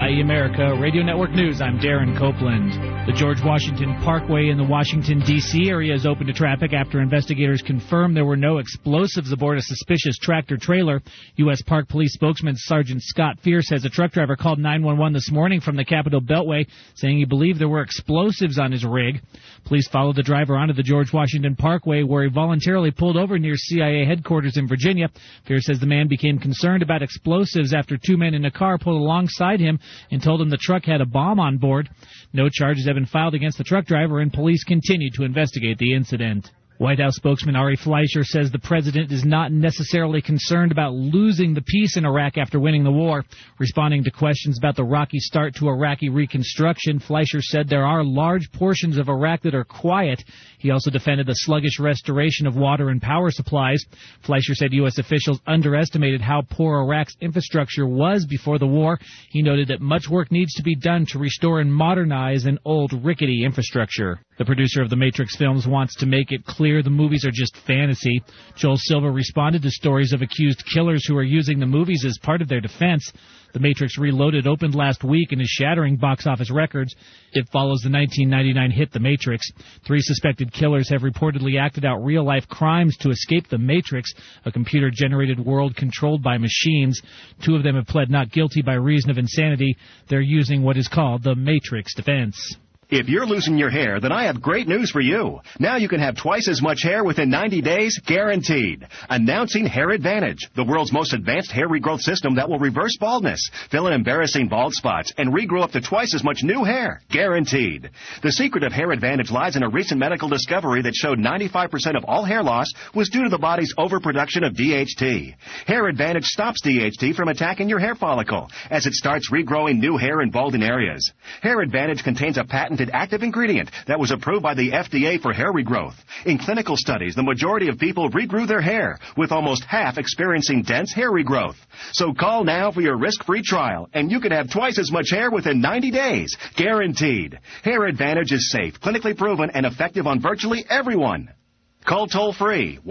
IE America Radio Network News. I'm Darren Copeland. The George Washington Parkway in the Washington, D.C. area is open to traffic after investigators confirmed there were no explosives aboard a suspicious tractor-trailer. U.S. Park Police spokesman Sergeant Scott Fierce says a truck driver called 911 this morning from the Capitol Beltway saying he believed there were explosives on his rig. Police followed the driver onto the George Washington Parkway where he voluntarily pulled over near CIA headquarters in Virginia. Fierce says the man became concerned about explosives after two men in a car pulled alongside him and told him the truck had a bomb on board. No charges have been filed against the truck driver, and police continue to investigate the incident. White House spokesman Ari Fleischer says the president is not necessarily concerned about losing the peace in Iraq after winning the war. Responding to questions about the rocky start to Iraqi reconstruction, Fleischer said there are large portions of Iraq that are quiet. He also defended the sluggish restoration of water and power supplies. Fleischer said U.S. officials underestimated how poor Iraq's infrastructure was before the war. He noted that much work needs to be done to restore and modernize an old, rickety infrastructure. The producer of the Matrix films wants to make it clear the movies are just fantasy. Joel Silver responded to stories of accused killers who are using the movies as part of their defense. The Matrix Reloaded opened last week and is shattering box office records. It follows the 1999 hit The Matrix. 3 suspected killers have reportedly acted out real-life crimes to escape the Matrix, a computer-generated world controlled by machines. 2 of them have pled not guilty by reason of insanity. They're using what is called the Matrix defense. If you're losing your hair, then I have great news for you. Now you can have twice as much hair within 90 days, guaranteed. Announcing Hair Advantage, the world's most advanced hair regrowth system that will reverse baldness, fill in embarrassing bald spots, and regrow up to twice as much new hair, guaranteed. The secret of Hair Advantage lies in a recent medical discovery that showed 95% of all hair loss was due to the body's overproduction of DHT. Hair Advantage stops DHT from attacking your hair follicle as it starts regrowing new hair in balding areas. Hair Advantage contains a patented active ingredient that was approved by the FDA for hair regrowth. In clinical studies, the majority of people regrew their hair, with almost half experiencing dense hair regrowth. So call now for your risk-free trial, and you can have twice as much hair within 90 days, guaranteed. Hair Advantage is safe, clinically proven, and effective on virtually everyone. Call toll-free,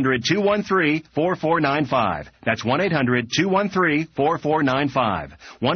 1-800-213-4495. That's 1-800-213-4495.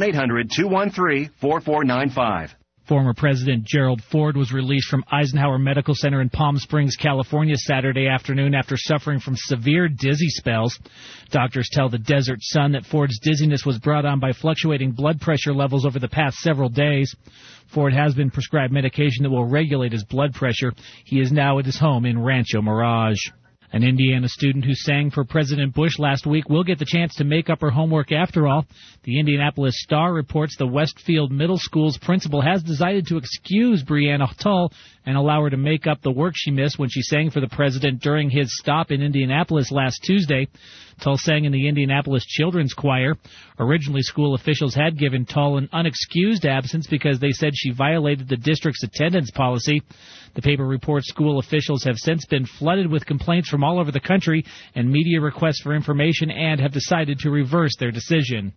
1-800-213-4495. Former President Gerald Ford was released from Eisenhower Medical Center in Palm Springs, California, Saturday afternoon after suffering from severe dizzy spells. Doctors tell the Desert Sun that Ford's dizziness was brought on by fluctuating blood pressure levels over the past several days. Ford has been prescribed medication that will regulate his blood pressure. He is now at his home in Rancho Mirage. An Indiana student who sang for President Bush last week will get the chance to make up her homework after all. The Indianapolis Star reports the Westfield Middle School's principal has decided to excuse Brianna Tull and allow her to make up the work she missed when she sang for the president during his stop in Indianapolis last Tuesday. Tull sang in the Indianapolis Children's Choir. Originally, school officials had given Tull an unexcused absence because they said she violated the district's attendance policy. The paper reports school officials have since been flooded with complaints from all over the country and media requests for information and have decided to reverse their decision.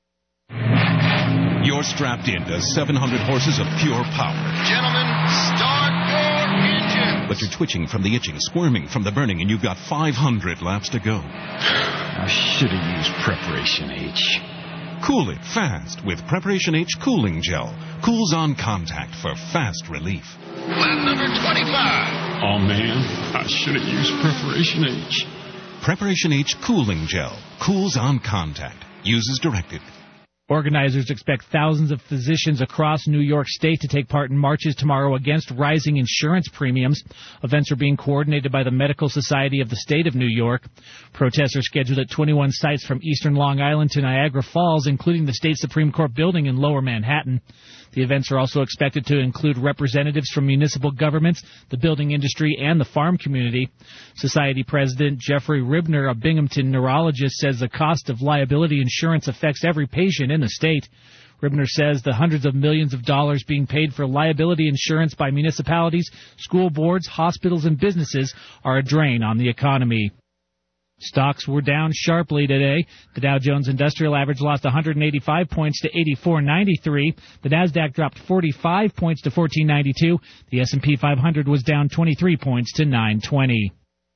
You're strapped into 700 horses of pure power. Gentlemen, start your engine. But you're twitching from the itching, squirming from the burning, and you've got 500 laps to go. I should have used Preparation H. Cool it fast with Preparation H Cooling Gel. Cools on contact for fast relief. Lap number 25. Oh, man, I should have used Preparation H. Preparation H Cooling Gel. Cools on contact. Use as directed. Organizers expect thousands of physicians across New York State to take part in marches tomorrow against rising insurance premiums. Events are being coordinated by the Medical Society of the State of New York. Protests are scheduled at 21 sites from eastern Long Island to Niagara Falls, including the state Supreme Court building in Lower Manhattan. The events are also expected to include representatives from municipal governments, the building industry, and the farm community. Society President Jeffrey Ribner, a Binghamton neurologist, says the cost of liability insurance affects every patient in the state. Ribner says the hundreds of millions of dollars being paid for liability insurance by municipalities, school boards, hospitals, and businesses are a drain on the economy. Stocks were down sharply today. The Dow Jones Industrial Average lost 185 points to 84.93. The Nasdaq dropped 45 points to 14.92. The S&P 500 was down 23 points to 920.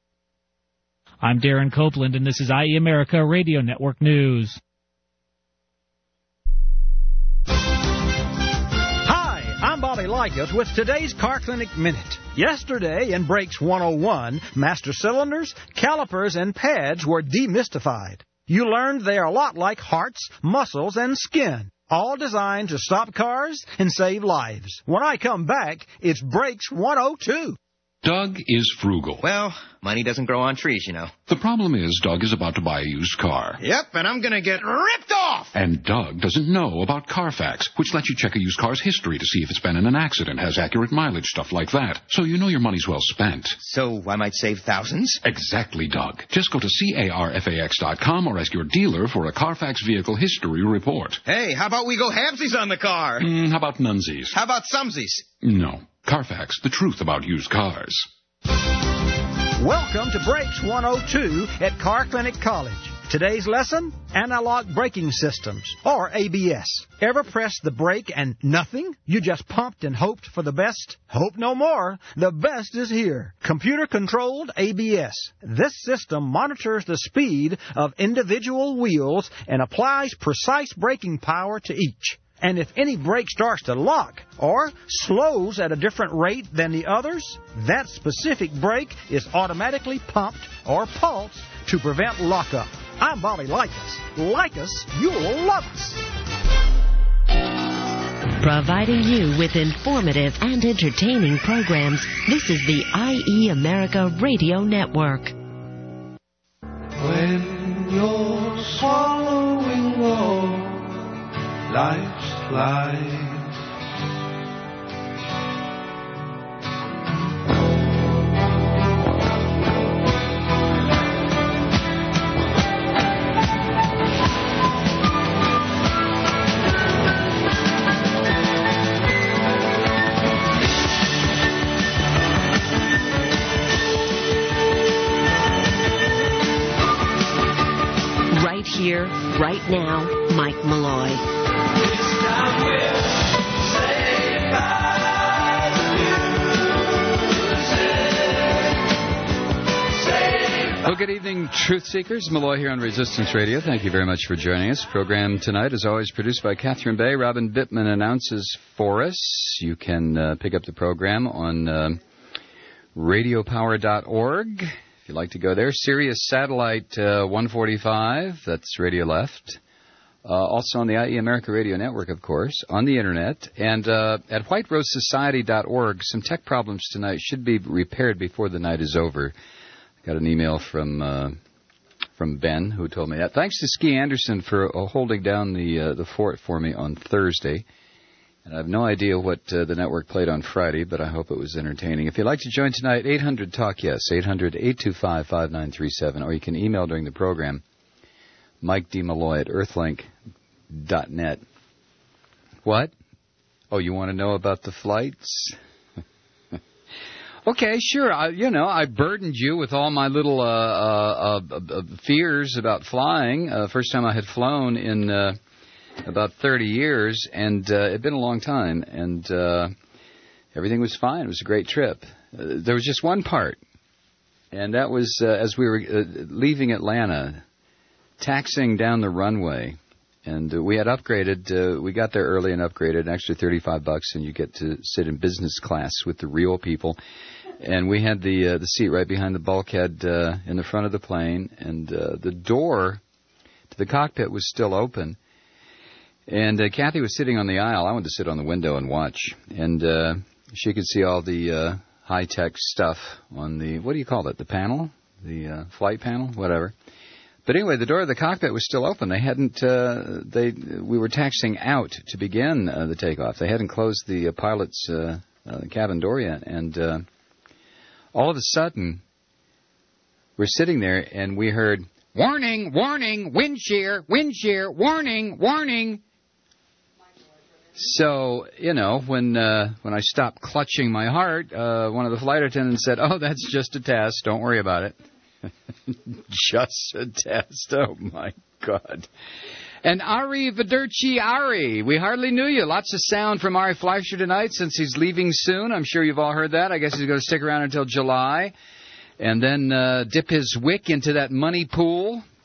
I'm Darren Copeland, and this is IE America Radio Network News. Bobby Likas with today's Car Clinic Minute. Yesterday in Brakes 101, master cylinders, calipers, and pads were demystified. You learned they are a lot like hearts, muscles, and skin, all designed to stop cars and save lives. When I come back, it's Brakes 102. Doug is frugal. Well, money doesn't grow on trees, you know. The problem is Doug is about to buy a used car. Yep, and I'm going to get ripped off! And Doug doesn't know about Carfax, which lets you check a used car's history to see if it's been in an accident, has accurate mileage, stuff like that. So you know your money's well spent. So I might save thousands? Exactly, Doug. Just go to carfax.com or ask your dealer for a Carfax vehicle history report. Hey, how about we go halvesies on the car? How about nunsies? How about sumsies? No. Carfax, the truth about used cars. Welcome to Brakes 102 at Car Clinic College. Today's lesson, analog braking systems, or ABS. Ever pressed the brake and nothing? You just pumped and hoped for the best? Hope no more. The best is here. Computer-controlled ABS. This system monitors the speed of individual wheels and applies precise braking power to each. And if any brake starts to lock or slows at a different rate than the others, that specific brake is automatically pumped or pulsed to prevent lockup. I'm Bobby Likas. Like us, you'll love us. Providing you with informative and entertaining programs, this is the IE America Radio Network. When you're swallowing low life's life, Right here, right now, Mike Malloy. Well, good evening, Truth Seekers. Malloy here on Resistance Radio. Thank you very much for joining us. Program tonight is always produced by Catherine Bay. Robin Bittman announces for us. You can pick up the program on radiopower.org. If you'd like to go there. Sirius Satellite 145, that's Radio Left. Also on the IE America Radio Network, of course, on the Internet. And at whiterosesociety.org, some tech problems tonight should be repaired before the night is over. Got an email from Ben who told me that. Thanks to Ski Anderson for holding down the fort for me on Thursday. And I have no idea what the network played on Friday, but I hope it was entertaining. If you'd like to join tonight, 800-TALK-YES, 800-825-5937, or you can email during the program, Mike D. Malloy at earthlink.net. What? Oh, you want to know about the flights? Okay, sure. I burdened you with all my little fears about flying. First time I had flown in about 30 years, and it had been a long time, and everything was fine. It was a great trip. There was just one part, and that was as we were leaving Atlanta, taxiing down the runway, and we had upgraded. We got there early and upgraded, an extra $35, and you get to sit in business class with the real people. And we had the seat right behind the bulkhead in the front of the plane, and the door to the cockpit was still open. And Kathy was sitting on the aisle. I wanted to sit on the window and watch. And she could see all the high-tech stuff on the, what do you call it, the panel? The flight panel? Whatever. But anyway, the door of the cockpit was still open. They hadn't, we were taxiing out to begin the takeoff. They hadn't closed the pilot's cabin door yet. And all of a sudden, we're sitting there and we heard, warning, warning, wind shear, warning, warning. So, when I stopped clutching my heart, one of the flight attendants said, oh, that's just a test. Don't worry about it. Just a test. Oh, my God. And Ari Viderci Ari, we hardly knew you. Lots of sound from Ari Fleischer tonight since he's leaving soon. I'm sure you've all heard that. I guess he's going to stick around until July. And then dip his wick into that money pool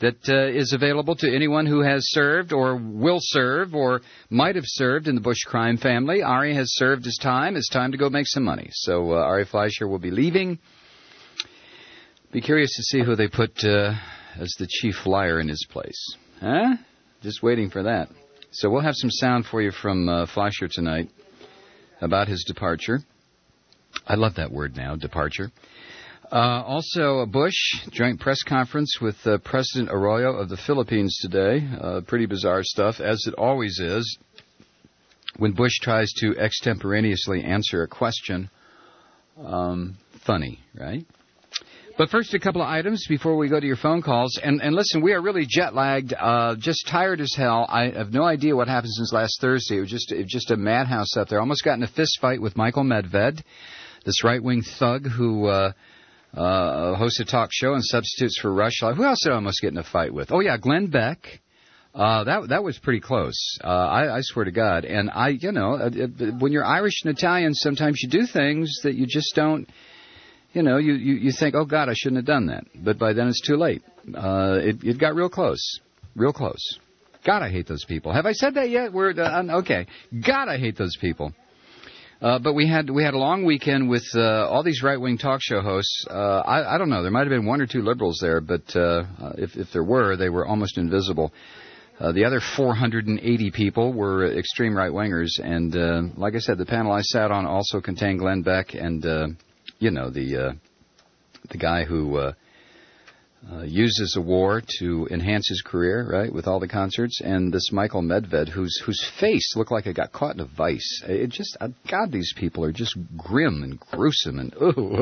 that is available to anyone who has served or will serve or might have served in the Bush crime family. Ari has served his time. It's time to go make some money. So Ari Fleischer will be leaving. Be curious to see who they put as the chief liar in his place. Huh? Just waiting for that. So we'll have some sound for you from Fleischer tonight about his departure. I love that word now, departure. Also, Bush, joint press conference with President Arroyo of the Philippines today. Pretty bizarre stuff, as it always is, when Bush tries to extemporaneously answer a question. Funny, right? But first, a couple of items before we go to your phone calls. And listen, we are really jet-lagged, just tired as hell. I have no idea what happened since last Thursday. It was just a madhouse up there. Almost got in a fist fight with Michael Medved, this right-wing thug who hosts a talk show and substitutes for Rush. Who else did I almost get in a fight with? Oh, yeah, Glenn Beck. That was pretty close. I swear to God. And when you're Irish and Italian, sometimes you do things that you just don't, you think, oh, God, I shouldn't have done that. But by then it's too late. It got real close. Real close. God, I hate those people. Have I said that yet? Okay. God, I hate those people. But we had a long weekend with all these right-wing talk show hosts. I don't know. There might have been one or two liberals there, but if there were, they were almost invisible. The other 480 people were extreme right-wingers. And like I said, the panel I sat on also contained Glenn Beck and, the guy who uses a war to enhance his career, right, with all the concerts, and this Michael Medved, whose face looked like it got caught in a vice. It just, God, these people are just grim and gruesome and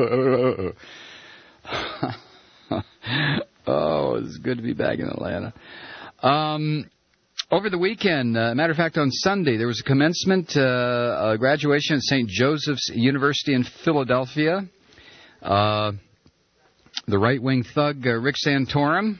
oh, it's good to be back in Atlanta. Over the weekend, matter of fact, on Sunday, there was a commencement, a graduation at St. Joseph's University in Philadelphia. The right-wing thug Rick Santorum,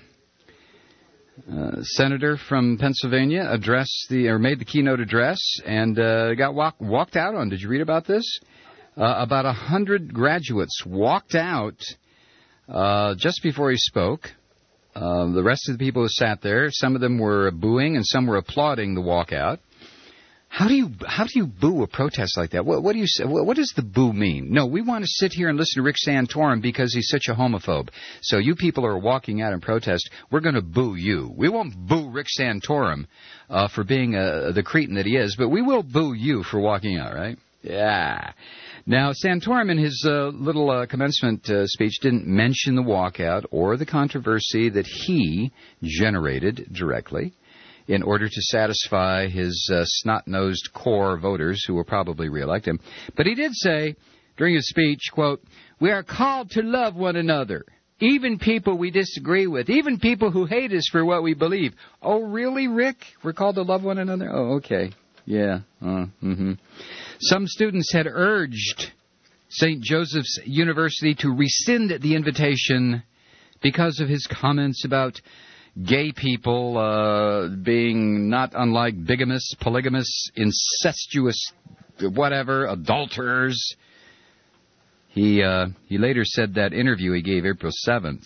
senator from Pennsylvania, made the keynote address and got walked out on. Did you read about this? About 100 graduates walked out just before he spoke. The rest of the people who sat there, some of them were booing and some were applauding the walkout. How do you boo a protest like that? What do you say? What does the boo mean? No, we want to sit here and listen to Rick Santorum because he's such a homophobe. So you people are walking out in protest. We're going to boo you. We won't boo Rick Santorum for being the cretin that he is, but we will boo you for walking out, right? Yeah. Now, Santorum in his little commencement speech didn't mention the walkout or the controversy that he generated directly in order to satisfy his snot-nosed core voters who will probably reelect him. But he did say during his speech, quote, "We are called to love one another, even people we disagree with, even people who hate us for what we believe." Oh, really, Rick? We're called to love one another? Oh, okay. Yeah. Some students had urged St. Joseph's University to rescind the invitation because of his comments about gay people being not unlike bigamists, polygamists, incestuous, whatever, adulterers. He later said that interview he gave April 7th,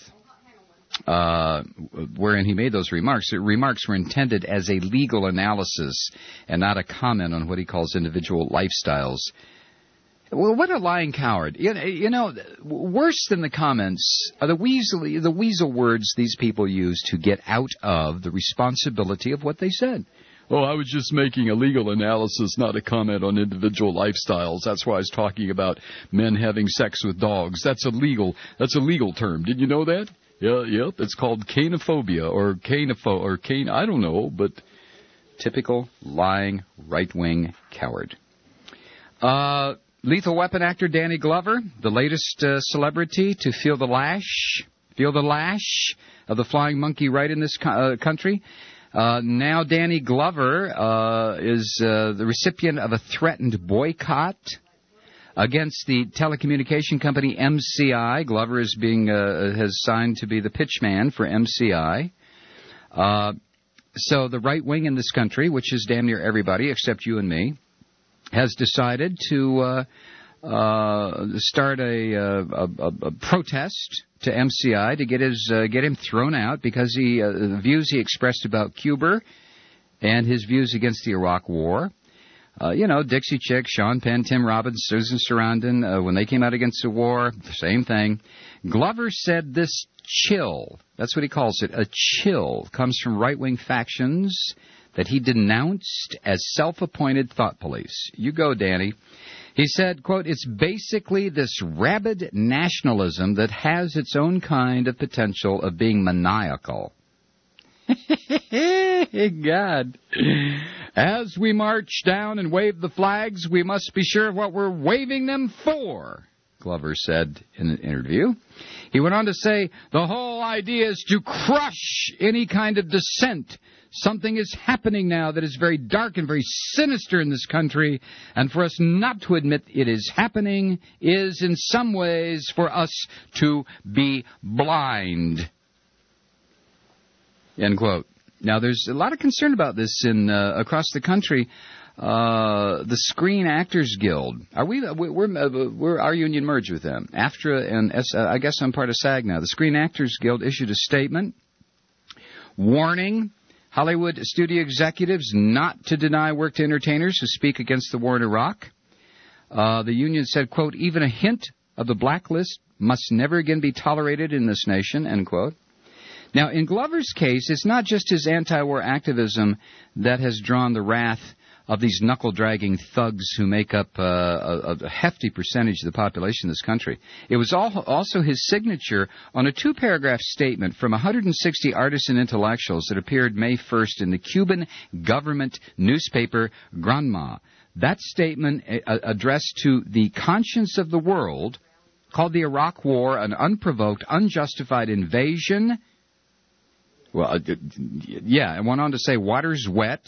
wherein he made those remarks. The remarks were intended as a legal analysis and not a comment on what he calls individual lifestyles. Well, what a lying coward. You know, worse than the comments are the weasel words these people use to get out of the responsibility of what they said. Oh, I was just making a legal analysis, not a comment on individual lifestyles. That's why I was talking about men having sex with dogs. That's a legal term. Did you know that? Yeah, yep. It's called canophobia or I don't know, but typical lying right-wing coward. Lethal Weapon actor Danny Glover, the latest celebrity to feel the lash of the flying monkey right in this country. Now Danny Glover is the recipient of a threatened boycott against the telecommunication company MCI. Glover is has signed to be the pitchman for MCI. So the right wing in this country, which is damn near everybody except you and me, has decided to start a protest to MCI to get him thrown out because the views he expressed about Cuba and his views against the Iraq War. Dixie Chick, Sean Penn, Tim Robbins, Susan Sarandon, when they came out against the war, same thing. Glover said this chill, that's what he calls it, a chill, comes from right-wing factions that he denounced as self-appointed thought police. You go, Danny. He said, quote, it's basically this rabid nationalism that has its own kind of potential of being maniacal. God. As we march down and wave the flags, we must be sure of what we're waving them for, Glover said in an interview. He went on to say, the whole idea is to crush any kind of dissent. Something is happening now that is very dark and very sinister in this country, and for us not to admit it is happening is in some ways for us to be blind. End quote. Now, there's a lot of concern about this in across the country. The Screen Actors Guild. We're our union merged with them. AFTRA and I guess I'm part of SAG now. The Screen Actors Guild issued a statement warning Hollywood studio executives not to deny work to entertainers who speak against the war in Iraq. The union said, quote, even a hint of the blacklist must never again be tolerated in this nation, end quote. Now, in Glover's case, it's not just his anti-war activism that has drawn the wrath of these knuckle-dragging thugs who make up a hefty percentage of the population of this country. It was also his signature on a 2-paragraph statement from 160 artists and intellectuals that appeared May 1st in the Cuban government newspaper Granma. That statement addressed to the conscience of the world called the Iraq War an unprovoked, unjustified invasion. Well, yeah, and went on to say water's wet.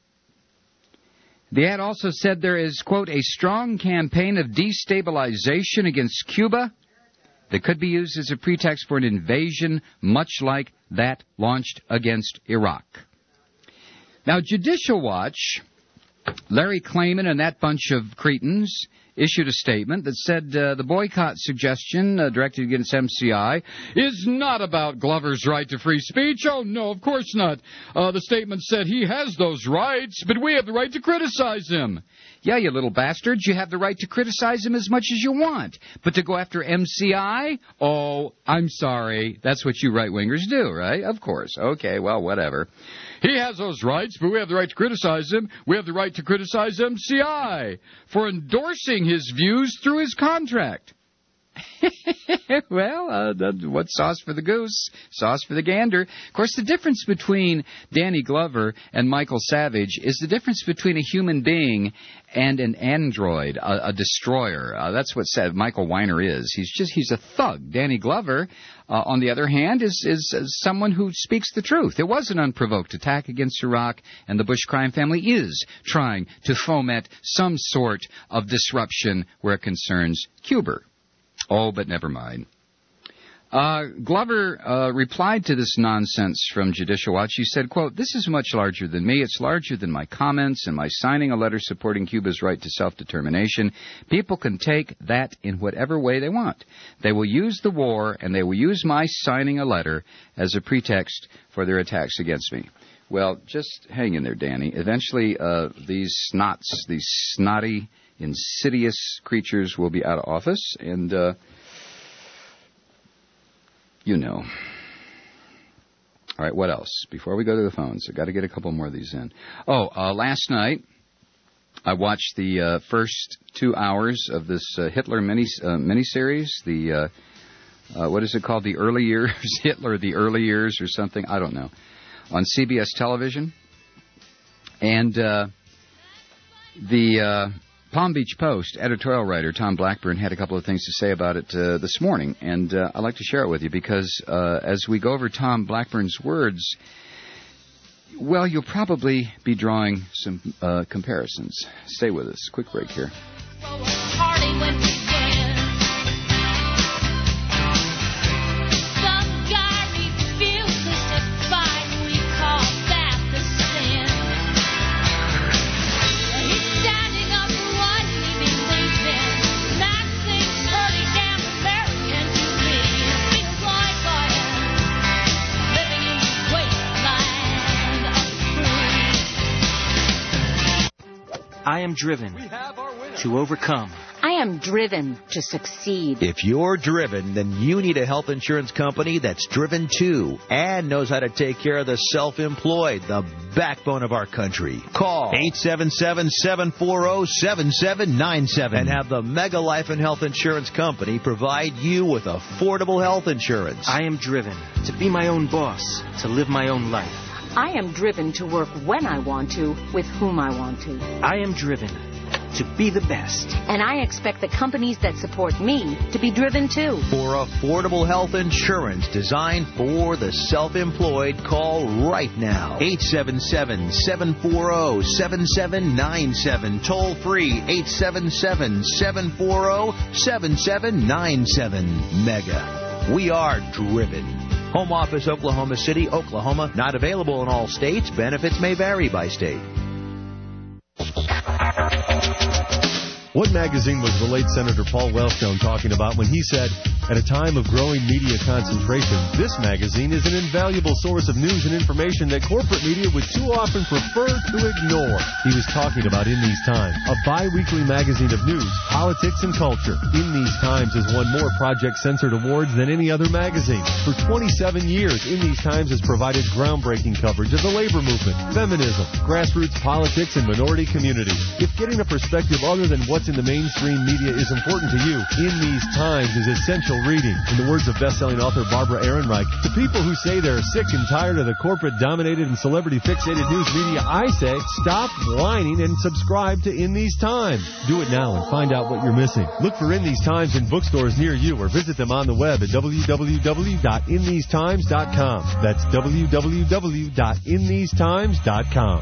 The ad also said there is, quote, a strong campaign of destabilization against Cuba that could be used as a pretext for an invasion much like that launched against Iraq. Now, Judicial Watch, Larry Klayman and that bunch of cretins issued a statement that said the boycott suggestion directed against MCI is not about Glover's right to free speech. Oh, no, of course not. The statement said he has those rights, but we have the right to criticize him. Yeah, you little bastards, you have the right to criticize him as much as you want. But to go after MCI? Oh, I'm sorry. That's what you right-wingers do, right? Of course. Okay, well, whatever. He has those rights, but we have the right to criticize him. We have the right to criticize MCI for endorsing his views through his contract. Well, what's sauce for the goose? Sauce for the gander. Of course, the difference between Danny Glover and Michael Savage is the difference between a human being and an android, a destroyer. That's what Michael Weiner is. He's a thug. Danny Glover, on the other hand, is someone who speaks the truth. It was an unprovoked attack against Iraq, and the Bush crime family is trying to foment some sort of disruption where it concerns Cuba. Oh, but never mind. Glover replied to this nonsense from Judicial Watch. He said, quote, this is much larger than me. It's larger than my comments and my signing a letter supporting Cuba's right to self-determination. People can take that in whatever way they want. They will use the war, and they will use my signing a letter as a pretext for their attacks against me. Well, just hang in there, Danny. Eventually, these snotty, insidious creatures will be out of office, and you know. All right, what else? Before we go to the phones, I've got to get a couple more of these in. Last night, I watched the first 2 hours of this Hitler miniseries, the, what is it called, The Early Years? Hitler, The Early Years or something, I don't know, on CBS television. And the Palm Beach Post editorial writer Tom Blackburn had a couple of things to say about it this morning, and I'd like to share it with you because as we go over Tom Blackburn's words, well, you'll probably be drawing some comparisons. Stay with us. Quick break here. I am driven to overcome. I am driven to succeed. If you're driven, then you need a health insurance company that's driven too and knows how to take care of the self-employed, the backbone of our country. Call 877-740-7797 and have the Mega Life and Health Insurance Company provide you with affordable health insurance. I am driven to be my own boss, to live my own life. I am driven to work when I want to, with whom I want to. I am driven to be the best. And I expect the companies that support me to be driven too. For affordable health insurance designed for the self-employed, call right now. 877-740-7797. Toll free 877-740-7797. Mega. We are driven. Home office, Oklahoma City, Oklahoma. Not available in all states. Benefits may vary by state. What magazine was the late Senator Paul Wellstone talking about when he said, at a time of growing media concentration, this magazine is an invaluable source of news and information that corporate media would too often prefer to ignore? He was talking about In These Times, a bi-weekly magazine of news, politics, and culture. In These Times has won more Project Censored awards than any other magazine. For 27 years, In These Times has provided groundbreaking coverage of the labor movement, feminism, grassroots politics, and minority communities. If getting a perspective other than what's in the mainstream media is important to you, In These Times is essential reading. In the words of best-selling author Barbara Ehrenreich, to people who say they're sick and tired of the corporate-dominated and celebrity-fixated news media, I say, stop whining and subscribe to In These Times. Do it now and find out what you're missing. Look for In These Times in bookstores near you or visit them on the web at www.inthesetimes.com. That's www.inthesetimes.com.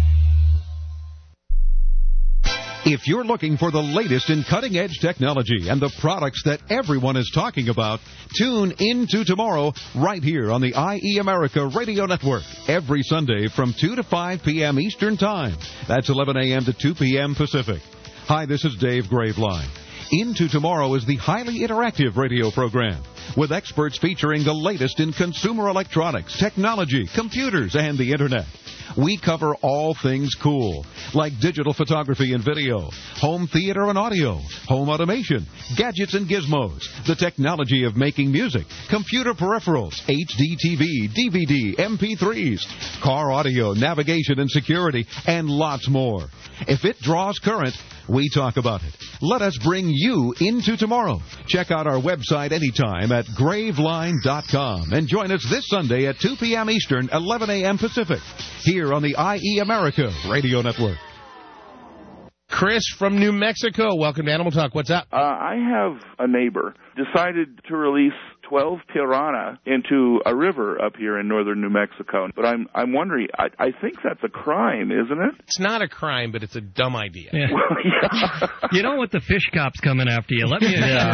If you're looking for the latest in cutting-edge technology and the products that everyone is talking about, tune into tomorrow right here on the IE America Radio Network every Sunday from 2 to 5 p.m. Eastern Time. That's 11 a.m. to 2 p.m. Pacific. Hi, this is Dave Graveline. Into Tomorrow is the highly interactive radio program with experts featuring the latest in consumer electronics, technology, computers, and the Internet. We cover all things cool, like digital photography and video, home theater and audio, home automation, gadgets and gizmos, the technology of making music, computer peripherals, HD TV, DVD, MP3s, car audio, navigation and security, and lots more. If it draws current, we talk about it. Let us bring you into tomorrow. Check out our website anytime at graveline.com and join us this Sunday at 2 p.m. Eastern, 11 a.m. Pacific, here on the IE America Radio Network. Chris from New Mexico, welcome to Animal Talk. What's up? I have a neighbor decided to release 12 piranha into a river up here in northern New Mexico. But I'm wondering, I think that's a crime, isn't it? It's not a crime, but it's a dumb idea. Yeah. Well, yeah. You don't want the fish cops coming after you. Let me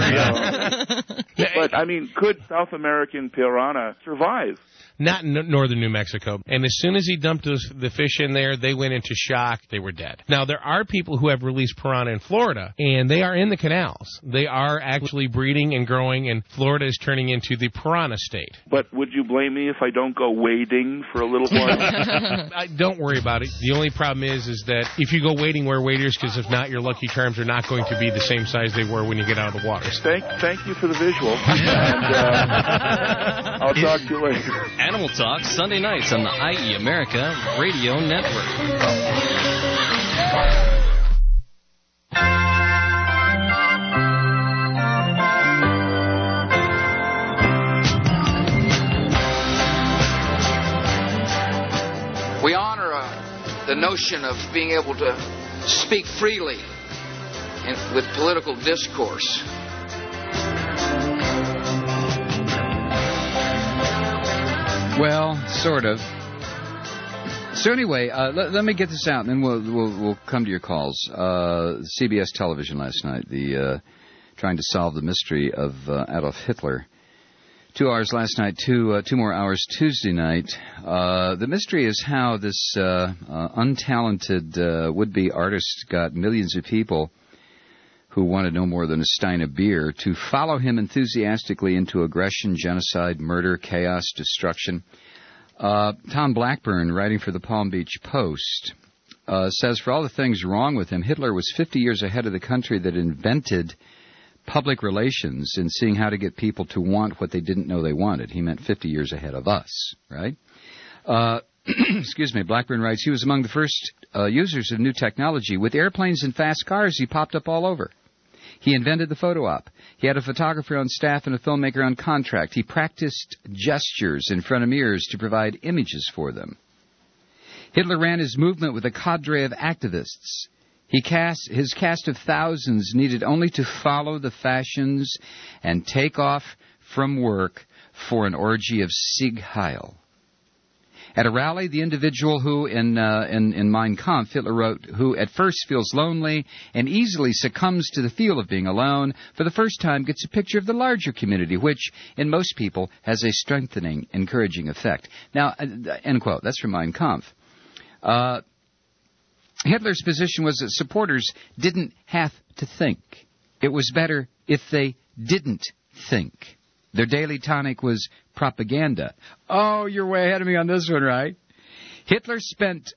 But, I mean, could South American piranha survive? Not in northern New Mexico. And as soon as he dumped the fish in there, they went into shock. They were dead. Now, there are people who have released piranha in Florida, and they are in the canals. They are actually breeding and growing, and Florida is turning into the piranha state. But would you blame me if I don't go wading for a little while? Don't worry about it. The only problem is that if you go wading, wear waders, because if not, your Lucky Charms are not going to be the same size they were when you get out of the water. Thank you for the visual. And I'll talk to you later. Animal Talk, Sunday nights on the IE America Radio Network. We honor the notion of being able to speak freely with political discourse. Well, sort of. So anyway, let me get this out, and then we'll come to your calls. CBS television last night, trying to solve the mystery of Adolf Hitler. 2 hours last night, two more hours Tuesday night. The mystery is how this untalented would-be artist got millions of people who wanted no more than a stein of beer to follow him enthusiastically into aggression, genocide, murder, chaos, destruction. Tom Blackburn, writing for the Palm Beach Post, says, for all the things wrong with him, Hitler was 50 years ahead of the country that invented public relations in seeing how to get people to want what they didn't know they wanted. He meant 50 years ahead of us, right? Excuse me, Blackburn writes, he was among the first users of new technology. With airplanes and fast cars, he popped up all over. He invented the photo op. He had a photographer on staff and a filmmaker on contract. He practiced gestures in front of mirrors to provide images for them. Hitler ran his movement with a cadre of activists. His cast of thousands needed only to follow the fashions and take off from work for an orgy of Sieg Heil. At a rally, the individual who, in Mein Kampf, Hitler wrote, who at first feels lonely and easily succumbs to the feel of being alone, for the first time gets a picture of the larger community, which, in most people, has a strengthening, encouraging effect. Now, end quote. That's from Mein Kampf. Hitler's position was that supporters didn't have to think. It was better if they didn't think. Their daily tonic was propaganda. Oh, you're way ahead of me on this one, right? Hitler spends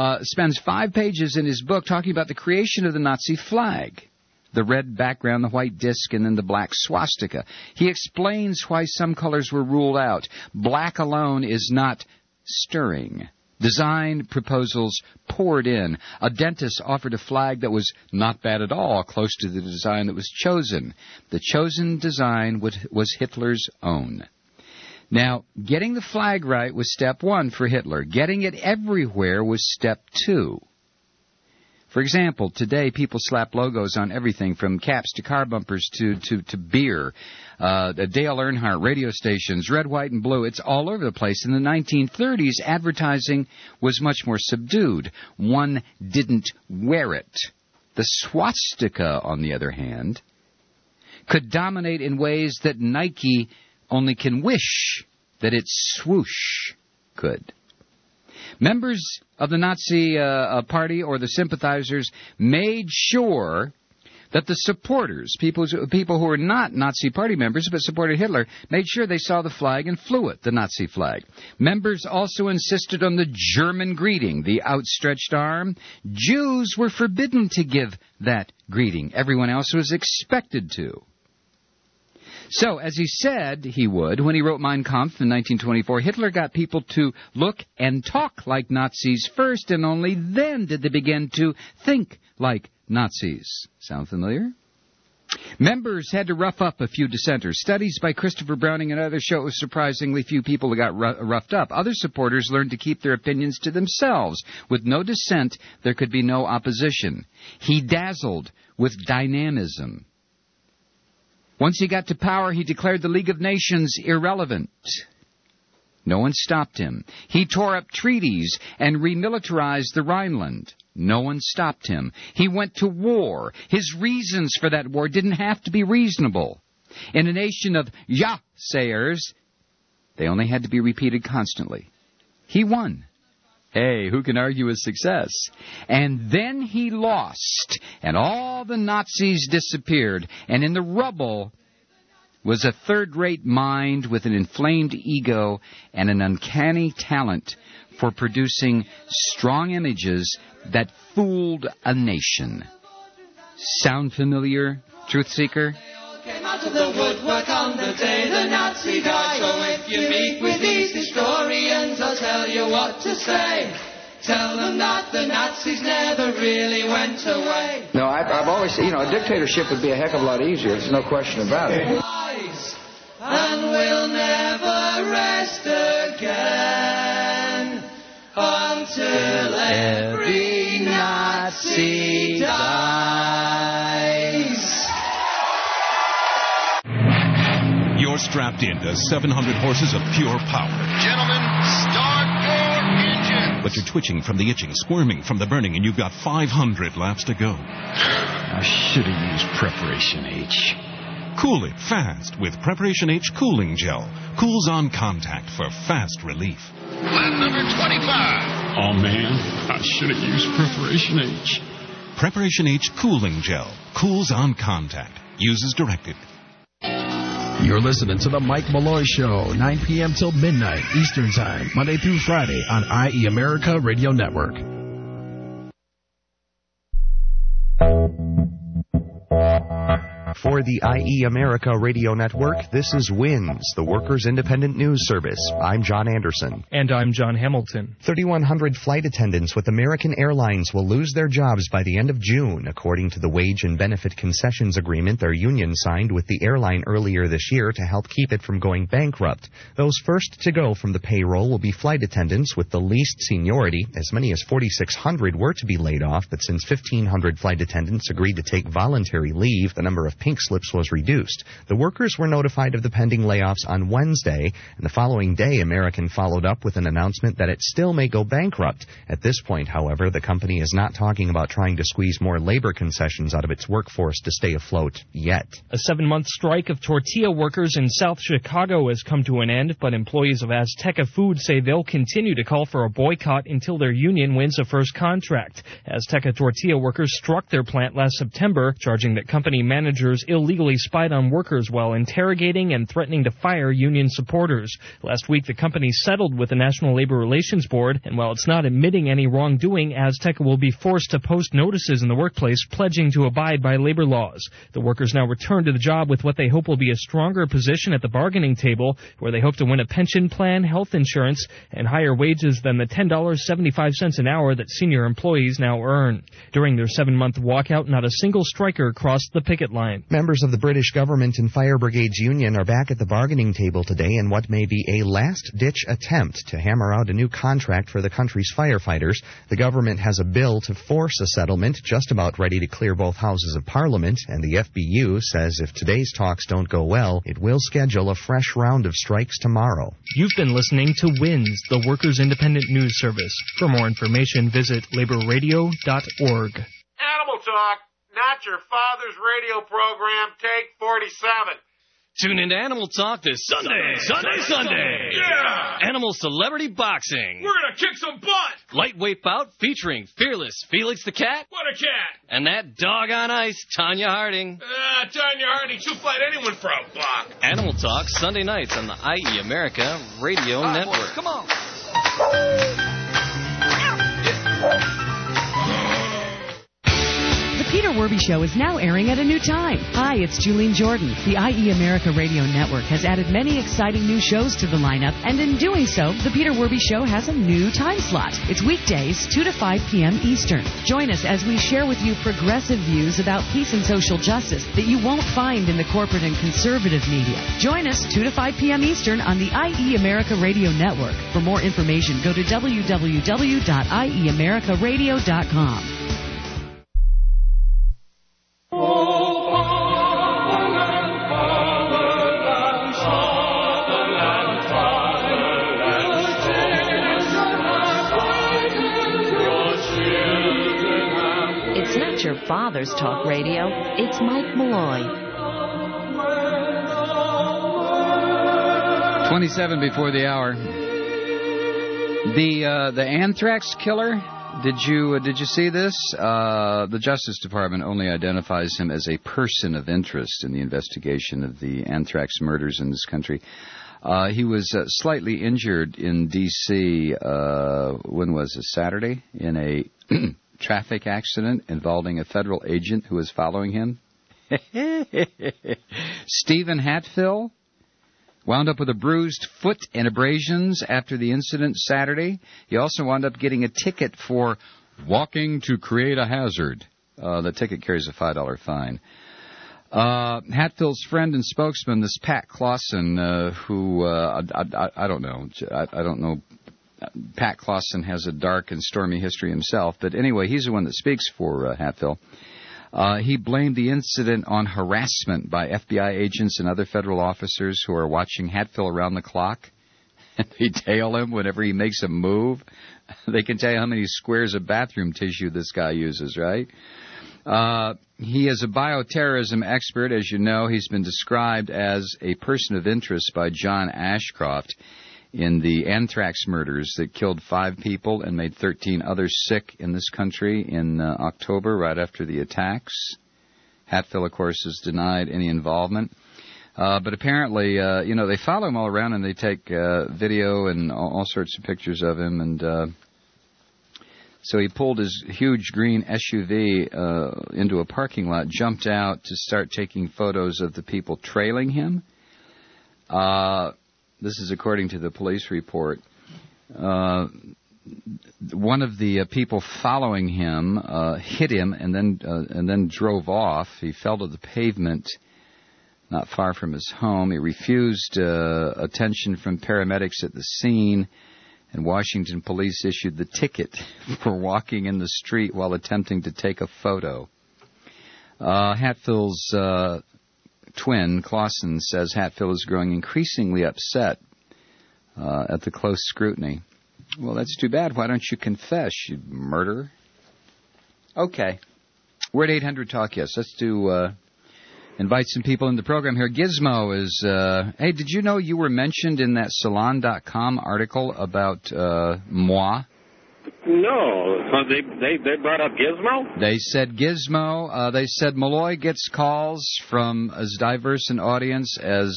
5 pages in his book talking about the creation of the Nazi flag. The red background, the white disc, and then the black swastika. He explains why some colors were ruled out. Black alone is not stirring. Design proposals poured in. A dentist offered a flag that was not bad at all, close to the design that was chosen. The chosen design was Hitler's own. Now, getting the flag right was step 1 for Hitler. Getting it everywhere was step 2. For example, today people slap logos on everything from caps to car bumpers to beer. Dale Earnhardt, radio stations, red, white, and blue. It's all over the place. In the 1930s, advertising was much more subdued. One didn't wear it. The swastika, on the other hand, could dominate in ways that Nike only can wish that its swoosh could. Members of the Nazi party or the sympathizers made sure that the supporters, people who were not Nazi party members but supported Hitler, made sure they saw the flag and flew it, the Nazi flag. Members also insisted on the German greeting, the outstretched arm. Jews were forbidden to give that greeting. Everyone else was expected to. So, as he said he would when he wrote Mein Kampf in 1924, Hitler got people to look and talk like Nazis first, and only then did they begin to think like Nazis. Sound familiar? Members had to rough up a few dissenters. Studies by Christopher Browning and others show it was surprisingly few people who got roughed up. Other supporters learned to keep their opinions to themselves. With no dissent, there could be no opposition. He dazzled with dynamism. Once he got to power, he declared the League of Nations irrelevant. No one stopped him. He tore up treaties and remilitarized the Rhineland. No one stopped him. He went to war. His reasons for that war didn't have to be reasonable. In a nation of ja-sayers, they only had to be repeated constantly. He won. Hey, who can argue with success? And then he lost, and all the Nazis disappeared, and in the rubble was a third-rate mind with an inflamed ego and an uncanny talent for producing strong images that fooled a nation. Sound familiar, Truth Seeker? Came out of the woodwork on the day the Nazi died. So if you meet with these historians, I'll tell you what to say. Tell them that the Nazis never really went away. No, I've always said, a dictatorship would be a heck of a lot easier. There's no question about it. And we'll never rest again until every Nazi dies. You're strapped into 700 horses of pure power. Gentlemen, start your engine. But you're twitching from the itching, squirming from the burning, and you've got 500 laps to go. I should have used Preparation H. Cool it fast with Preparation H Cooling Gel. Cools on contact for fast relief. Lap number 25. Oh, man, I should have used Preparation H. Preparation H Cooling Gel. Cools on contact. Use as directed. You're listening to The Mike Malloy Show, 9 p.m. till midnight Eastern Time, Monday through Friday on IE America Radio Network. For the IE America Radio Network, this is WINS, the Workers' Independent News Service. I'm John Anderson. And I'm John Hamilton. 3,100 flight attendants with American Airlines will lose their jobs by the end of June, according to the wage and benefit concessions agreement their union signed with the airline earlier this year to help keep it from going bankrupt. Those first to go from the payroll will be flight attendants with the least seniority. As many as 4,600 were to be laid off, but since 1,500 flight attendants agreed to take voluntary leave, the number of pink slips was reduced. The workers were notified of the pending layoffs on Wednesday, and the following day, American followed up with an announcement that it still may go bankrupt. At this point, however, the company is not talking about trying to squeeze more labor concessions out of its workforce to stay afloat yet. A 7-month strike of tortilla workers in South Chicago has come to an end, but employees of Azteca Food say they'll continue to call for a boycott until their union wins a first contract. Azteca tortilla workers struck their plant last September, charging that company managers illegally spied on workers while interrogating and threatening to fire union supporters. Last week, the company settled with the National Labor Relations Board, and while it's not admitting any wrongdoing, Azteca will be forced to post notices in the workplace pledging to abide by labor laws. The workers now return to the job with what they hope will be a stronger position at the bargaining table, where they hope to win a pension plan, health insurance, and higher wages than the $10.75 an hour that senior employees now earn. During their 7-month walkout, not a single striker crossed the picket line. Members of the British government and Fire Brigades Union are back at the bargaining table today in what may be a last-ditch attempt to hammer out a new contract for the country's firefighters. The government has a bill to force a settlement just about ready to clear both houses of Parliament, and the FBU says if today's talks don't go well, it will schedule a fresh round of strikes tomorrow. You've been listening to WINS, the Workers' Independent News Service. For more information, visit laborradio.org. Animal Talk, not your father's radio program, take 47. Tune into Animal Talk this Sunday. Yeah! Animal Celebrity Boxing. We're gonna kick some butt! Lightweight bout featuring fearless Felix the Cat. What a cat! And that dog on ice, Tanya Harding. Tanya Harding, she'll fight anyone for a buck. Animal Talk, Sunday nights on the IE America Radio Network. Boys, come on. The Peter Werby Show is now airing at a new time. Hi, it's Julene Jordan. The IE America Radio Network has added many exciting new shows to the lineup, and in doing so, the Peter Werby Show has a new time slot. It's weekdays, 2 to 5 p.m. Eastern. Join us as we share with you progressive views about peace and social justice that you won't find in the corporate and conservative media. Join us 2 to 5 p.m. Eastern on the IE America Radio Network. For more information, go to www.ieamericaradio.com. It's not your father's talk radio. It's Mike Malloy. 27 before the hour. The anthrax killer. Did you see this? The Justice Department only identifies him as a person of interest in the investigation of the anthrax murders in this country. He was slightly injured in D.C. When was it? Saturday, in a traffic accident involving a federal agent who was following him. Stephen Hatfill wound up with a bruised foot and abrasions after the incident Saturday. He also wound up getting a ticket for walking to create a hazard. The ticket carries a $5 fine. Hatfield's friend and spokesman, this Pat Clausen, who I don't know. I don't know. Pat Clausen has a dark and stormy history himself, but anyway, he's the one that speaks for Hatfield. He blamed the incident on harassment by FBI agents and other federal officers who are watching Hatfield around the clock. They tail him whenever he makes a move. They can tell you how many squares of bathroom tissue this guy uses, right? He is a bioterrorism expert. As you know, he's been described as a person of interest by John Ashcroft in the anthrax murders that killed 5 people and made 13 others sick in this country in October, right after the attacks. Hatfield, of course, has denied any involvement. But apparently, they follow him all around and they take video and all sorts of pictures of him. And So he pulled his huge green SUV into a parking lot, jumped out to start taking photos of the people trailing him. This is according to the police report. One of the people following him hit him and then drove off. He fell to the pavement not far from his home. He refused attention from paramedics at the scene, and Washington police issued the ticket for walking in the street while attempting to take a photo. Hatfield's twin, Clausen, says Hatfield is growing increasingly upset at the close scrutiny. Well, that's too bad. Why don't you confess, you murderer? Okay. We're at 800-TALK-YES. Let's invite some people in the program here. Gizmo is... hey, did you know you were mentioned in that Salon.com article about moi? No. They brought up Gizmo? They said Gizmo. They said Malloy gets calls from as diverse an audience as...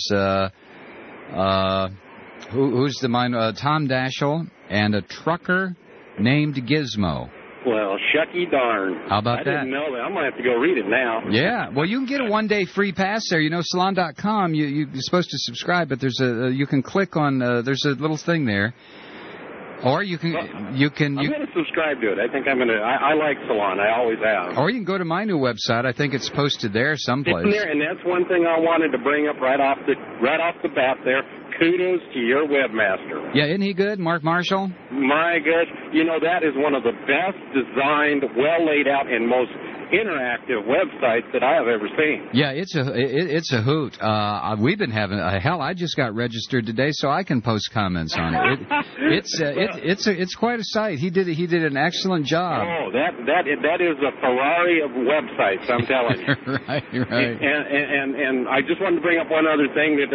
who's the mind? Tom Daschle and a trucker named Gizmo. Well, shucky darn. How about that? I didn't know that. I'm going to have to go read it now. Yeah. Well, you can get a one-day free pass there. You know, Salon.com, you're supposed to subscribe, but there's you can click on, there's a little thing there. Or you can... I'm going to subscribe to it. I think I'm going to... I like Salon. I always have. Or you can go to my new website. I think it's posted there someplace. It's there, and that's one thing I wanted to bring up right off the bat there. Kudos to your webmaster. Yeah, isn't he good, Mark Marshall? My good. You know, that is one of the best designed, well laid out, and most interactive websites that I have ever seen. Yeah, it's a hoot. We've been having hell. I just got registered today, so I can post comments on it. It's quite a site. He did an excellent job. Oh, that is a Ferrari of websites. I'm telling you. Right. And I just wanted to bring up one other thing that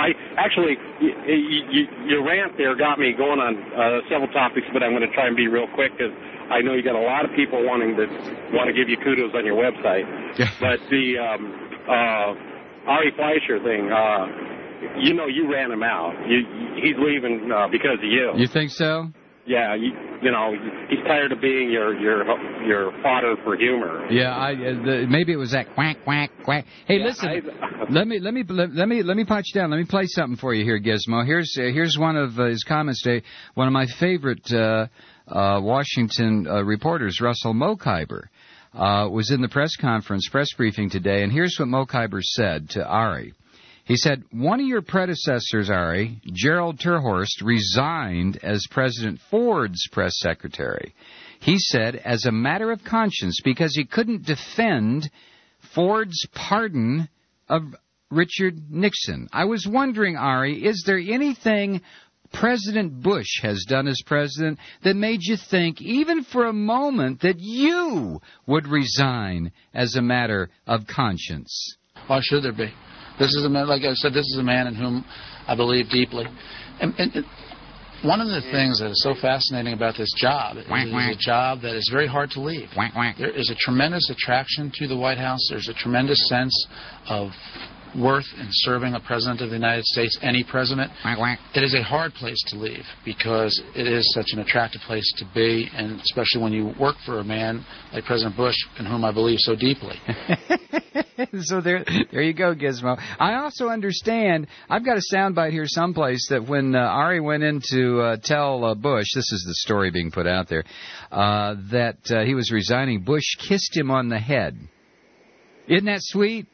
your rant there got me going on several topics, but I'm going to try and be real quick because I know you got a lot of people want to give you kudos on your website. Yeah. But the Ari Fleischer thing, you ran him out. He's leaving because of you. You think so? Yeah, he's tired of being your fodder for humor. Yeah, maybe it was that quack quack quack. Hey, yeah, listen, let me punch down. Let me play something for you here, Gizmo. Here's one of his comments today. One of my favorite Washington reporters, Russell Mokhiber, was in the press briefing today, and here's what Mokhiber said to Ari. He said, one of your predecessors, Ari, Gerald Terhorst, resigned as President Ford's press secretary. He said, as a matter of conscience, because he couldn't defend Ford's pardon of Richard Nixon. I was wondering, Ari, is there anything President Bush has done as president that made you think, even for a moment, that you would resign as a matter of conscience? Why should there be? This is a man, like I said, this is a man in whom I believe deeply. And one of the things that is so fascinating about this job is a job that is very hard to leave. There is a tremendous attraction to the White House. There's a tremendous sense of worth in serving a president of the United States, any president. It is a hard place to leave because it is such an attractive place to be, and especially when you work for a man like President Bush, in whom I believe so deeply. So there you go, Gizmo. I also understand, I've got a soundbite here someplace, that when Ari went in to tell Bush, this is the story being put out there, that he was resigning, Bush kissed him on the head. Isn't that sweet?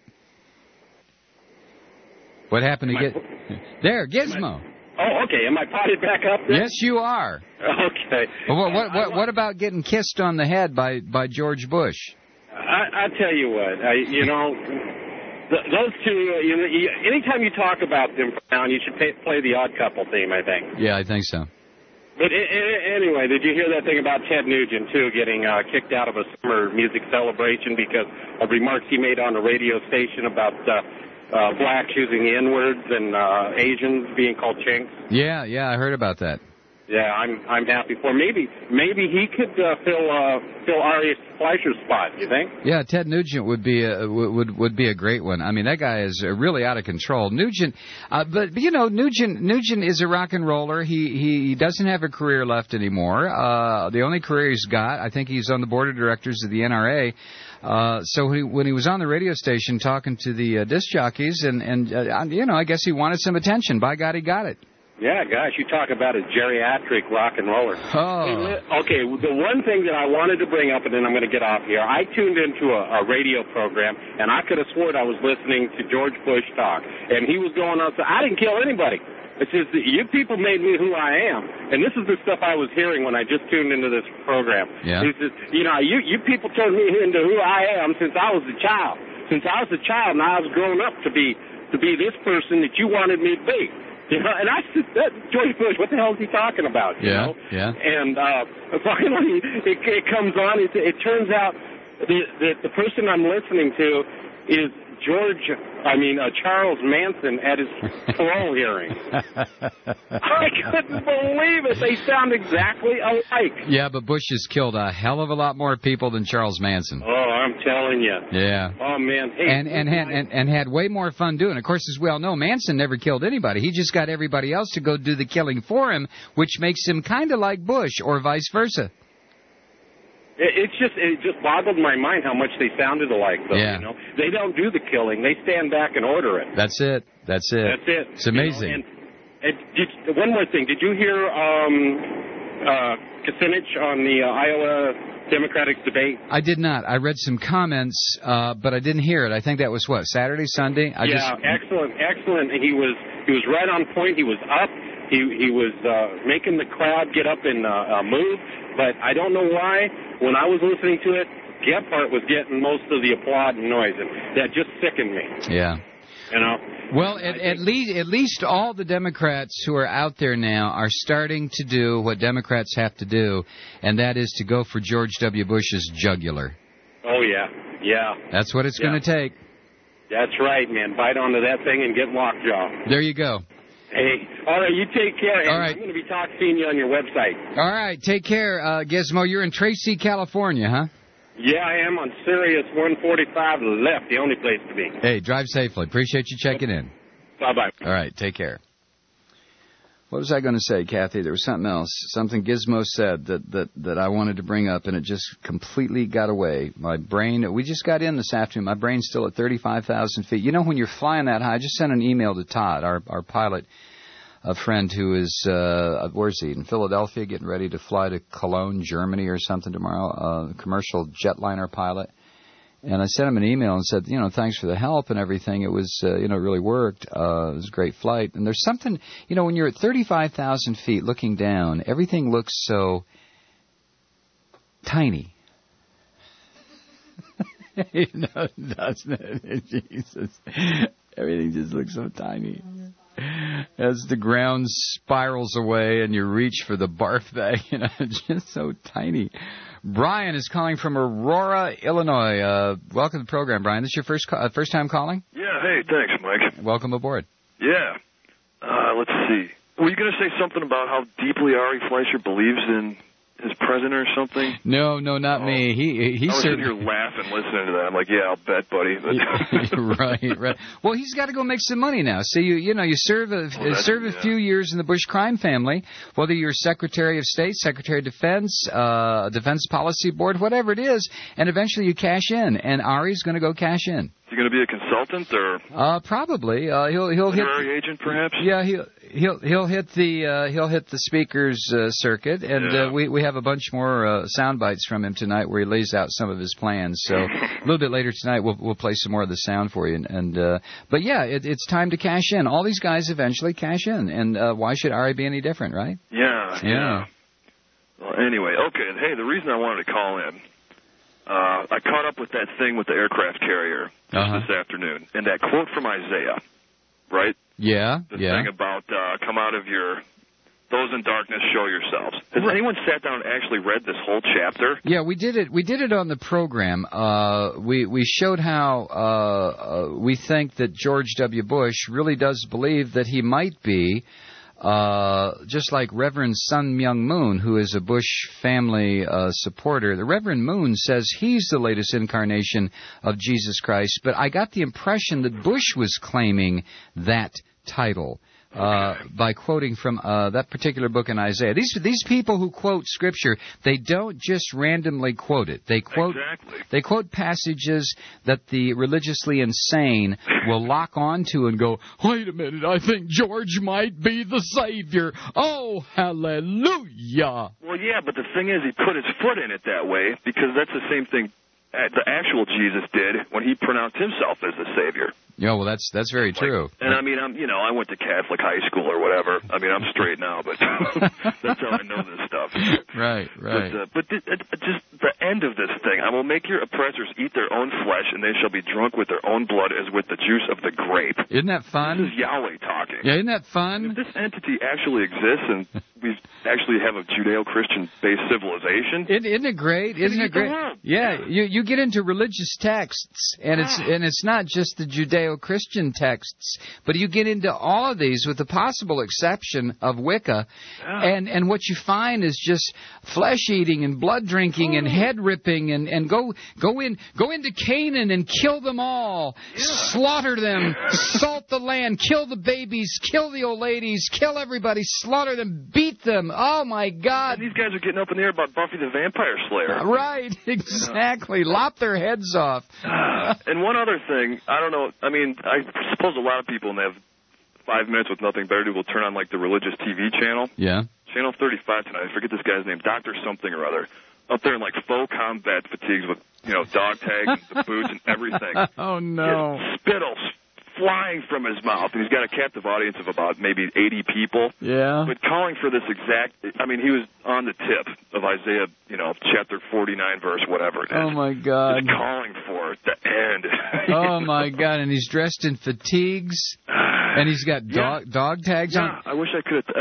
What happened to get... There, Gizmo. Oh, okay. Am I potted back up there? Yes, you are. Okay. Well, what about getting kissed on the head by George Bush? I tell you what, those two, anytime you talk about them now, you should play the Odd Couple theme, I think. Yeah, I think so. But anyway, did you hear that thing about Ted Nugent, too, getting kicked out of a summer music celebration because of remarks he made on a radio station about blacks using the N-words and Asians being called chinks? Yeah, I heard about that. Yeah, I'm happy for him. Maybe he could fill Ari Fleischer's spot. You think? Yeah, Ted Nugent would be a great one. I mean, that guy is really out of control. Nugent, but you know, Nugent is a rock and roller. He doesn't have a career left anymore. The only career he's got, I think, he's on the board of directors of the NRA. So when he was on the radio station talking to the disc jockeys, and you know, I guess he wanted some attention. By God, he got it. Yeah, gosh, you talk about a geriatric rock and roller. Oh. Okay, the one thing that I wanted to bring up, and then I'm going to get off here, I tuned into a radio program, and I could have sworn I was listening to George Bush talk, and he was going on, so I didn't kill anybody. It's just that you people made me who I am. And this is the stuff I was hearing when I just tuned into this program. Yeah. He says, you know, you people turned me into who I am since I was a child. Since I was a child, and I was grown up to be this person that you wanted me to be. You know, and I said, George Bush, what the hell is he talking about? You know? Yeah. And finally, it comes on. It turns out that the person I'm listening to is Charles Manson at his parole hearing. I couldn't believe it. They sound exactly alike. Yeah, but Bush has killed a hell of a lot more people than Charles Manson. Oh, I'm telling you. Yeah. Oh, man. Hey, and had way more fun doing it. Of course, as we all know, Manson never killed anybody. He just got everybody else to go do the killing for him, which makes him kind of like Bush, or vice versa. It just boggled my mind how much they sounded alike, though. Yeah. You know? They don't do the killing. They stand back and order it. That's it. It's amazing. You know, and one more thing. Did you hear Kucinich on the Iowa Democratic debate? I did not. I read some comments, but I didn't hear it. I think that was, Saturday, Sunday? Excellent. He was right on point. He was up. He was making the crowd get up and move. But I don't know why, when I was listening to it, Gephardt was getting most of the applaud and noise, and that just sickened me. Yeah. You know? Well, at least all the Democrats who are out there now are starting to do what Democrats have to do, and that is to go for George W. Bush's jugular. Oh, yeah. That's what it's going to take. That's right, man. Bite onto that thing and get lockjaw. There you go. Hey, all right, you take care. All right. I'm going to be seeing you on your website. All right, take care, Gizmo. You're in Tracy, California, huh? Yeah, I am on Sirius 145 left, the only place to be. Hey, drive safely. Appreciate you checking in. Bye-bye. All right, take care. What was I going to say, Kathy? There was something else. Something Gizmo said that I wanted to bring up, and it just completely got away. My brain, we just got in this afternoon. My brain's still at 35,000 feet. You know, when you're flying that high, I just sent an email to Todd, our pilot, a friend who is, where's he? In Philadelphia, getting ready to fly to Cologne, Germany or something tomorrow, commercial jetliner pilot. And I sent him an email and said, thanks for the help and everything. It was, it really worked. It was a great flight. And there's something, when you're at 35,000 feet looking down, everything looks so tiny. Doesn't it? Jesus. Everything just looks so tiny. As the ground spirals away and you reach for the barf bag, it's just so tiny. Brian is calling from Aurora, Illinois. Welcome to the program, Brian. This is your first time calling? Yeah, hey, thanks, Mike. Welcome aboard. Yeah. Let's see. Were you going to say something about how deeply Ari Fleischer believes in his president or something? No, not me. He I was sitting here laughing, listening to that. I'm like, yeah, I'll bet, buddy. Right. Well, he's got to go make some money now. See, you serve a few years in the Bush crime family, whether you're Secretary of State, Secretary of Defense, Defense Policy Board, whatever it is, and eventually you cash in. And Ari's going to go cash in. Is he going to be a consultant or? Probably. He'll hit agent, perhaps. Yeah, he'll hit the speakers circuit, and we have a bunch more sound bites from him tonight where he lays out some of his plans. So a little bit later tonight we'll play some more of the sound for you. But yeah, it's time to cash in. All these guys eventually cash in, and why should Ari be any different, right? Yeah. Well, anyway, okay. Hey, the reason I wanted to call in. I caught up with that thing with the aircraft carrier this afternoon, and that quote from Isaiah, right? Yeah, the thing about come out of those in darkness, show yourselves. Has anyone sat down and actually read this whole chapter? Yeah, we did it. We did it on the program. We showed how we think that George W. Bush really does believe that he might be just like Reverend Sun Myung Moon, who is a Bush family supporter. The Reverend Moon says he's the latest incarnation of Jesus Christ, but I got the impression that Bush was claiming that title. By quoting from that particular book in Isaiah. These people who quote Scripture, they don't just randomly quote it. They quote They quote passages that the religiously insane will lock onto and go, wait a minute, I think George might be the Savior. Oh, hallelujah. Well, yeah, but the thing is, he put his foot in it that way because that's the same thing the actual Jesus did when he pronounced himself as the Savior. Yeah, well, that's very true. And I mean, I went to Catholic high school or whatever. I mean, I'm straight now, but that's how I know this stuff. Right. But just the end of this thing, I will make your oppressors eat their own flesh, and they shall be drunk with their own blood as with the juice of the grape. Isn't that fun? This is Yahweh talking. Yeah, isn't that fun? If this entity actually exists, and we actually have a Judeo-Christian-based civilization. Isn't it great? Isn't it great? Yeah, you get into religious texts, and it's not just the Judeo-Christian texts, but you get into all of these with the possible exception of Wicca, and what you find is just flesh-eating and blood-drinking and head-ripping and go into Canaan and kill them all, slaughter them, salt the land, kill the babies, kill the old ladies, kill everybody, slaughter them, beat them. Oh, my God. And these guys are getting up in the air about Buffy the Vampire Slayer. Right, exactly. Lop their heads off. And one other thing, I don't know, I mean, I suppose a lot of people, when they have 5 minutes with nothing better to do, will turn on, like, the religious TV channel. Yeah. Channel 35 tonight. I forget this guy's name. Dr. something or other. Up there in, like, faux combat fatigues with, dog tags, the boots and everything. Oh, no. Spittle flying from his mouth. And he's got a captive audience of about maybe 80 people. Yeah. But calling for this he was on the tip of Isaiah, chapter 49, verse whatever it is. Oh, my God. Just calling for the end. Oh, my God. And he's dressed in fatigues. And he's got dog tags on. Yeah, I wish I could.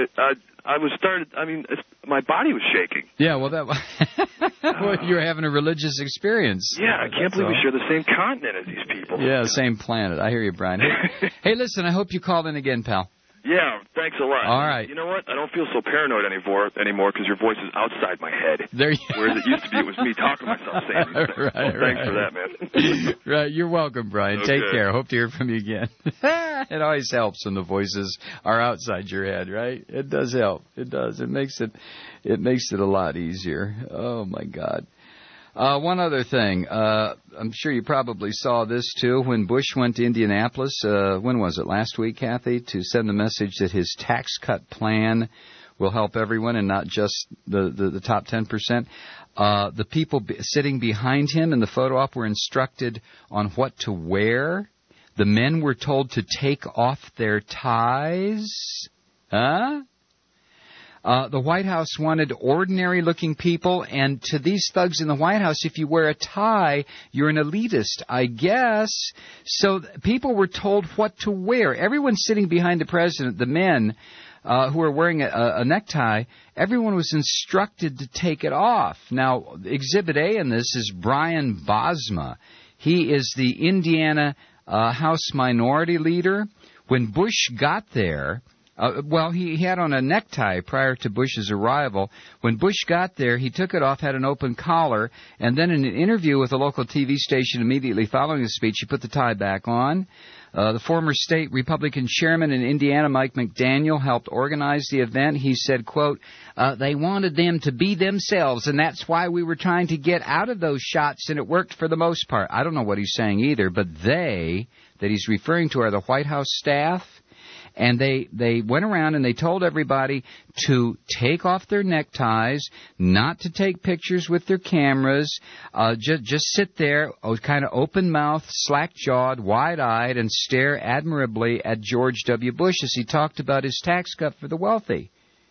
My body was shaking. Yeah, well, you're having a religious experience. Yeah, I can't believe we share the same continent as these people. Yeah, same planet. I hear you, Brian. Hey, listen, I hope you called in again, pal. Yeah, thanks a lot. All right. You know what? I don't feel so paranoid anymore because your voice is outside my head. Whereas it used to be, it was me talking to myself saying these things. Thanks for that, man. Right, you're welcome, Brian. Okay. Take care. Hope to hear from you again. It always helps when the voices are outside your head, right? It does help. It does. It makes it a lot easier. Oh, my God. One other thing. I'm sure you probably saw this, too, when Bush went to Indianapolis. When was it? Last week, Kathy? To send the message that his tax cut plan will help everyone and not just the top 10%. The people sitting behind him in the photo op were instructed on what to wear. The men were told to take off their ties. Huh? The White House wanted ordinary-looking people, and to these thugs in the White House, if you wear a tie, you're an elitist, I guess. So people were told what to wear. Everyone sitting behind the president, the men who are wearing a necktie, everyone was instructed to take it off. Now, Exhibit A in this is Brian Bosma. He is the Indiana House Minority Leader. When Bush got there... he had on a necktie prior to Bush's arrival. When Bush got there, he took it off, had an open collar, and then in an interview with a local TV station immediately following the speech, he put the tie back on. The former state Republican chairman in Indiana, Mike McDaniel, helped organize the event. He said, quote, they wanted them to be themselves, and that's why we were trying to get out of those shots, and it worked for the most part. I don't know what he's saying either, but they, that he's referring to, are the White House staff. And they went around and they told everybody to take off their neckties, not to take pictures with their cameras, just sit there, kind of open-mouthed, slack-jawed, wide-eyed, and stare admirably at George W. Bush as he talked about his tax cut for the wealthy.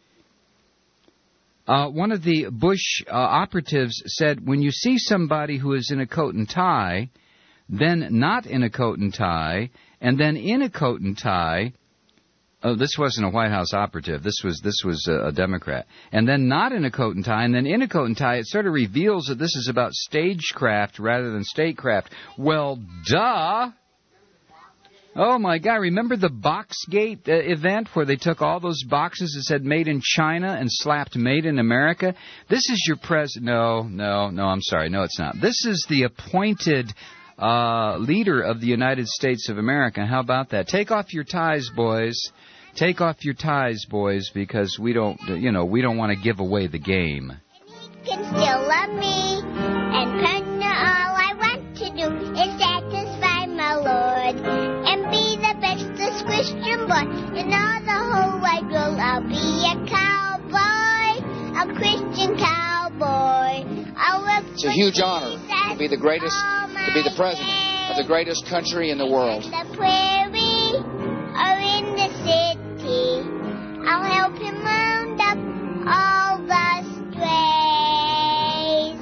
One of the Bush operatives said, when you see somebody who is in a coat and tie, then not in a coat and tie, and then in a coat and tie... Oh, this wasn't a White House operative. This was a Democrat. And then not in a coat and tie, and then in a coat and tie, it sort of reveals that this is about stagecraft rather than statecraft. Well, duh. Oh, my God. Remember the Boxgate event where they took all those boxes that said Made in China and slapped Made in America? This is your president. No, I'm sorry. No, it's not. This is the appointed leader of the United States of America. How about that? Take off your ties, boys. Take off your ties, boys, because we don't want to give away the game. You can still love me, and partner, all I want to do is satisfy my Lord, and be the bestest Christian boy in all the whole wide world. I'll be a cowboy, a Christian cowboy. It's a huge honor to be the greatest, to be the president of the greatest country in the world. In the prairie or in the city, I'll help him round up all the strays.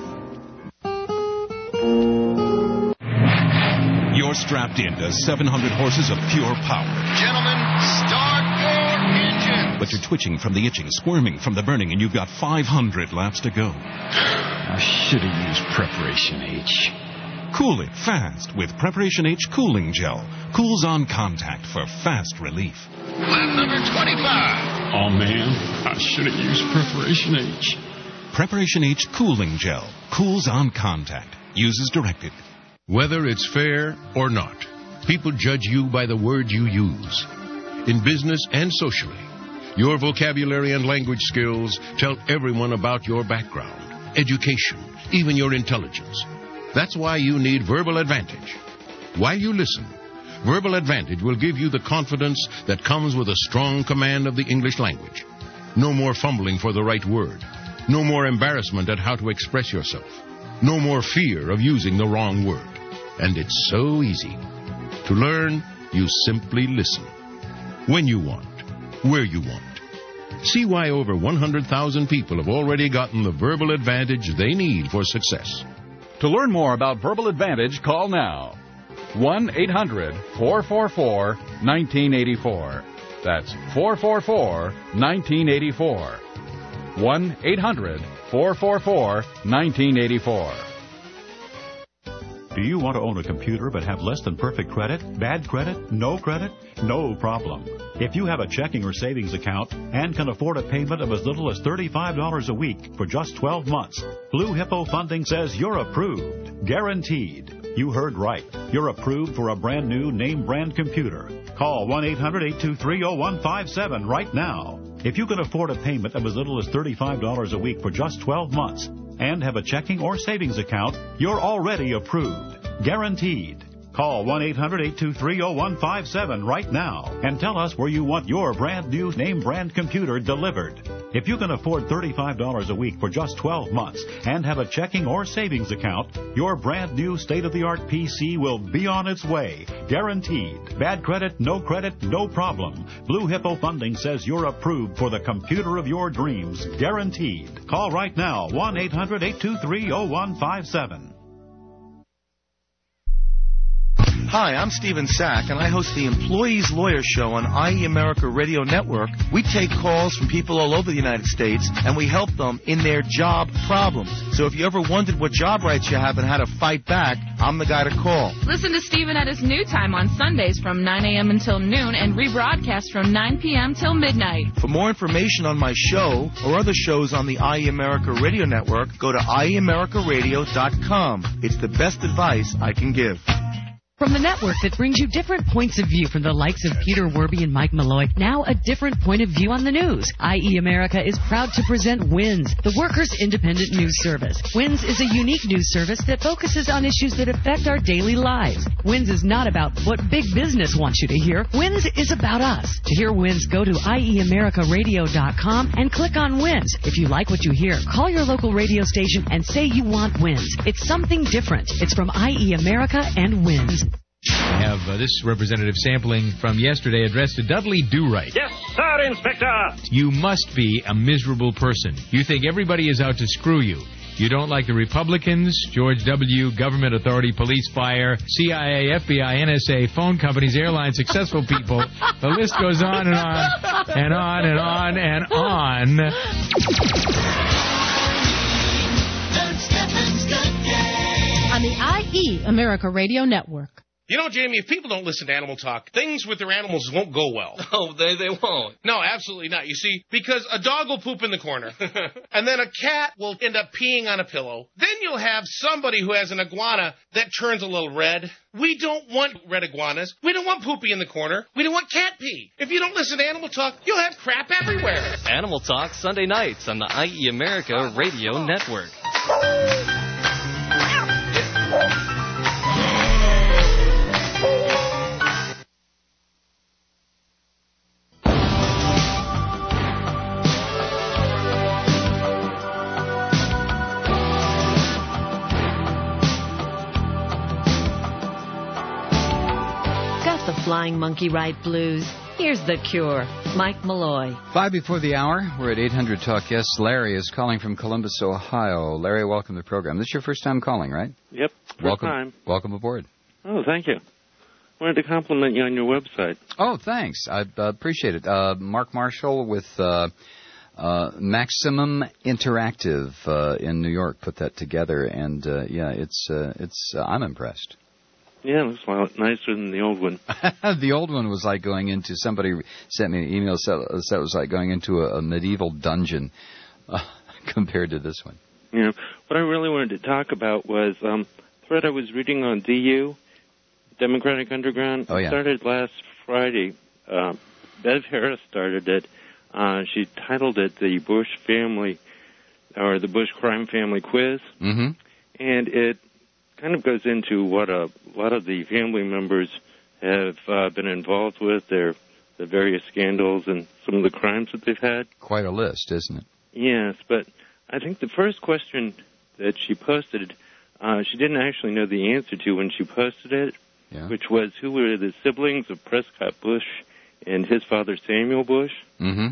You're strapped into 700 horses of pure power. Gentlemen, start your engine. But you're twitching from the itching, squirming from the burning, and you've got 500 laps to go. I should have used Preparation H. Cool it fast with Preparation H Cooling Gel. Cools on contact for fast relief. Lap number 25. Oh, man, I should have used Preparation H. Preparation H Cooling Gel. Cools on contact. Use as directed. Whether it's fair or not, people judge you by the words you use. In business and socially, your vocabulary and language skills tell everyone about your background, education, even your intelligence. That's why you need Verbal Advantage. While you listen, Verbal Advantage will give you the confidence that comes with a strong command of the English language. No more fumbling for the right word. No more embarrassment at how to express yourself. No more fear of using the wrong word. And it's so easy. To learn, you simply listen. When you want. Where you want. See why over 100,000 people have already gotten the Verbal Advantage they need for success. To learn more about Verbal Advantage, call now. 1-800-444-1984. That's 444-1984. 1-800-444-1984. Do you want to own a computer but have less than perfect credit? Bad credit? No credit? No problem. If you have a checking or savings account and can afford a payment of as little as $35 a week for just 12 months, Blue Hippo Funding says you're approved. Guaranteed. You heard right. You're approved for a brand new name brand computer. Call 1-800-823-0157 right now. If you can afford a payment of as little as $35 a week for just 12 months and have a checking or savings account, you're already approved. Guaranteed. Call 1-800-823-0157 right now and tell us where you want your brand new name brand computer delivered. If you can afford $35 a week for just 12 months and have a checking or savings account, your brand new state-of-the-art PC will be on its way. Guaranteed. Bad credit, no problem. Blue Hippo Funding says you're approved for the computer of your dreams. Guaranteed. Call right now, 1-800-823-0157. Hi, I'm Stephen Sack, and I host the Employees Lawyer Show on IE America Radio Network. We take calls from people all over the United States, and we help them in their job problems. So if you ever wondered what job rights you have and how to fight back, I'm the guy to call. Listen to Stephen at his new time on Sundays from 9 a.m. until noon and rebroadcast from 9 p.m. till midnight. For more information on my show or other shows on the IE America Radio Network, go to IEAmericaRadio.com. It's the best advice I can give. From the network that brings you different points of view from the likes of Peter Werby and Mike Malloy, now a different point of view on the news. IE America is proud to present WINS, the Workers' Independent News Service. WINS is a unique news service that focuses on issues that affect our daily lives. WINS is not about what big business wants you to hear. WINS is about us. To hear WINS, go to IEAmericaRadio.com and click on WINS. If you like what you hear, call your local radio station and say you want WINS. It's something different. It's from IE America and WINS. We have this representative sampling from yesterday addressed to Dudley Do-Right. Yes, sir, Inspector. You must be a miserable person. You think everybody is out to screw you. You don't like the Republicans, George W., government authority, police, fire, CIA, FBI, NSA, phone companies, airlines, successful people. The list goes on and on and on and on and on. On the IE America Radio Network. You know, Jamie, if people don't listen to Animal Talk, things with their animals won't go well. Oh, they won't. No, absolutely not. You see, because a dog will poop in the corner, and then a cat will end up peeing on a pillow. Then you'll have somebody who has an iguana that turns a little red. We don't want red iguanas. We don't want poopy in the corner. We don't want cat pee. If you don't listen to Animal Talk, you'll have crap everywhere. Animal Talk, Sunday nights on the IE America Radio Network. Flying Monkey Ride Blues. Here's the cure. Mike Malloy. 5 before the hour. We're at 800 Talk. Yes, Larry is calling from Columbus, Ohio. Larry, welcome to the program. This is your first time calling, right? Yep, first time. Welcome aboard. Oh, thank you. I wanted to compliment you on your website. Oh, thanks. I appreciate it. Mark Marshall with Maximum Interactive in New York put that together, and it's I'm impressed. Yeah, it looks a lot nicer than the old one. The old one was like going into, somebody sent me an email that was like going into a medieval dungeon compared to this one. Yeah, what I really wanted to talk about was a thread I was reading on DU, Democratic Underground. Oh, yeah. It started last Friday. Bev Harris started it. She titled it the Bush Family, or the Bush Crime Family Quiz. Mm-hmm. And it kind of goes into what a lot of the family members have been involved with, the various scandals and some of the crimes that they've had. Quite a list, isn't it? Yes, but I think the first question that she posted, she didn't actually know the answer to when she posted it, which was who were the siblings of Prescott Bush and his father Samuel Bush. Mm-hmm.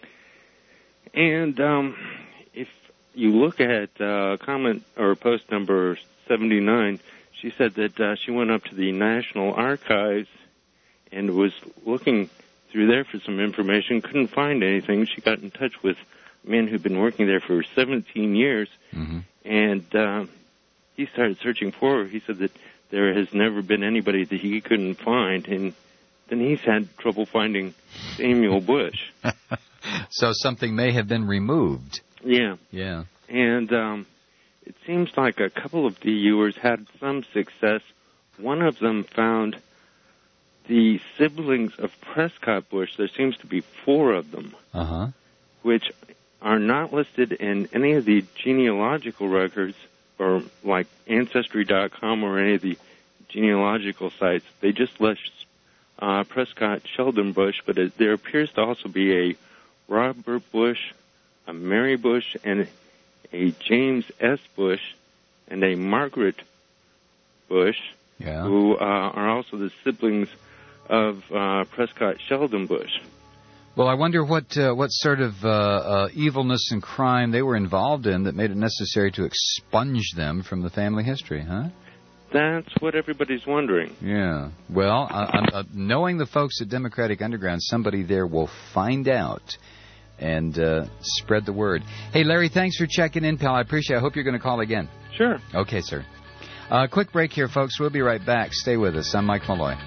And if you look at comment or post number 79, she said that she went up to the National Archives and was looking through there for some information, couldn't find anything. She got in touch with a man who'd been working there for 17 years, and he started searching for her. He said that there has never been anybody that he couldn't find, and then he's had trouble finding Samuel Bush. So something may have been removed. Yeah. Yeah. And it seems like a couple of DUers had some success. One of them found the siblings of Prescott Bush. There seems to be 4 of them, which are not listed in any of the genealogical records, or like Ancestry.com or any of the genealogical sites. They just list Prescott Sheldon Bush, but there appears to also be a Robert Bush, a Mary Bush, and a James S. Bush, and a Margaret Bush, who are also the siblings of Prescott Sheldon Bush. Well, I wonder what sort of evilness and crime they were involved in that made it necessary to expunge them from the family history, huh? That's what everybody's wondering. Yeah. Well, knowing the folks at Democratic Underground, somebody there will find out and spread the word. Hey, Larry, thanks for checking in, pal. I appreciate it. I hope you're going to call again. Sure. Okay, sir. Quick break here, folks. We'll be right back. Stay with us. I'm Mike Malloy.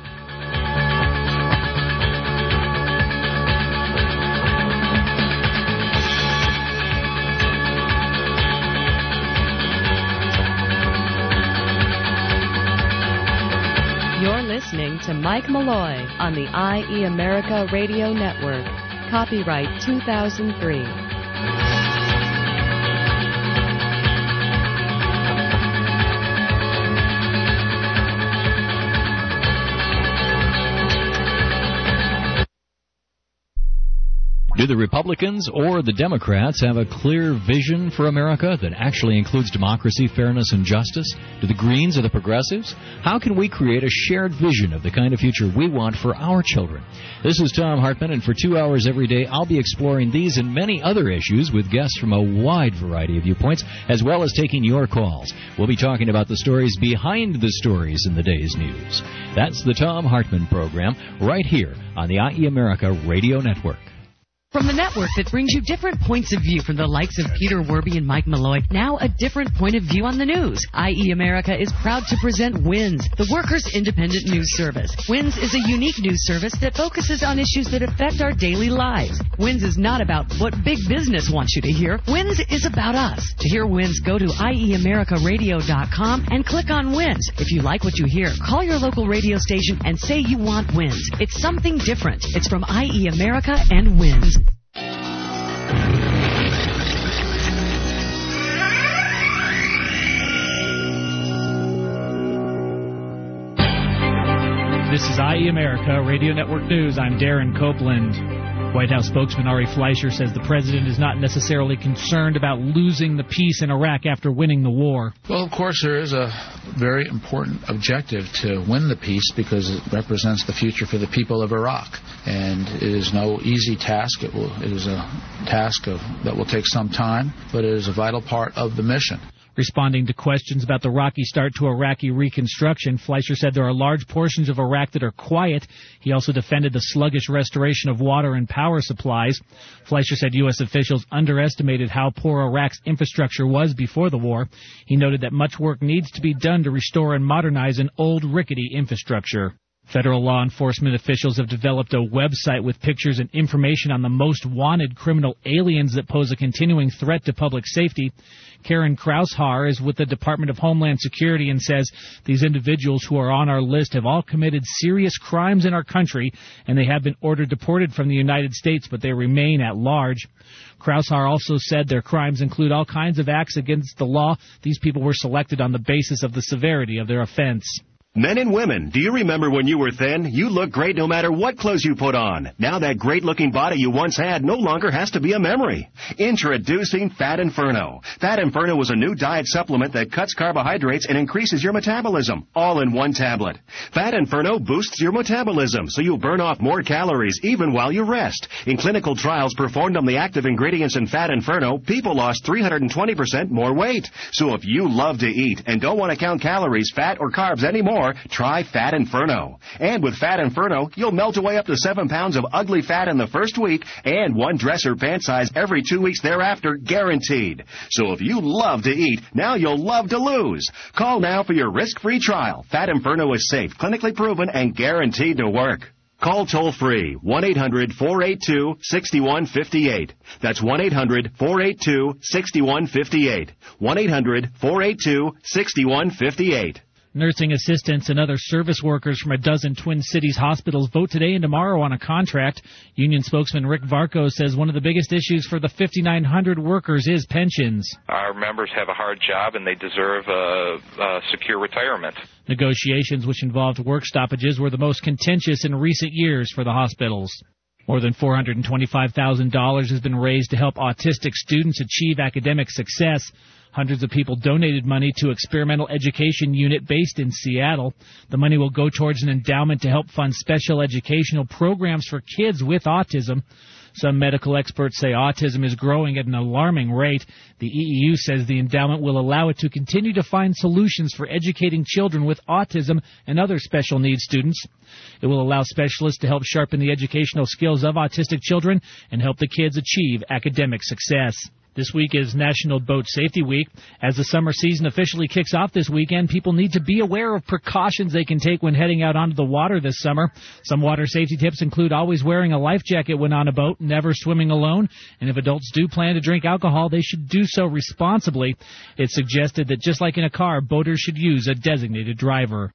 You're listening to Mike Malloy on the IE America Radio Network. Copyright 2003. Do the Republicans or the Democrats have a clear vision for America that actually includes democracy, fairness, and justice? Do the Greens or the Progressives? How can we create a shared vision of the kind of future we want for our children? This is Tom Hartman, and for 2 hours every day, I'll be exploring these and many other issues with guests from a wide variety of viewpoints, as well as taking your calls. We'll be talking about the stories behind the stories in the day's news. That's the Tom Hartman Program, right here on the IE America Radio Network. From the network that brings you different points of view from the likes of Peter Werby and Mike Malloy, now a different point of view on the news. IE America is proud to present WINS, the Workers' Independent News Service. WINS is a unique news service that focuses on issues that affect our daily lives. WINS is not about what big business wants you to hear. WINS is about us. To hear WINS, go to IEAmericaRadio.com and click on WINS. If you like what you hear, call your local radio station and say you want WINS. It's something different. It's from IE America and WINS. This is IE America Radio Network News. I'm Darren Copeland. White House spokesman Ari Fleischer says the president is not necessarily concerned about losing the peace in Iraq after winning the war. Well, of course, there is a very important objective to win the peace because it represents the future for the people of Iraq. And it is no easy task. It is a task that will take some time, but it is a vital part of the mission. Responding to questions about the rocky start to Iraqi reconstruction, Fleischer said there are large portions of Iraq that are quiet. He also defended the sluggish restoration of water and power supplies. Fleischer said U.S. officials underestimated how poor Iraq's infrastructure was before the war. He noted that much work needs to be done to restore and modernize an old, rickety infrastructure. Federal law enforcement officials have developed a website with pictures and information on the most wanted criminal aliens that pose a continuing threat to public safety. Karen Kraushar is with the Department of Homeland Security and says these individuals who are on our list have all committed serious crimes in our country, and they have been ordered deported from the United States, but they remain at large. Kraushar also said their crimes include all kinds of acts against the law. These people were selected on the basis of the severity of their offense. Men and women, do you remember when you were thin? You looked great no matter what clothes you put on. Now that great-looking body you once had no longer has to be a memory. Introducing Fat Inferno. Fat Inferno is a new diet supplement that cuts carbohydrates and increases your metabolism, all in one tablet. Fat Inferno boosts your metabolism, so you'll burn off more calories even while you rest. In clinical trials performed on the active ingredients in Fat Inferno, people lost 320% more weight. So if you love to eat and don't want to count calories, fat, or carbs anymore, try Fat Inferno. And with Fat Inferno, you'll melt away up to 7 pounds of ugly fat in the first week and 1 dress or pant size every 2 weeks thereafter, guaranteed. So if you love to eat, now you'll love to lose. Call now for your risk-free trial. Fat Inferno is safe, clinically proven, and guaranteed to work. Call toll-free 1-800-482-6158. That's 1-800-482-6158. 1-800-482-6158. Nursing assistants and other service workers from a dozen Twin Cities hospitals vote today and tomorrow on a contract. Union spokesman Rick Varco says one of the biggest issues for the 5,900 workers is pensions. Our members have a hard job and they deserve a secure retirement. Negotiations which involved work stoppages were the most contentious in recent years for the hospitals. More than $425,000 has been raised to help autistic students achieve academic success. Hundreds of people donated money to Experimental Education Unit based in Seattle. The money will go towards an endowment to help fund special educational programs for kids with autism. Some medical experts say autism is growing at an alarming rate. The EEU says the endowment will allow it to continue to find solutions for educating children with autism and other special needs students. It will allow specialists to help sharpen the educational skills of autistic children and help the kids achieve academic success. This week is National Boat Safety Week. As the summer season officially kicks off this weekend, people need to be aware of precautions they can take when heading out onto the water this summer. Some water safety tips include always wearing a life jacket when on a boat, never swimming alone, and if adults do plan to drink alcohol, they should do so responsibly. It's suggested that just like in a car, boaters should use a designated driver.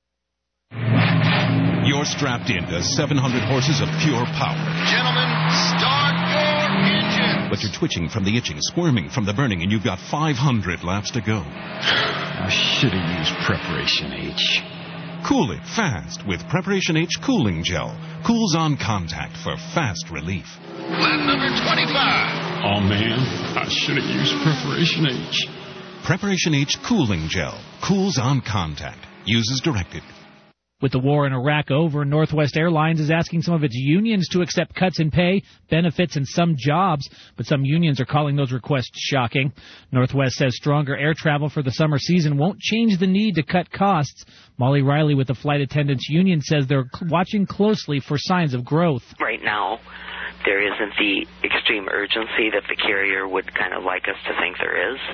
You're strapped into 700 horses of pure power. Gentlemen, start your engine. But you're twitching from the itching, squirming from the burning, and you've got 500 laps to go. I should have used Preparation H. Cool it fast with Preparation H Cooling Gel. Cools on contact for fast relief. Lap number 25. Oh, man, I should have used Preparation H. Preparation H Cooling Gel. Cools on contact. Use as directed. With the war in Iraq over, Northwest Airlines is asking some of its unions to accept cuts in pay, benefits, and some jobs, but some unions are calling those requests shocking. Northwest says stronger air travel for the summer season won't change the need to cut costs. Molly Riley with the Flight Attendants Union says they're watching closely for signs of growth. Right now, there isn't the extreme urgency that the carrier would kind of like us to think there is.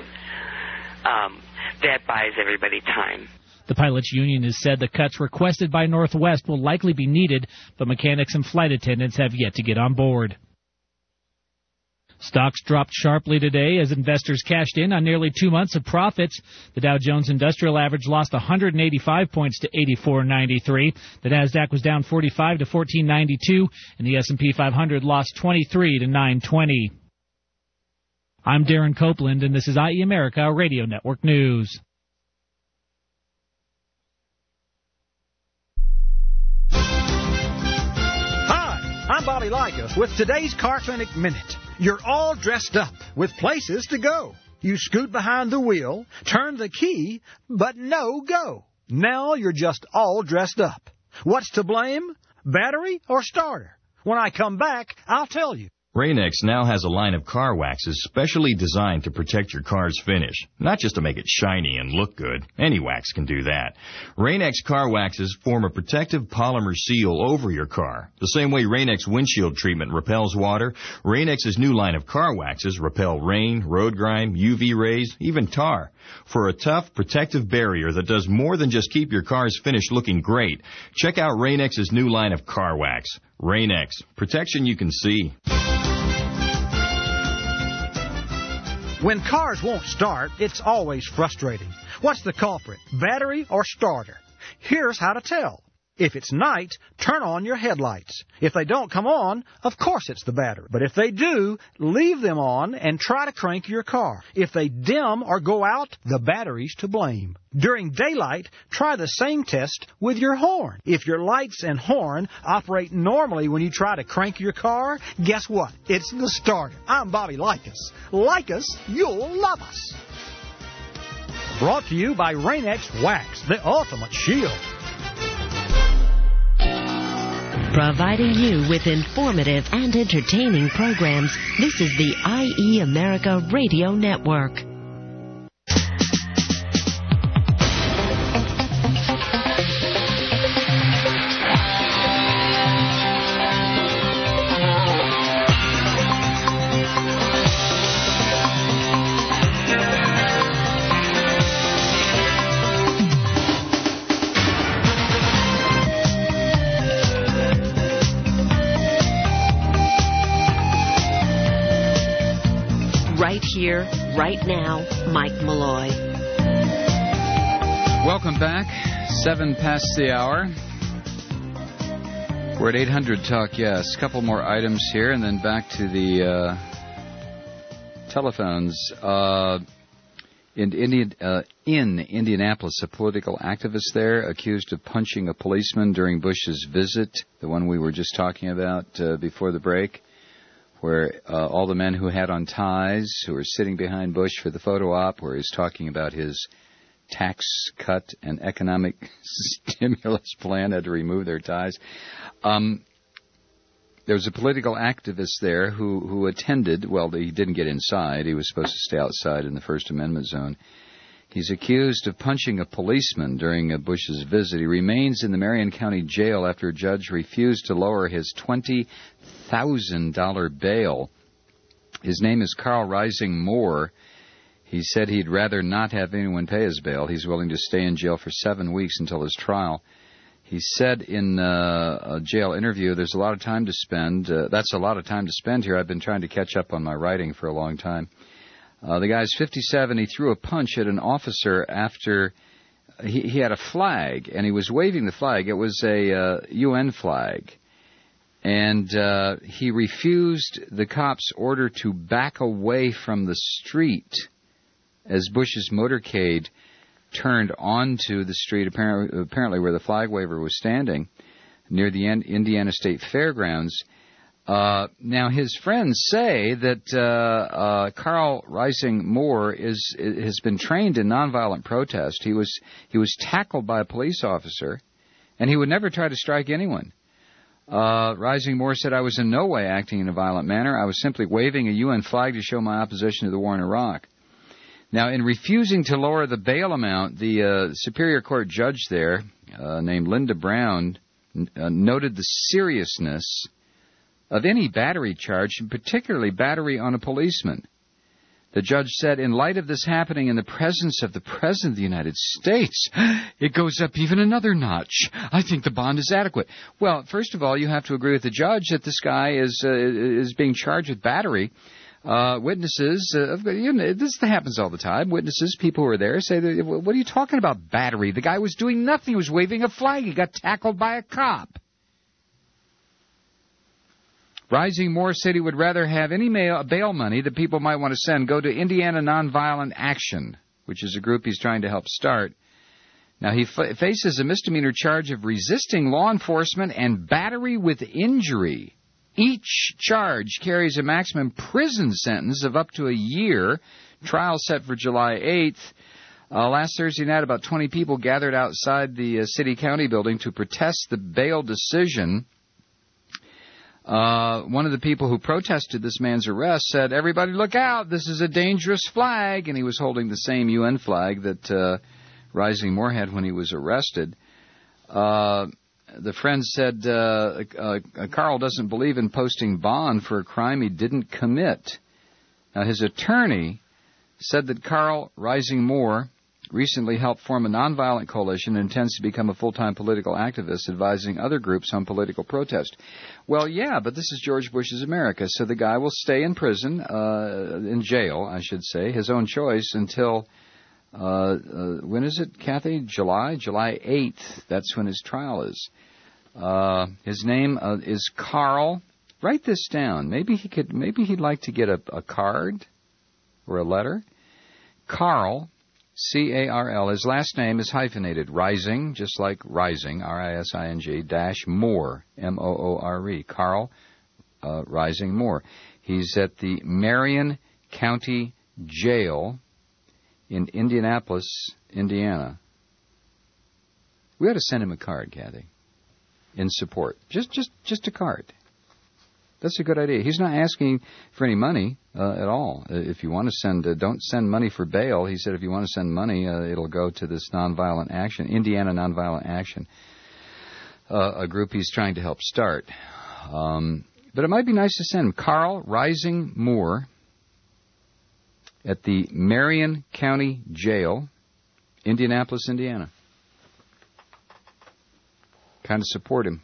That buys everybody time. The pilots' union has said the cuts requested by Northwest will likely be needed, but mechanics and flight attendants have yet to get on board. Stocks dropped sharply today as investors cashed in on nearly 2 months of profits. The Dow Jones Industrial Average lost 185 points to 84.93. The Nasdaq was down 45 to 14.92, and the S&P 500 lost 23 to 920. I'm Darren Copeland, and this is IE America Radio Network News. Hi, I'm Bobby Likas with today's Car Clinic Minute. You're all dressed up with places to go. You scoot behind the wheel, turn the key, but no go. Now you're just all dressed up. What's to blame? Battery or starter? When I come back, I'll tell you. Rain-X now has a line of car waxes specially designed to protect your car's finish, not just to make it shiny and look good. Any wax can do that. Rain-X car waxes form a protective polymer seal over your car. The same way Rain-X windshield treatment repels water, Rain-X's new line of car waxes repel rain, road grime, UV rays, even tar. For a tough, protective barrier that does more than just keep your car's finish looking great, check out Rain-X's new line of car wax. Rain-X, protection you can see. When cars won't start, it's always frustrating. What's the culprit, battery or starter? Here's how to tell. If it's night, turn on your headlights. If they don't come on, of course it's the battery. But if they do, leave them on and try to crank your car. If they dim or go out, the battery's to blame. During daylight, try the same test with your horn. If your lights and horn operate normally when you try to crank your car, guess what? It's the starter. I'm Bobby Likas. Like us, you'll love us. Brought to you by Rain-X Wax, the ultimate shield. Providing you with informative and entertaining programs, this is the IE America Radio Network. Right here, right now, Mike Malloy. Welcome back. 7 past the hour. We're at 800 Talk Yes. A couple more items here, and then back to the telephones. In Indianapolis, a political activist there accused of punching a policeman during Bush's visit, the one we were just talking about before the break, where all the men who had on ties, who were sitting behind Bush for the photo op, where he's talking about his tax cut and economic stimulus plan, had to remove their ties. There was a political activist there who attended. Well, he didn't get inside. He was supposed to stay outside in the First Amendment zone. He's accused of punching a policeman during Bush's visit. He remains in the Marion County Jail after a judge refused to lower his $20,000 bail. His name is Carl Rising Moore. He said he'd rather not have anyone pay his bail. He's willing to stay in jail for 7 weeks until his trial. He said in a jail interview, there's a lot of time to spend. That's a lot of time to spend here. I've been trying to catch up on my writing for a long time. The guy's 57. He threw a punch at an officer after he had a flag, and he was waving the flag. It was a UN flag. And he refused the cop's order to back away from the street as Bush's motorcade turned onto the street, apparently where the flag waver was standing, near the Indiana State Fairgrounds. Now, his friends say that Carl Rising Moore has been trained in nonviolent protest. He was tackled by a police officer, and he would never try to strike anyone. Rising Moore said, I was in no way acting in a violent manner. I was simply waving a UN flag to show my opposition to the war in Iraq. Now, in refusing to lower the bail amount, the Superior Court judge there, named Linda Brown, noted the seriousness of any battery charge, and particularly battery on a policeman. The judge said, in light of this happening in the presence of the President of the United States, it goes up even another notch. I think the bond is adequate. Well, first of all, you have to agree with the judge that this guy is being charged with battery. Witnesses, this happens all the time. Witnesses, people who are there, say, what are you talking about, battery? The guy was doing nothing. He was waving a flag. He got tackled by a cop. Rising Moore said he would rather have any bail money that people might want to send go to Indiana Nonviolent Action, which is a group he's trying to help start. Now, he faces a misdemeanor charge of resisting law enforcement and battery with injury. Each charge carries a maximum prison sentence of up to a year. Trial set for July 8th. Last Thursday night, about 20 people gathered outside the city-county building to protest the bail decision. One of the people who protested this man's arrest said, "Everybody look out, this is a dangerous flag," and he was holding the same UN flag that Rising Moore had when he was arrested. The friend said, Carl doesn't believe in posting bond for a crime he didn't commit. Now, his attorney said that Carl Rising Moore recently helped form a nonviolent coalition and intends to become a full-time political activist advising other groups on political protest. Well, yeah, but this is George Bush's America, so the guy will stay in prison, in jail, I should say, his own choice, until, when is it, Kathy? July 8th. That's when his trial is. His name is Carl. Write this down. Maybe he'd like to get a card or a letter. Carl, C-A-R-L. His last name is hyphenated. Rising, just like Rising, R-I-S-I-N-G, dash Moore, M-O-O-R-E. Carl Rising Moore. He's at the Marion County Jail in Indianapolis, Indiana. We ought to send him a card, Kathy, in support. Just a card. That's a good idea. He's not asking for any money at all. If you want to send, don't send money for bail. He said if you want to send money, it'll go to this Nonviolent Action, Indiana Nonviolent Action, a group he's trying to help start. But it might be nice to send him. Carl Rising Moore at the Marion County Jail, Indianapolis, Indiana. Kind of support him.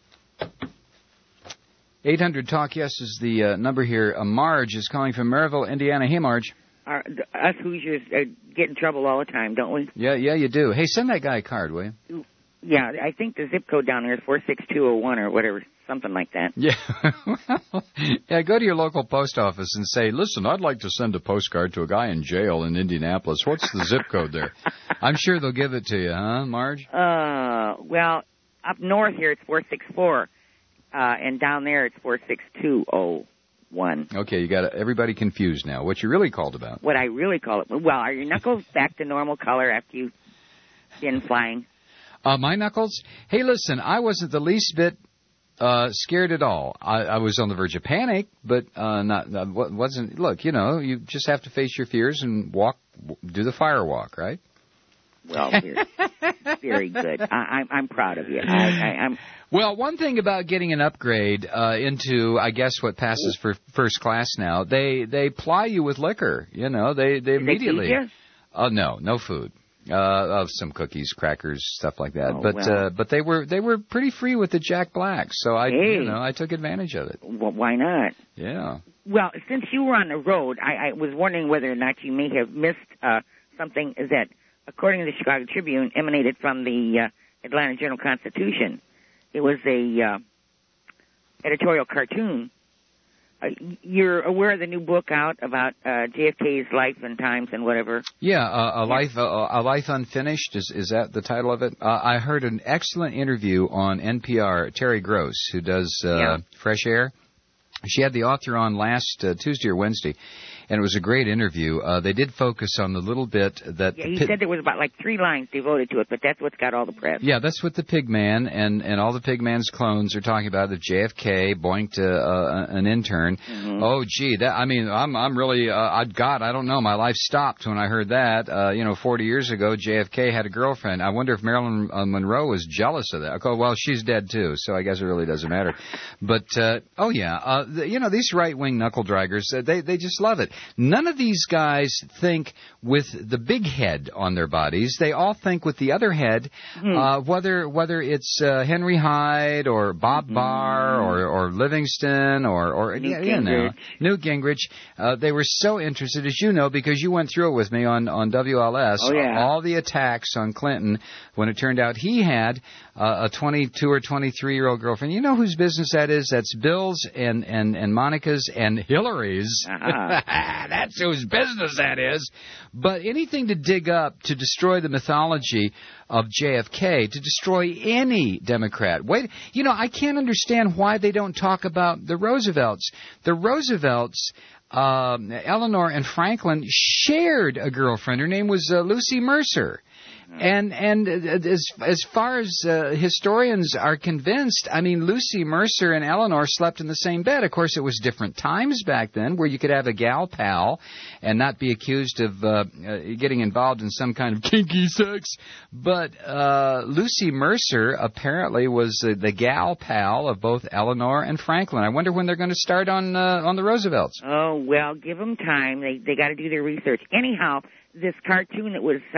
800-TALK-YES is the number here. Marge is calling from Maryville, Indiana. Hey, Marge. Us Hoosiers get in trouble all the time, don't we? Yeah, you do. Hey, send that guy a card, will you? Yeah, I think the zip code down there is 46201 or whatever, something like that. Yeah. Yeah, go to your local post office and say, listen, I'd like to send a postcard to a guy in jail in Indianapolis. What's the zip code there? I'm sure they'll give it to you, huh, Marge? Well, up north here it's 464. And down there it's 46201. Okay, you got everybody confused now. What you really called about? What I really call it. Well, are your knuckles back to normal color after you've been flying? My knuckles? Hey, listen, I wasn't the least bit scared at all. I was on the verge of panic, but wasn't. Look, you just have to face your fears and do the fire walk, right? Well, very good. I'm proud of you. I'm. Well, one thing about getting an upgrade into, I guess, what passes for first class now, they ply you with liquor. They immediately. They feed you? No food. Some cookies, crackers, stuff like that. Oh, but they were pretty free with the Jack Black, so I took advantage of it. Well, why not? Yeah. Well, since you were on the road, I was wondering whether or not you may have missed something that, according to the Chicago Tribune, emanated from the Atlanta Journal-Constitution. It was a editorial cartoon. You're aware of the new book out about JFK's life and times and whatever? Yeah, a life unfinished. Is that the title of it? I heard an excellent interview on NPR. Terry Gross, who does Fresh Air. She had the author on last Tuesday or Wednesday, and it was a great interview. They did focus on the little bit that... Yeah, he said there was about like 3 lines devoted to it, but that's what's got all the press. Yeah, that's what the Pigman and all the Pigman's clones are talking about. The JFK boinked an intern. Mm-hmm. Oh, gee, I'm really... I don't know. My life stopped when I heard that. 40 years ago, JFK had a girlfriend. I wonder if Marilyn Monroe was jealous of that. Okay, well, she's dead, too, so I guess it really doesn't matter. But, these right-wing knuckle-draggers, they just love it. None of these guys think with the big head on their bodies. They all think with the other head, whether it's Henry Hyde or Bob Barr or Livingston or Newt Gingrich. They were so interested, as you know, because you went through it with me on WLS. Oh, yeah. All the attacks on Clinton when it turned out he had a 22 or 23-year-old girlfriend. You know whose business that is? That's Bill's and Monica's and Hillary's. That's whose business that is. But anything to dig up to destroy the mythology of JFK, to destroy any Democrat. I can't understand why they don't talk about the Roosevelts. The Roosevelts, Eleanor and Franklin, shared a girlfriend. Her name was Lucy Mercer. And as far as historians are convinced, Lucy Mercer and Eleanor slept in the same bed. Of course, it was different times back then where you could have a gal pal and not be accused of getting involved in some kind of kinky sex. But Lucy Mercer apparently was the gal pal of both Eleanor and Franklin. I wonder when they're going to start on the Roosevelts. Oh, well, give them time. They got to do their research. Anyhow, this cartoon that was...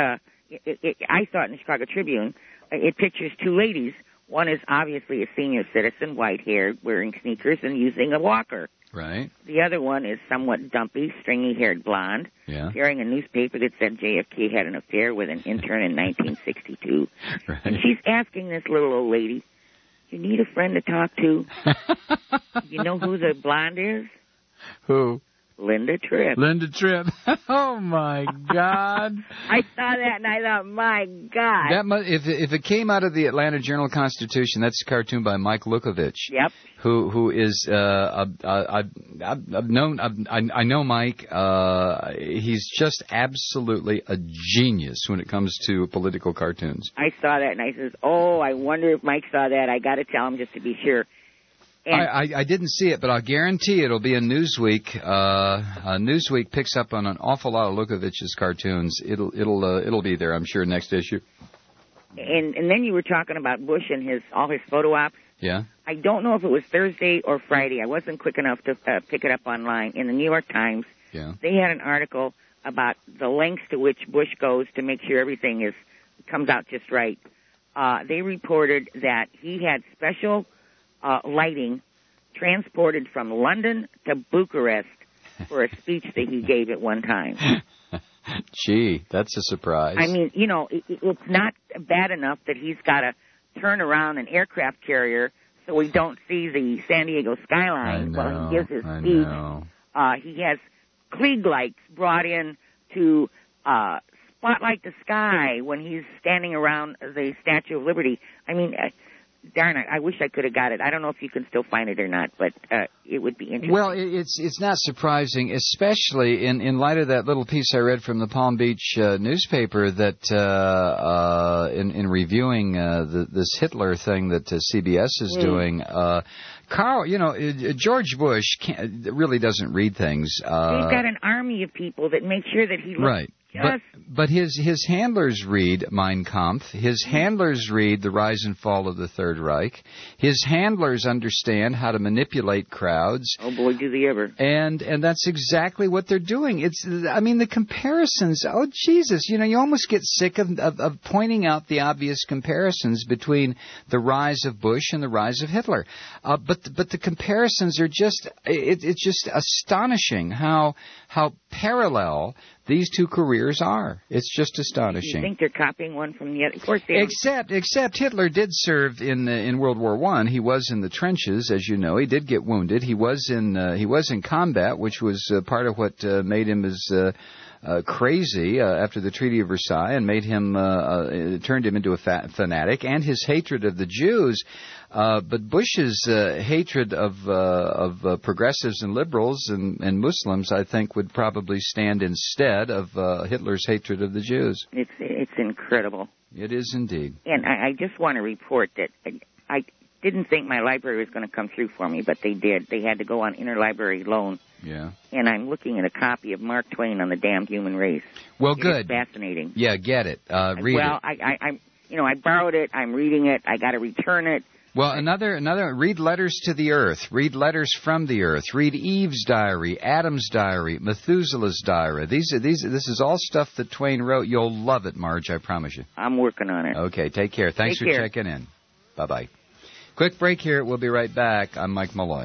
I saw it in the Chicago Tribune. It pictures 2 ladies. One is obviously a senior citizen, white-haired, wearing sneakers and using a walker. Right. The other one is somewhat dumpy, stringy-haired blonde, carrying a newspaper that said JFK had an affair with an intern in 1962. Right. And she's asking this little old lady, "You need a friend to talk to?" You know who the blonde is? Who? Linda Tripp. Linda Tripp. Oh, my God. I saw that and I thought, my God. If it came out of the Atlanta Journal-Constitution, that's a cartoon by Mike Lukovich. Yep. Who is I know Mike. He's just absolutely a genius when it comes to political cartoons. I saw that and I says, "Oh, I wonder if Mike saw that. I got to tell him just to be sure." I didn't see it, but I'll guarantee it'll be in Newsweek. Newsweek picks up on an awful lot of Lukovich's cartoons. It'll be there, I'm sure, next issue. And then you were talking about Bush and all his photo ops. Yeah. I don't know if it was Thursday or Friday. I wasn't quick enough to pick it up online. In the New York Times, they had an article about the lengths to which Bush goes to make sure everything comes out just right. They reported that he had special lighting transported from London to Bucharest for a speech that he gave at one time. Gee, that's a surprise. It's not bad enough that he's got to turn around an aircraft carrier so we don't see the San Diego skyline while he gives his speech. He has Klieg lights brought in to spotlight the sky when he's standing around the Statue of Liberty. Darn it, I wish I could have got it. I don't know if you can still find it or not, but it would be interesting. Well, it's not surprising, especially in light of that little piece I read from the Palm Beach newspaper that in reviewing this Hitler thing that CBS is doing, Carl, George Bush really doesn't read things. He's got an army of people that make sure that he looks right. But his handlers read Mein Kampf. His handlers read The Rise and Fall of the Third Reich. His handlers understand how to manipulate crowds. Oh boy, do they ever! And that's exactly what they're doing. The comparisons. Oh Jesus, you almost get sick of pointing out the obvious comparisons between the rise of Bush and the rise of Hitler. But the comparisons are it's just astonishing how parallel these two careers are. It's just astonishing. You think they're copying one from the other? Of course they are. Except Hitler did serve in World War I. He was in the trenches, as you know. He did get wounded. He was in combat, which was part of what made him as crazy after the Treaty of Versailles and made him turned him into a fanatic. And his hatred of the Jews. But Bush's hatred of progressives and liberals and Muslims, I think, would probably stand instead of Hitler's hatred of the Jews. It's incredible. It is indeed. And I just want to report that I didn't think my library was going to come through for me, but they did. They had to go on interlibrary loan. Yeah. And I'm looking at a copy of Mark Twain on the Damned Human Race. Well, It's good. Fascinating. Yeah, get it. Read it. Well, I borrowed it. I'm reading it. I got to return it. Well, another. Read Letters to the Earth. Read Letters from the Earth. Read Eve's diary, Adam's diary, Methuselah's diary. This is all stuff that Twain wrote. You'll love it, Marge. I promise you. I'm working on it. Okay, take care. Thanks for checking in. Bye-bye. Quick break here. We'll be right back. I'm Mike Malloy.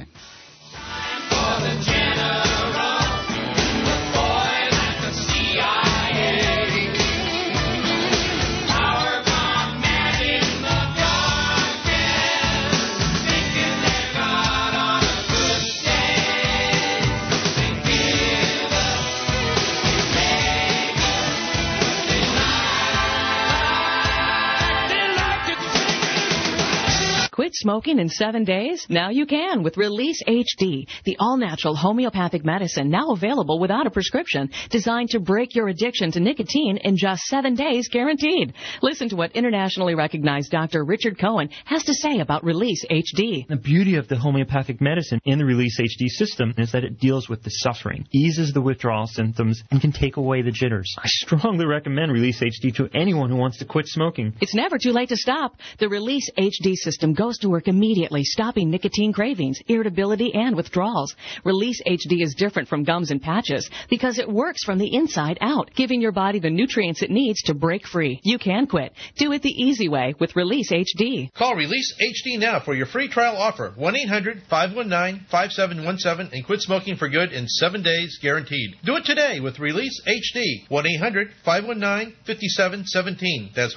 Quit smoking in 7 days? Now you can with Release HD, the all-natural homeopathic medicine now available without a prescription, designed to break your addiction to nicotine in just 7 days guaranteed. Listen to what internationally recognized Dr. Richard Cohen has to say about Release HD. The beauty of the homeopathic medicine in the Release HD system is that it deals with the suffering, eases the withdrawal symptoms, and can take away the jitters. I strongly recommend Release HD to anyone who wants to quit smoking. It's never too late to stop. The Release HD system goes to work immediately, stopping nicotine cravings, irritability, and withdrawals. Release HD is different from gums and patches because it works from the inside out, giving your body the nutrients it needs to break free. You can quit. Do it the easy way with Release HD. Call Release HD now for your free trial offer. 1-800-519-5717 and quit smoking for good in 7 days guaranteed. Do it today with Release HD. 1-800-519-5717. That's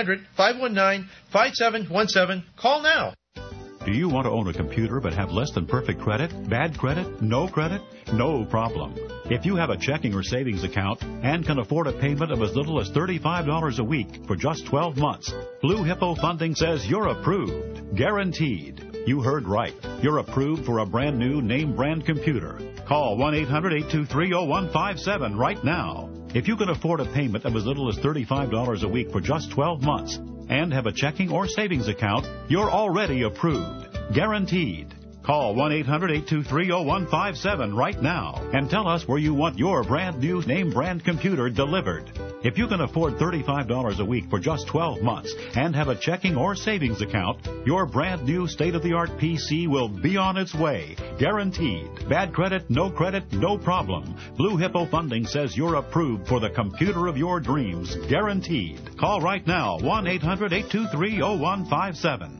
1-800-519-5717. Call now. Do you want to own a computer but have less than perfect credit? Bad credit? No credit? No problem. If you have a checking or savings account and can afford a payment of as little as $35 a week for just 12 months, Blue Hippo Funding says you're approved. Guaranteed. You heard right. You're approved for a brand new name brand computer. Call 1-800-823-0157 right now. If you can afford a payment of as little as $35 a week for just 12 months and have a checking or savings account, you're already approved. Guaranteed. Call 1-800-823-0157 right now and tell us where you want your brand new name brand computer delivered. If you can afford $35 a week for just 12 months and have a checking or savings account, your brand new state-of-the-art PC will be on its way. Guaranteed. Bad credit, no problem. Blue Hippo Funding says you're approved for the computer of your dreams. Guaranteed. Call right now, 1-800-823-0157.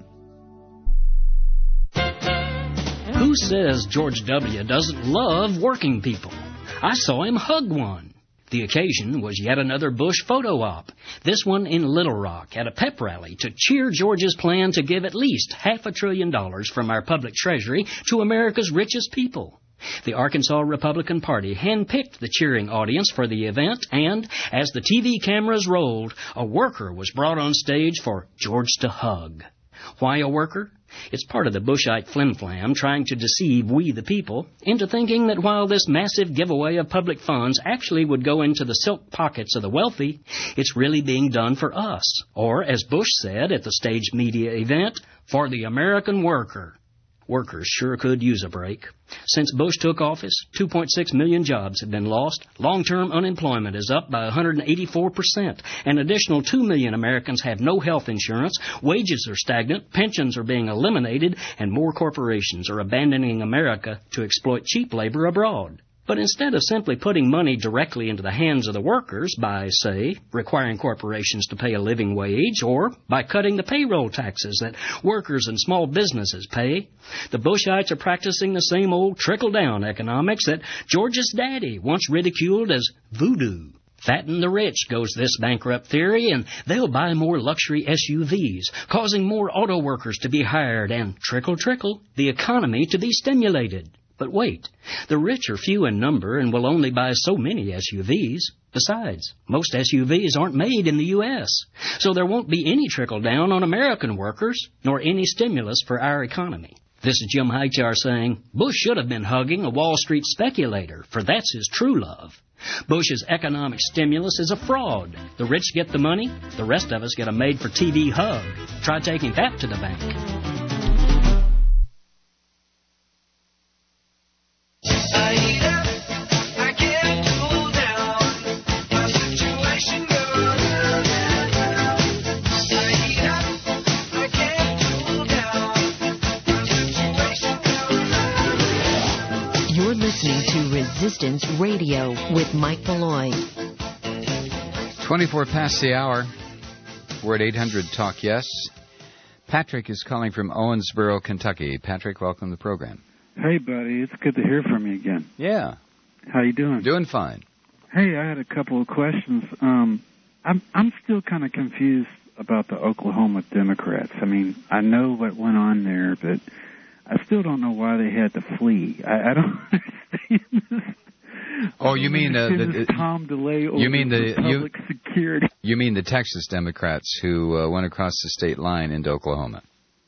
Who says George W. doesn't love working people? I saw him hug one. The occasion was yet another Bush photo op, this one in Little Rock, at a pep rally to cheer George's plan to give at least $500 billion from our public treasury to America's richest people. The Arkansas Republican Party handpicked the cheering audience for the event, and as the TV cameras rolled, a worker was brought on stage for George to hug. Why a worker? It's part of the Bushite flim-flam trying to deceive we the people into thinking that while this massive giveaway of public funds actually would go into the silk pockets of the wealthy, it's really being done for us. Or, as Bush said at the staged media event, for the American worker. Workers sure could use a break. Since Bush took office, 2.6 million jobs have been lost. Long-term unemployment is up by 184%. An additional 2 million Americans have no health insurance. Wages are stagnant. Pensions are being eliminated. And more corporations are abandoning America to exploit cheap labor abroad. But instead of simply putting money directly into the hands of the workers by, say, requiring corporations to pay a living wage or by cutting the payroll taxes that workers and small businesses pay, the Bushites are practicing the same old trickle-down economics that George's daddy once ridiculed as voodoo. Fatten the rich, goes this bankrupt theory, and they'll buy more luxury SUVs, causing more auto workers to be hired and, trickle, trickle, the economy to be stimulated. But wait, the rich are few in number and will only buy so many SUVs. Besides, most SUVs aren't made in the U.S., so there won't be any trickle down on American workers, nor any stimulus for our economy. This is Jim Hightower saying, Bush should have been hugging a Wall Street speculator, for that's his true love. Bush's economic stimulus is a fraud. The rich get the money, the rest of us get a made-for-TV hug. Try taking that to the bank. Listening to Resistance Radio with Mike Malloy. 24 past the hour. We're at 800 Talk Yes. Patrick is calling from Owensboro, Kentucky. Patrick, welcome to the program. Hey, buddy. It's good to hear from you again. Yeah. How you doing? Doing fine. Hey, I had a couple of questions. I'm still kind of confused about the Oklahoma Democrats. I mean, I know what went on there, but I still don't know why they had to flee. I don't understand this. Oh, you mean the Tom DeLay over public security? You mean the Texas Democrats who went across the state line into Oklahoma,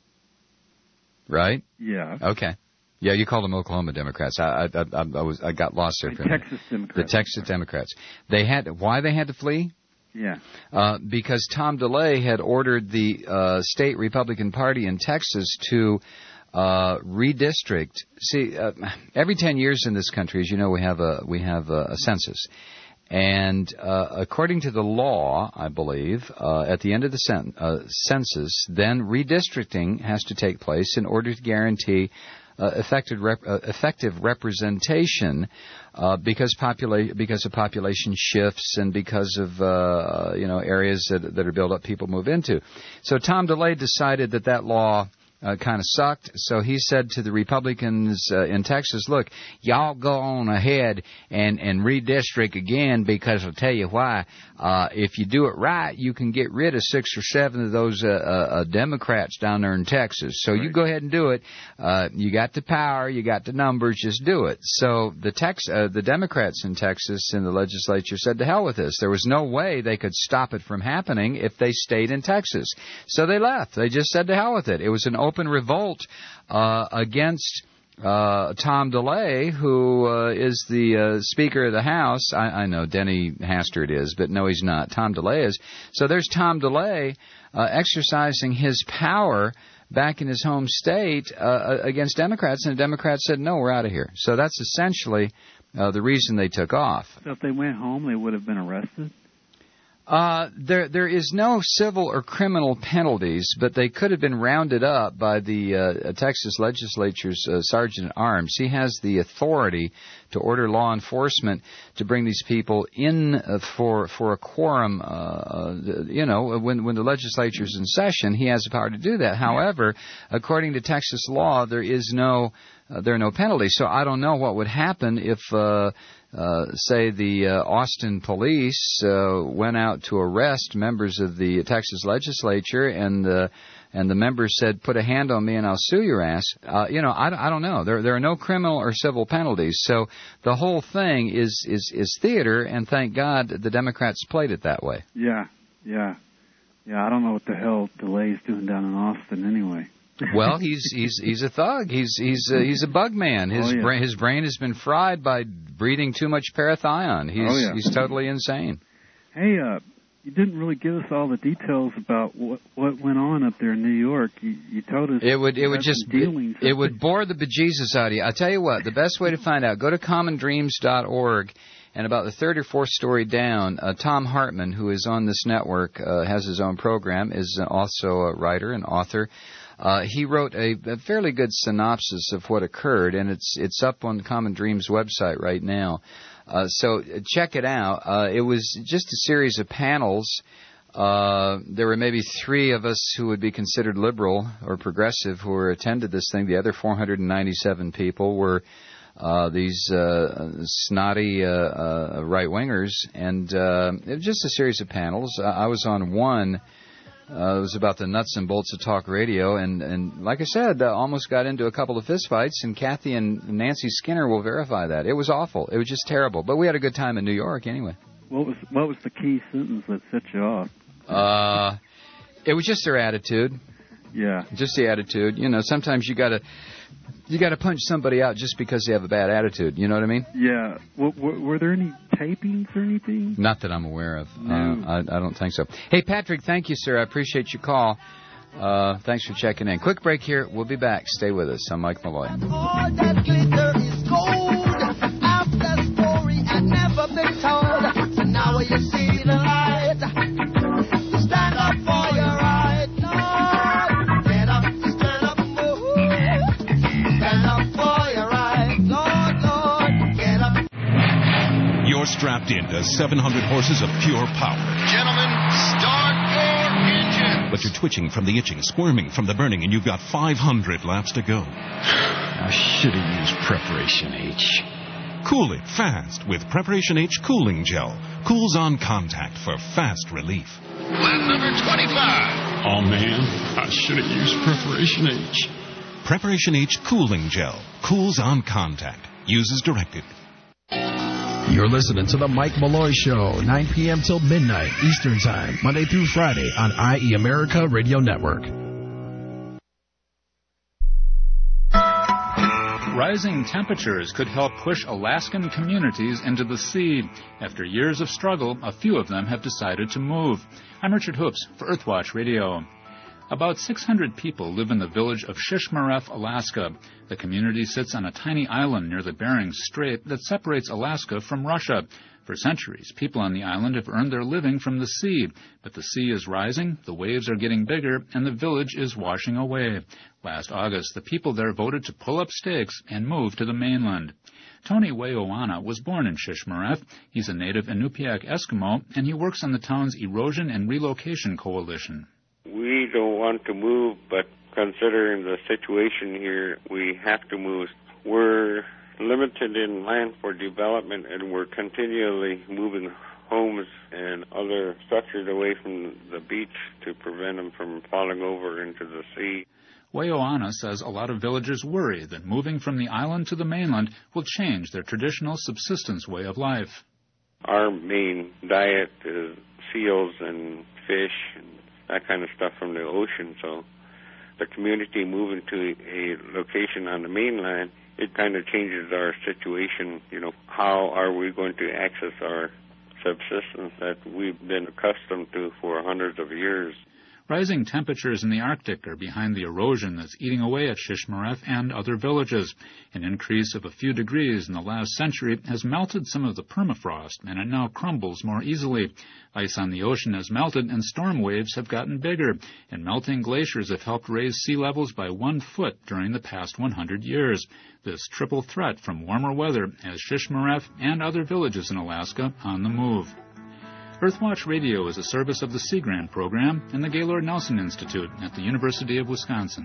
right? Yeah. Okay. Yeah, you called them Oklahoma Democrats. I got lost there for a minute. Texas Democrats. The Texas Democrats. Why they had to flee? Yeah. Because Tom DeLay had ordered the state Republican Party in Texas to redistrict. See, every 10 years in this country, as you know, we have a census, and according to the law, I believe, at the end of the census, then redistricting has to take place in order to guarantee effective representation, because of population shifts and because of areas that are built up, people move into. So Tom DeLay decided that law kind of sucked, so he said to the Republicans in Texas, look, y'all go on ahead and redistrict again, because I'll tell you why. If you do it right, you can get rid of 6 or 7 of those Democrats down there in Texas. So you go ahead and do it. You got the power, you got the numbers, just do it. So the Democrats in Texas in the legislature said, to hell with this. There was no way they could stop it from happening if they stayed in Texas. So they left. They just said, to hell with it. It was an open revolt against Tom DeLay, who is the Speaker of the House. I know Denny Hastert is, but no, he's not. Tom DeLay is. So there's Tom DeLay exercising his power back in his home state against Democrats, and the Democrats said, no, we're out of here. So that's essentially the reason they took off. So if they went home, they would have been arrested? There is no civil or criminal penalties, but they could have been rounded up by the Texas legislature's Sergeant at Arms. He has the authority to order law enforcement to bring these people in for a quorum. When the legislature's in session, he has the power to do that. However, according to Texas law, there are no penalties. So I don't know what would happen if say the Austin police went out to arrest members of the Texas legislature, and the members said, put a hand on me and I'll sue your ass. I don't know. There are no criminal or civil penalties. So the whole thing is theater, and thank God the Democrats played it that way. Yeah. I don't know what the hell DeLay's doing down in Austin anyway. Well, he's a thug. He's a bug man. His brain has been fried by breathing too much parathion. He's totally insane. Hey, you didn't really give us all the details about what went on up there in New York. You told us it would bore the bejesus out of you. I tell you what, the best way to find out, go to commondreams.org. And about the 3rd or 4th story down, Tom Hartman, who is on this network, has his own program, is also a writer and author. He wrote a fairly good synopsis of what occurred, and it's up on Common Dreams website right now. So check it out. It was just a series of panels. There were maybe 3 of us who would be considered liberal or progressive who attended this thing. The other 497 people were these snotty right-wingers, and it was just a series of panels. I was on one. It was about the nuts and bolts of talk radio, and like I said, almost got into a couple of fistfights, and Kathy and Nancy Skinner will verify that. It was awful. It was just terrible. But we had a good time in New York anyway. What was the key sentence that set you off? It was just their attitude. Yeah. Just the attitude. You know, sometimes you gotta punch somebody out just because they have a bad attitude. You know what I mean? Yeah. Were there any tapings or anything? Not that I'm aware of. No. I don't think so. Hey, Patrick, thank you, sir. I appreciate your call. Thanks for checking in. Quick break here. We'll be back. Stay with us. I'm Mike Malloy. All that glitter is gold. After story had never been told. So now you see the light. Stand up for your right, Lord. Get up, stand up, move. Stand up for your right, Lord, get up. You're strapped into 700 horses of pure power. Gentlemen, start your engine. But you're twitching from the itching, squirming from the burning, and you've got 500 laps to go. I should have used Preparation H. Cool it fast with Preparation H Cooling Gel. Cools on contact for fast relief. Lap number 25. Oh, man, I should have used Preparation H. Preparation H Cooling Gel. Cools on contact. Use as directed. You're listening to The Mike Malloy Show, 9 p.m. till midnight Eastern Time, Monday through Friday on IE America Radio Network. Rising temperatures could help push Alaskan communities into the sea. After years of struggle, a few of them have decided to move. I'm Richard Hoops for Earthwatch Radio. About 600 people live in the village of Shishmaref, Alaska. The community sits on a tiny island near the Bering Strait that separates Alaska from Russia. For centuries, people on the island have earned their living from the sea. But the sea is rising, the waves are getting bigger, and the village is washing away. Last August, the people there voted to pull up stakes and move to the mainland. Tony Weyoana was born in Shishmaref. He's a native Inupiaq Eskimo, and he works on the town's Erosion and Relocation Coalition. We don't want to move, but considering the situation here, we have to move. We're limited in land for development, and we're continually moving homes and other structures away from the beach to prevent them from falling over into the sea. Weyoana says a lot of villagers worry that moving from the island to the mainland will change their traditional subsistence way of life. Our main diet is seals and fish and that kind of stuff from the ocean, so the community moving to a location on the mainland, it kind of changes our situation. You know, how are we going to access our subsistence that we've been accustomed to for hundreds of years? Rising temperatures in the Arctic are behind the erosion that's eating away at Shishmaref and other villages. An increase of a few degrees in the last century has melted some of the permafrost, and it now crumbles more easily. Ice on the ocean has melted, and storm waves have gotten bigger, and melting glaciers have helped raise sea levels by 1 foot during the past 100 years. This triple threat from warmer weather has Shishmaref and other villages in Alaska on the move. Earthwatch Radio is a service of the Sea Grant Program and the Gaylord Nelson Institute at the University of Wisconsin.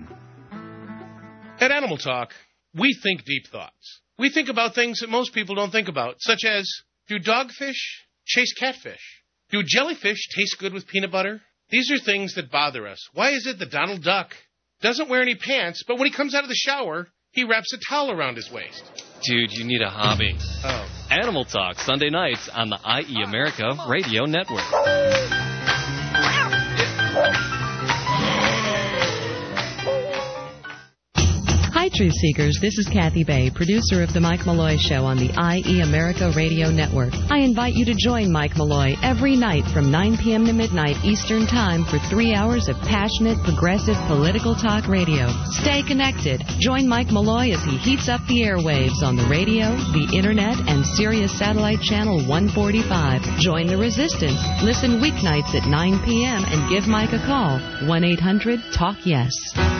At Animal Talk, we think deep thoughts. We think about things that most people don't think about, such as, do dogfish chase catfish? Do jellyfish taste good with peanut butter? These are things that bother us. Why is it that Donald Duck doesn't wear any pants, but when he comes out of the shower, he wraps a towel around his waist? Dude, you need a hobby. Oh. Animal Talk, Sunday nights on the IE America Radio Network. Hi, Truth Seekers. This is Kathy Bay, producer of The Mike Malloy Show on the IE America Radio Network. I invite you to join Mike Malloy every night from 9 p.m. to midnight Eastern Time for 3 hours of passionate, progressive political talk radio. Stay connected. Join Mike Malloy as he heats up the airwaves on the radio, the internet, and Sirius Satellite Channel 145. Join the resistance. Listen weeknights at 9 p.m. and give Mike a call. 1-800-TALK-YES.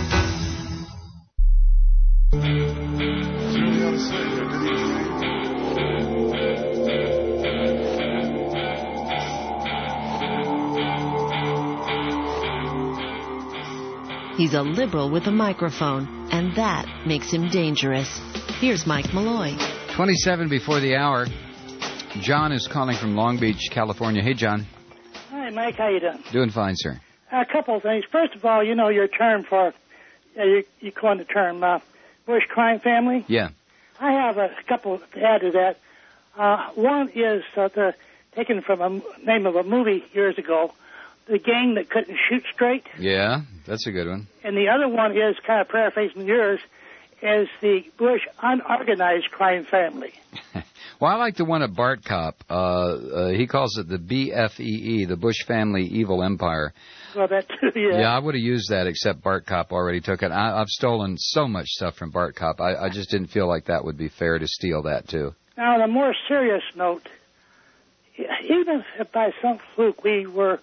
He's a liberal with a microphone, and that makes him dangerous. Here's Mike Malloy. 27 before the hour. John is calling from Long Beach, California. Hey, John. Hi, Mike. How you doing? Doing fine, sir. A couple of things. First of all, you know your term for, you coined the term, Bush crime family. Yeah. I have a couple to add to that. One is to taken from a name of a movie years ago, The Gang That Couldn't Shoot Straight. Yeah, that's a good one. And the other one is, kind of paraphrasing yours, is the Bush Unorganized Crime Family. Well, I like the one at Bart Cop. He calls it the BFEE, the Bush Family Evil Empire. Well, that too, yeah. Yeah, I would have used that, except Bart Cop already took it. I've stolen so much stuff from Bart Cop. I just didn't feel like that would be fair to steal that, too. Now, on a more serious note, even if by some fluke we were,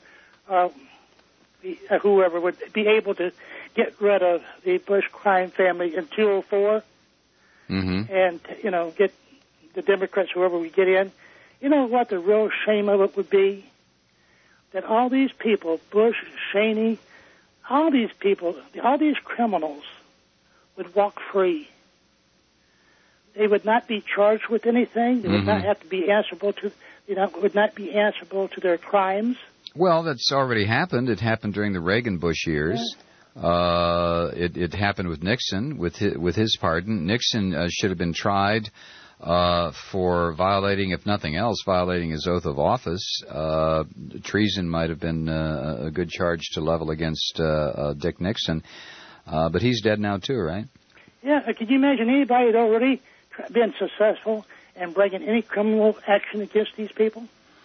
whoever would be able to get rid of the Bush crime family in 204, and, get the Democrats, whoever we get in, you know what the real shame of it would be? That all these people, Bush, Cheney, all these people, all these criminals would walk free. They would not be charged with anything. They would not have to be answerable to, would not be answerable to their crimes. Well, that's already happened. It happened during the Reagan-Bush years. Yeah. It happened with Nixon, with his pardon. Nixon should have been tried for violating, if nothing else, violating his oath of office. Treason might have been a good charge to level against Dick Nixon. But he's dead now, too, right? Yeah. Could you imagine anybody had already been successful in bringing any criminal action against these people?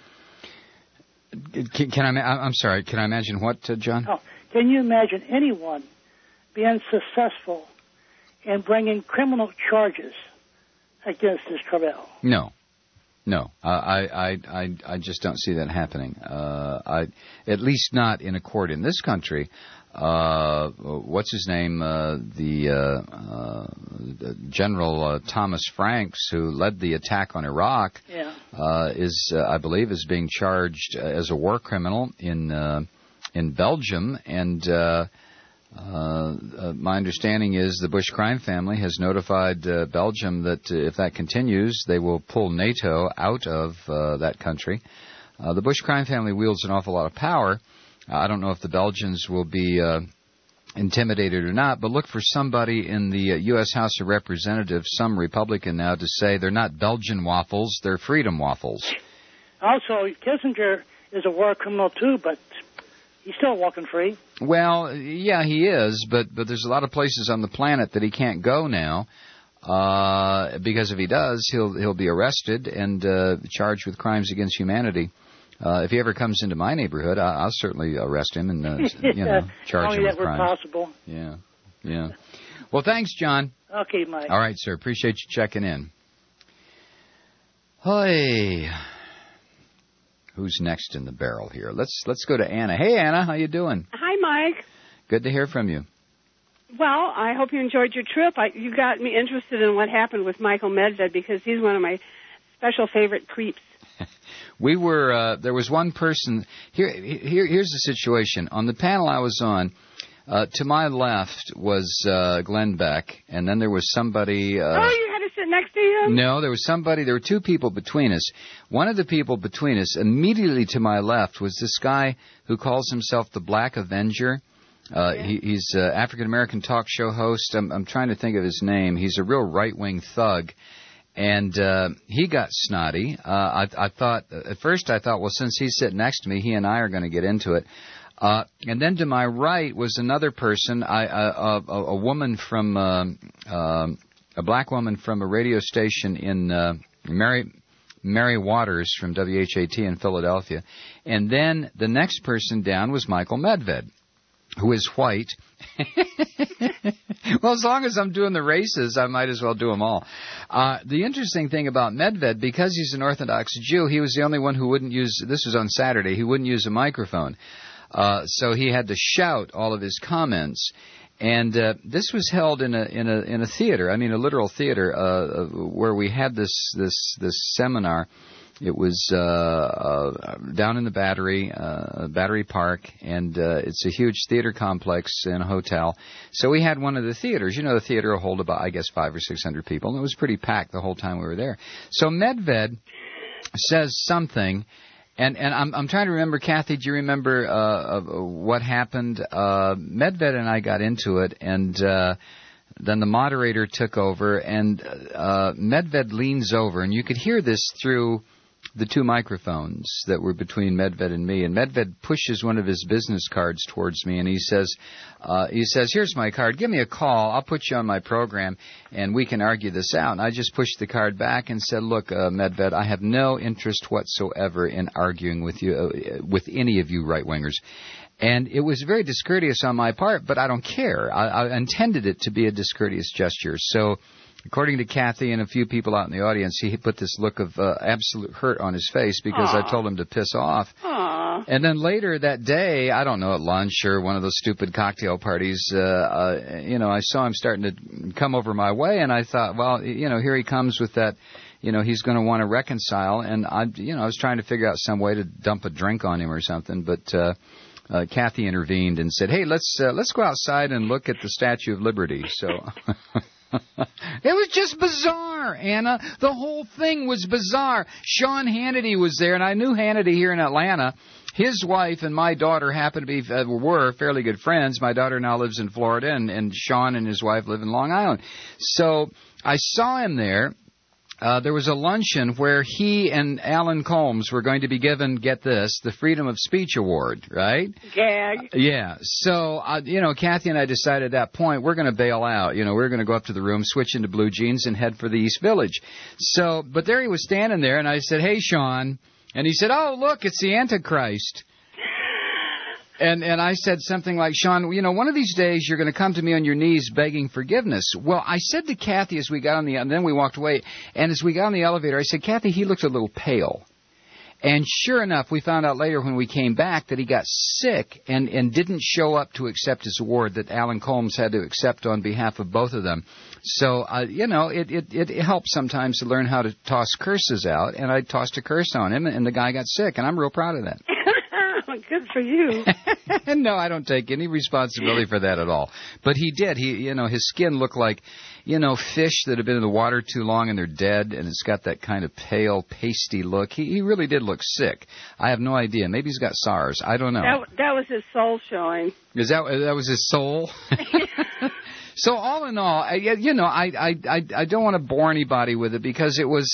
I'm sorry. Can I imagine what, John? Oh, can you imagine anyone being successful in bringing criminal charges against this Travell? No. I just don't see that happening. At least not in a court in this country. What's his name? The General Thomas Franks, who led the attack on Iraq, I believe, is being charged as a war criminal in Belgium, and my understanding is the Bush crime family has notified Belgium that if that continues, they will pull NATO out of that country. The Bush crime family wields an awful lot of power. I don't know if the Belgians will be intimidated or not, but look for somebody in the U.S. House of Representatives, some Republican now, to say they're not Belgian waffles, they're freedom waffles. Also, Kissinger is a war criminal too, but he's still walking free. Well, yeah, he is, but there's a lot of places on the planet that he can't go now, because if he does, he'll be arrested and charged with crimes against humanity. If he ever comes into my neighborhood, I'll certainly arrest him and charge him with crimes. Possible. Yeah. Well, thanks, John. Okay, Mike. All right, sir. Appreciate you checking in. Hey, who's next in the barrel here? Let's go to Anna. Hey, Anna, how you doing? Hi, Mike. Good to hear from you. Well, I hope you enjoyed your trip. You got me interested in what happened with Michael Medved because he's one of my special favorite creeps. We were, there was one person, here's the situation. On the panel I was on, to my left was Glenn Beck, and then there was somebody... you had to sit next to him? No, there were two people between us. One of the people between us, immediately to my left, was this guy who calls himself the Black Avenger. He's an African-American talk show host. I'm trying to think of his name. He's a real right-wing thug. And he got snotty. I thought, well, since he's sitting next to me, he and I are going to get into it. And then to my right was another person, a woman from, a black woman from a radio station in Mary Waters from WHAT in Philadelphia. And then the next person down was Michael Medved, who is white. Well, as long as I'm doing the races, I might as well do them all. The interesting thing about Medved, because he's an Orthodox Jew, he was the only one who wouldn't use, this was on Saturday, he wouldn't use a microphone. So he had to shout all of his comments. And this was held in a theater, I mean a literal theater, where we had this seminar. It was down in the Battery Park, and it's a huge theater complex and a hotel. So we had one of the theaters. You know, the theater will hold about, I guess, 500 or 600 people, and it was pretty packed the whole time we were there. So Medved says something, and I'm trying to remember, Kathy, do you remember what happened? Medved and I got into it, and then the moderator took over, and Medved leans over, and you could hear this through the two microphones that were between Medved and me, and Medved pushes one of his business cards towards me, and he says, here's my card. Give me a call. I'll put you on my program, and we can argue this out. And I just pushed the card back and said, look, Medved, I have no interest whatsoever in arguing with you, with any of you right-wingers. And it was very discourteous on my part, but I don't care. I intended it to be a discourteous gesture. So, according to Kathy and a few people out in the audience, he put this look of absolute hurt on his face because I told him to piss off. Aww. And then later that day, I don't know, at lunch or one of those stupid cocktail parties, I saw him starting to come over my way, and I thought, well, here he comes with that. He's going to want to reconcile, and I was trying to figure out some way to dump a drink on him or something, but Kathy intervened and said, "Hey, let's go outside and look at the Statue of Liberty." So it was just bizarre, Anna. The whole thing was bizarre. Sean Hannity was there, and I knew Hannity here in Atlanta. His wife and my daughter happened to be were fairly good friends. My daughter now lives in Florida, and Sean and his wife live in Long Island. So I saw him there. There was a luncheon where he and Alan Colmes were going to be given, get this, the Freedom of Speech Award, right? Gag. Yeah. So, Kathy and I decided at that point we're going to bail out. We're going to go up to the room, switch into blue jeans, and head for the East Village. So, but there he was standing there, and I said, "Hey, Sean." And he said, "Oh, look, it's the Antichrist." And I said something like, "Sean, one of these days you're going to come to me on your knees begging forgiveness." Well, I said to Kathy as we got on and then we walked away, and as we got on the elevator, I said, "Kathy, he looked a little pale." And sure enough, we found out later when we came back that he got sick and didn't show up to accept his award that Alan Colmes had to accept on behalf of both of them. So, it helps sometimes to learn how to toss curses out, and I tossed a curse on him, and the guy got sick, and I'm real proud of that. Good for you. No, I don't take any responsibility for that at all. But he did. His skin looked like, fish that have been in the water too long and they're dead, and it's got that kind of pale, pasty look. He really did look sick. I have no idea. Maybe he's got SARS. I don't know. That was his soul showing. That was his soul? So all in all, I don't want to bore anybody with it because it was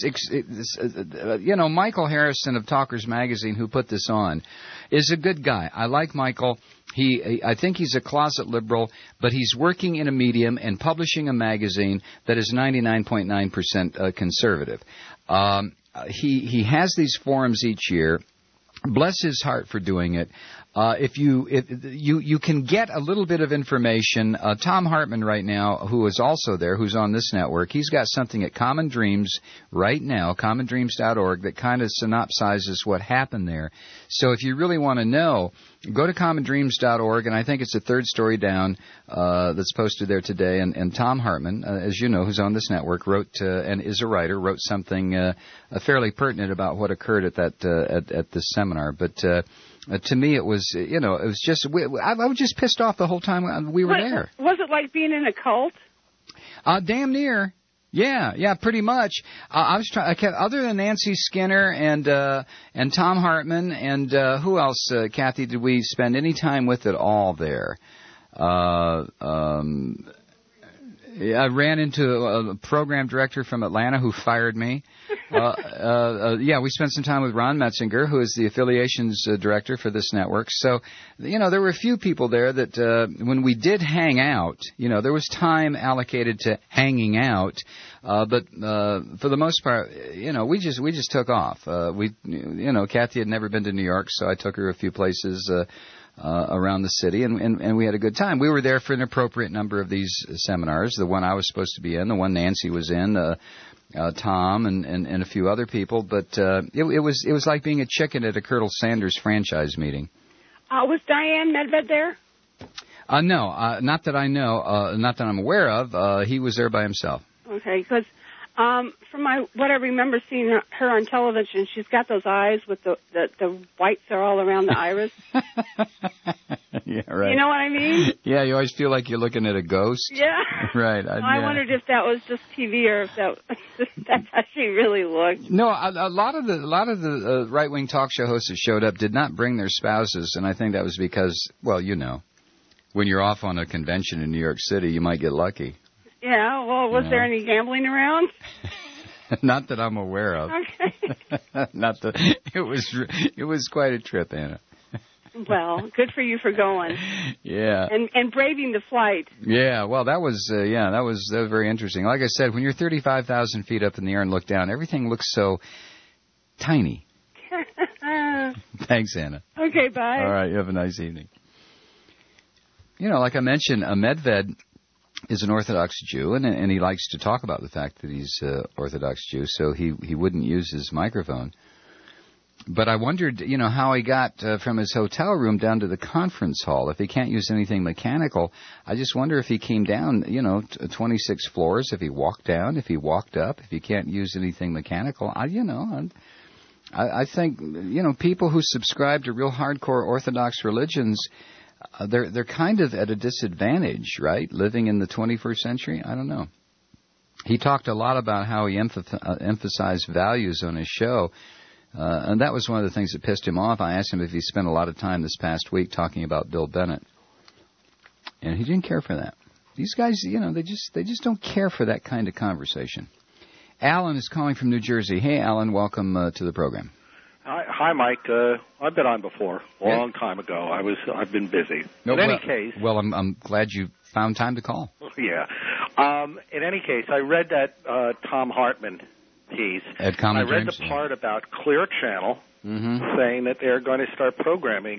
Michael Harrison of Talkers Magazine, who put this on, is a good guy. I like Michael. I think he's a closet liberal, but he's working in a medium and publishing a magazine that is 99.9% conservative. He has these forums each year. Bless his heart for doing it. If you can get a little bit of information, Tom Hartman right now, who is also there, who's on this network, he's got something at Common Dreams right now, commondreams.org, that kind of synopsizes what happened there. So if you really want to know, go to commondreams.org, and I think it's the third story down that's posted there today. And Tom Hartman, as you know, who's on this network, wrote and is a writer, wrote something fairly pertinent about what occurred at that at this seminar. But to me, it was just I was just pissed off the whole time we were there. Was it like being in a cult? Damn near. Yeah, pretty much. I was trying. Other than Nancy Skinner and Tom Hartman and who else, Kathy, did we spend any time with at all there? I ran into a program director from Atlanta who fired me. We spent some time with Ron Metzinger, who is the affiliations director for this network. So, there were a few people there that when we did hang out, there was time allocated to hanging out. But for the most part, we just took off. Kathy had never been to New York, so I took her a few places around the city, and we had a good time. We were there for an appropriate number of these seminars. The one I was supposed to be in, the one Nancy was in, Tom and a few other people. But it was like being a chicken at a Colonel Sanders franchise meeting. Was Diane Medved there? No, not that I know, not that I'm aware of. He was there by himself. Okay, because from what I remember seeing her on television, she's got those eyes with the whites are all around the iris. Yeah, right. You know what I mean? Yeah, you always feel like you're looking at a ghost. Yeah. Right. I wondered if that was just TV or if that's how she really looked. No, a lot of the right-wing talk show hosts that showed up did not bring their spouses, and I think that was because, well, when you're off on a convention in New York City, you might get lucky. Yeah, well, was there any gambling around? Not that I'm aware of. Okay. Not that it was quite a trip, Anna. Well, good for you for going. Yeah. And braving the flight. Yeah, well, that was very interesting. Like I said, when you're 35,000 feet up in the air and look down, everything looks so tiny. Thanks, Anna. Okay, bye. All right, you have a nice evening. You know, like I mentioned, Medved is an Orthodox Jew, and he likes to talk about the fact that he's Orthodox Jew, so he wouldn't use his microphone. But I wondered, you know, how he got from his hotel room down to the conference hall. If he can't use anything mechanical, I just wonder if he came down, 26 floors, if he walked down, if he walked up, if he can't use anything mechanical. I think, people who subscribe to real hardcore Orthodox religions, they're kind of at a disadvantage, right? Living in the 21st century? I don't know. He talked a lot about how he emphasized values on his show. And that was one of the things that pissed him off. I asked him if he spent a lot of time this past week talking about Bill Bennett. And he didn't care for that. These guys, they just don't care for that kind of conversation. Alan is calling from New Jersey. Hey, Alan, welcome to the program. Hi, Mike. I've been on before, a long time ago. I've been busy. In any case, well, I'm glad you found time to call. Yeah. In any case, I read that Tom Hartman piece. At Common I read Dreams, the part about Clear Channel saying that they're going to start programming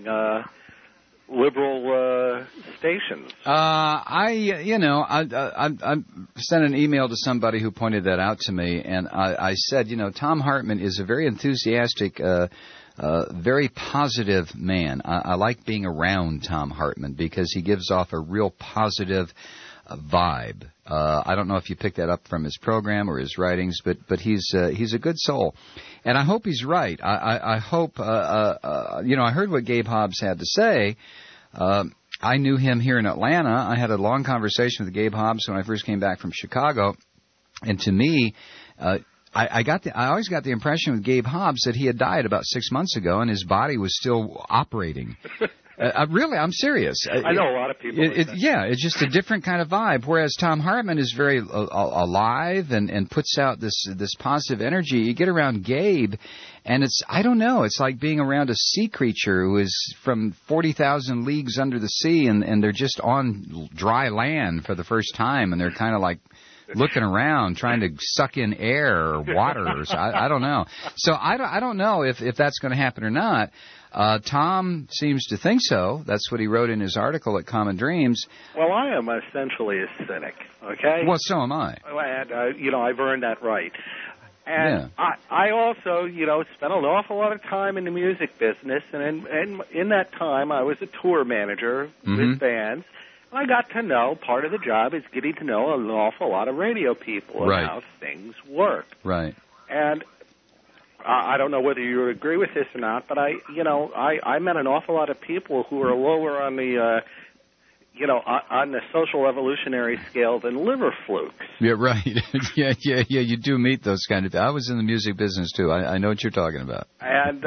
liberal stations. I sent an email to somebody who pointed that out to me, and I said, Tom Hartman is a very enthusiastic, very positive man. I like being around Tom Hartman because he gives off a real positive vibe. I don't know if you picked that up from his program or his writings, but he's a good soul, and I hope he's right. I hope I heard what Gabe Hobbs had to say. I knew him here in Atlanta. I had a long conversation with Gabe Hobbs when I first came back from Chicago, and to me, I always got the impression with Gabe Hobbs that he had died about 6 months ago, and his body was still operating. Really, I'm serious. I know a lot of people. It's just a different kind of vibe. Whereas Tom Hartman is very alive and puts out this positive energy. You get around Gabe, and I don't know. It's like being around a sea creature who is from 40,000 leagues under the sea, and they're just on dry land for the first time, and they're kind of like looking around, trying to suck in air or water. I don't know. So I don't know if that's going to happen or not. Tom seems to think so. That's what he wrote in his article at Common Dreams. Well, I am essentially a cynic, okay? Well, so am I. And, I've earned that right. And yeah. I also, spent an awful lot of time in the music business, and in that time I was a tour manager with bands. I got to know, part of the job is getting to know an awful lot of radio people and how things work. Right. And I don't know whether you agree with this or not, but I met an awful lot of people who are lower on the, on the social evolutionary scale than liver flukes. Yeah, right. yeah. You do meet those kind of. I was in the music business too. I know what you're talking about. And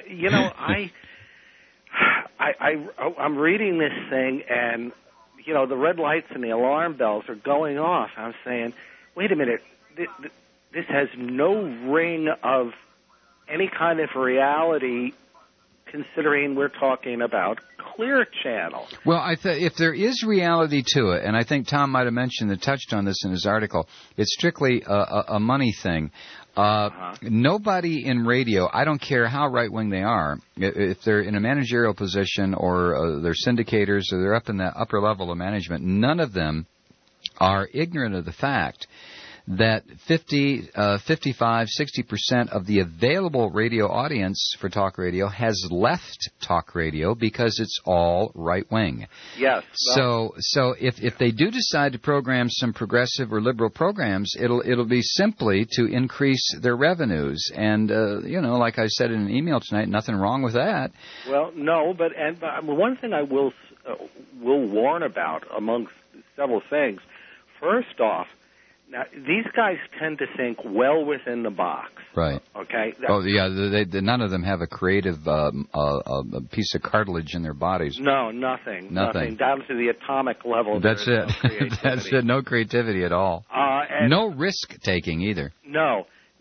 I'm reading this thing, and the red lights and the alarm bells are going off. I'm saying, wait a minute, this has no ring of any kind of reality, considering we're talking about Clear Channel. Well, if there is reality to it, and I think Tom might have touched on this in his article, it's strictly a money thing. Nobody in radio, I don't care how right-wing they are, if they're in a managerial position or they're syndicators or they're up in that upper level of management, none of them are ignorant of the fact that 50, 55, 60% of the available radio audience for talk radio has left talk radio because it's all right-wing. Yes. So if they do decide to program some progressive or liberal programs, it'll be simply to increase their revenues. And, like I said in an email tonight, nothing wrong with that. Well, no, but one thing I will warn about, amongst several things, first off, now, these guys tend to think well within the box. Right. Okay? None of them have a creative a piece of cartilage in their bodies. No, nothing. Down to the atomic level. That's it. That's it. No creativity at all. No risk-taking either. No.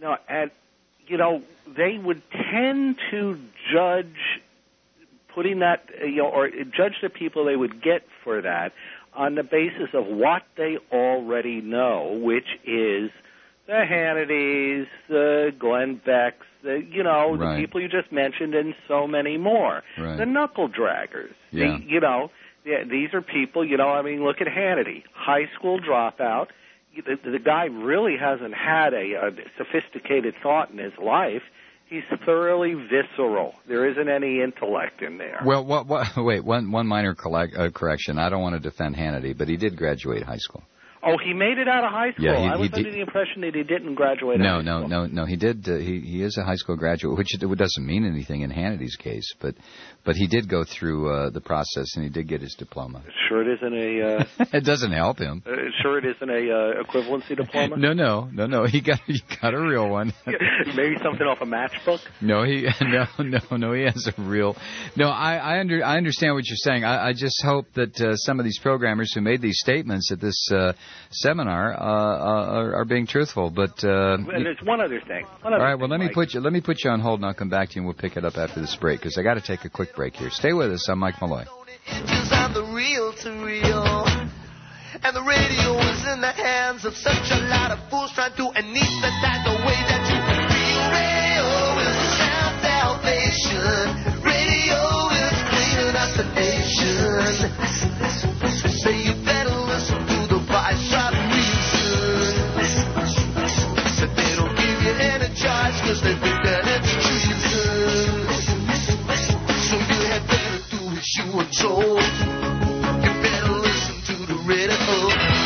No, and, you know, they would tend to judge putting that, or judge the people they would get for that on the basis of what they already know, which is the Hannitys, the Glenn Becks, the people you just mentioned, and so many more. Right. The knuckle draggers. Yeah. These are people, look at Hannity, high school dropout. The guy really hasn't had a sophisticated thought in his life. He's thoroughly visceral. There isn't any intellect in there. Well, wait, one minor correction. I don't want to defend Hannity, but he did graduate high school. Oh, he made it out of high school. Yeah, I was under the impression that he didn't graduate high school. No. He did. He is a high school graduate, which doesn't mean anything in Hannity's case. But he did go through the process, and he did get his diploma. Sure it isn't a... it doesn't help him. Sure it isn't a equivalency diploma? No. He got a real one. Maybe something off a matchbook? No, he has a real... No, I understand what you're saying. I just hope that some of these programmers who made these statements at this seminar are being truthful. But there's one other thing. All right, well, let me put you on hold, and I'll come back to you, and we'll pick it up after this break, because I got to take a quick break here. Stay with us. I'm Mike Malloy. I'm the real to real, and the radio is in the hands of such a lot of fools trying to anesthetize the way that you feel. Radio is the sound salvation. Radio is cleaning up the nation. So you better listen to the voice of reason. So they don't give you any charge because they think that it's treason. So you had better do as you were told. You better listen to the radio.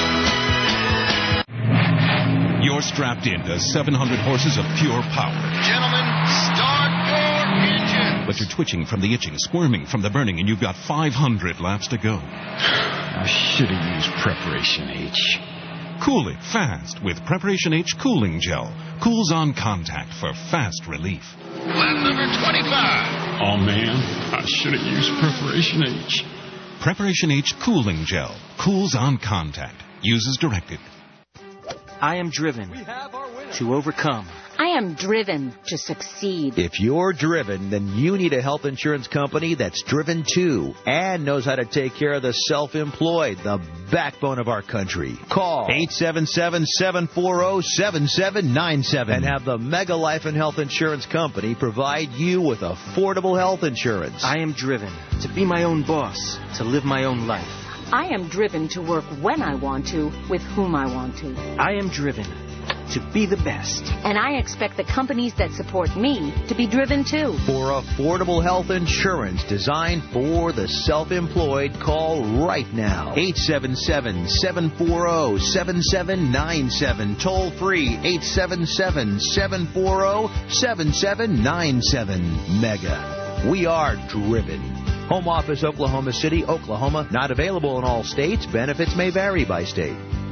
You're strapped into 700 horses of pure power. Gentlemen, start your engine. But you're twitching from the itching, squirming from the burning, and you've got 500 laps to go. I should have used Preparation H. Cool it fast with Preparation H Cooling Gel. Cools on contact for fast relief. Lap number 25. Oh, man, I should have used Preparation H. Preparation H Cooling Gel. Cools on contact. Use as directed. I am driven to overcome. I am driven to succeed. If you're driven, then you need a health insurance company that's driven too and knows how to take care of the self-employed, the backbone of our country. Call 877-740-7797 and have the Mega Life and Health Insurance Company provide you with affordable health insurance. I am driven to be my own boss, to live my own life. I am driven to work when I want to, with whom I want to. I am driven to be the best. And I expect the companies that support me to be driven too. For affordable health insurance designed for the self-employed, call right now. 877-740-7797. Toll free 877-740-7797. Mega. We are driven. Home office, Oklahoma City, Oklahoma. Not available in all states. Benefits may vary by state.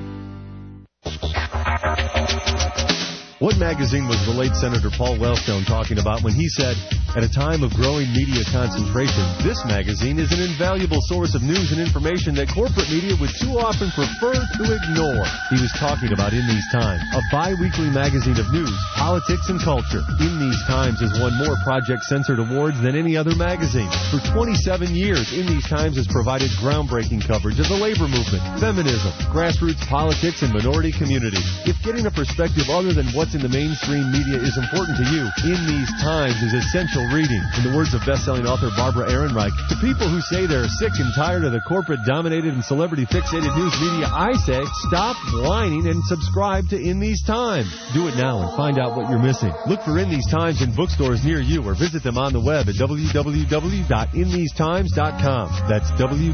What magazine was the late Senator Paul Wellstone talking about when he said, at a time of growing media concentration, this magazine is an invaluable source of news and information that corporate media would too often prefer to ignore? He was talking about In These Times, a bi-weekly magazine of news, politics, and culture. In These Times has won more Project Censored awards than any other magazine. For 27 years, In These Times has provided groundbreaking coverage of the labor movement, feminism, grassroots politics, and minority communities. If getting a perspective other than what's in the mainstream media is important to you, In These Times is essential reading. In the words of best-selling author Barbara Ehrenreich, to people who say they're sick and tired of the corporate-dominated and celebrity-fixated news media, I say, stop whining and subscribe to In These Times. Do it now and find out what you're missing. Look for In These Times in bookstores near you or visit them on the web at www.inthesetimes.com. That's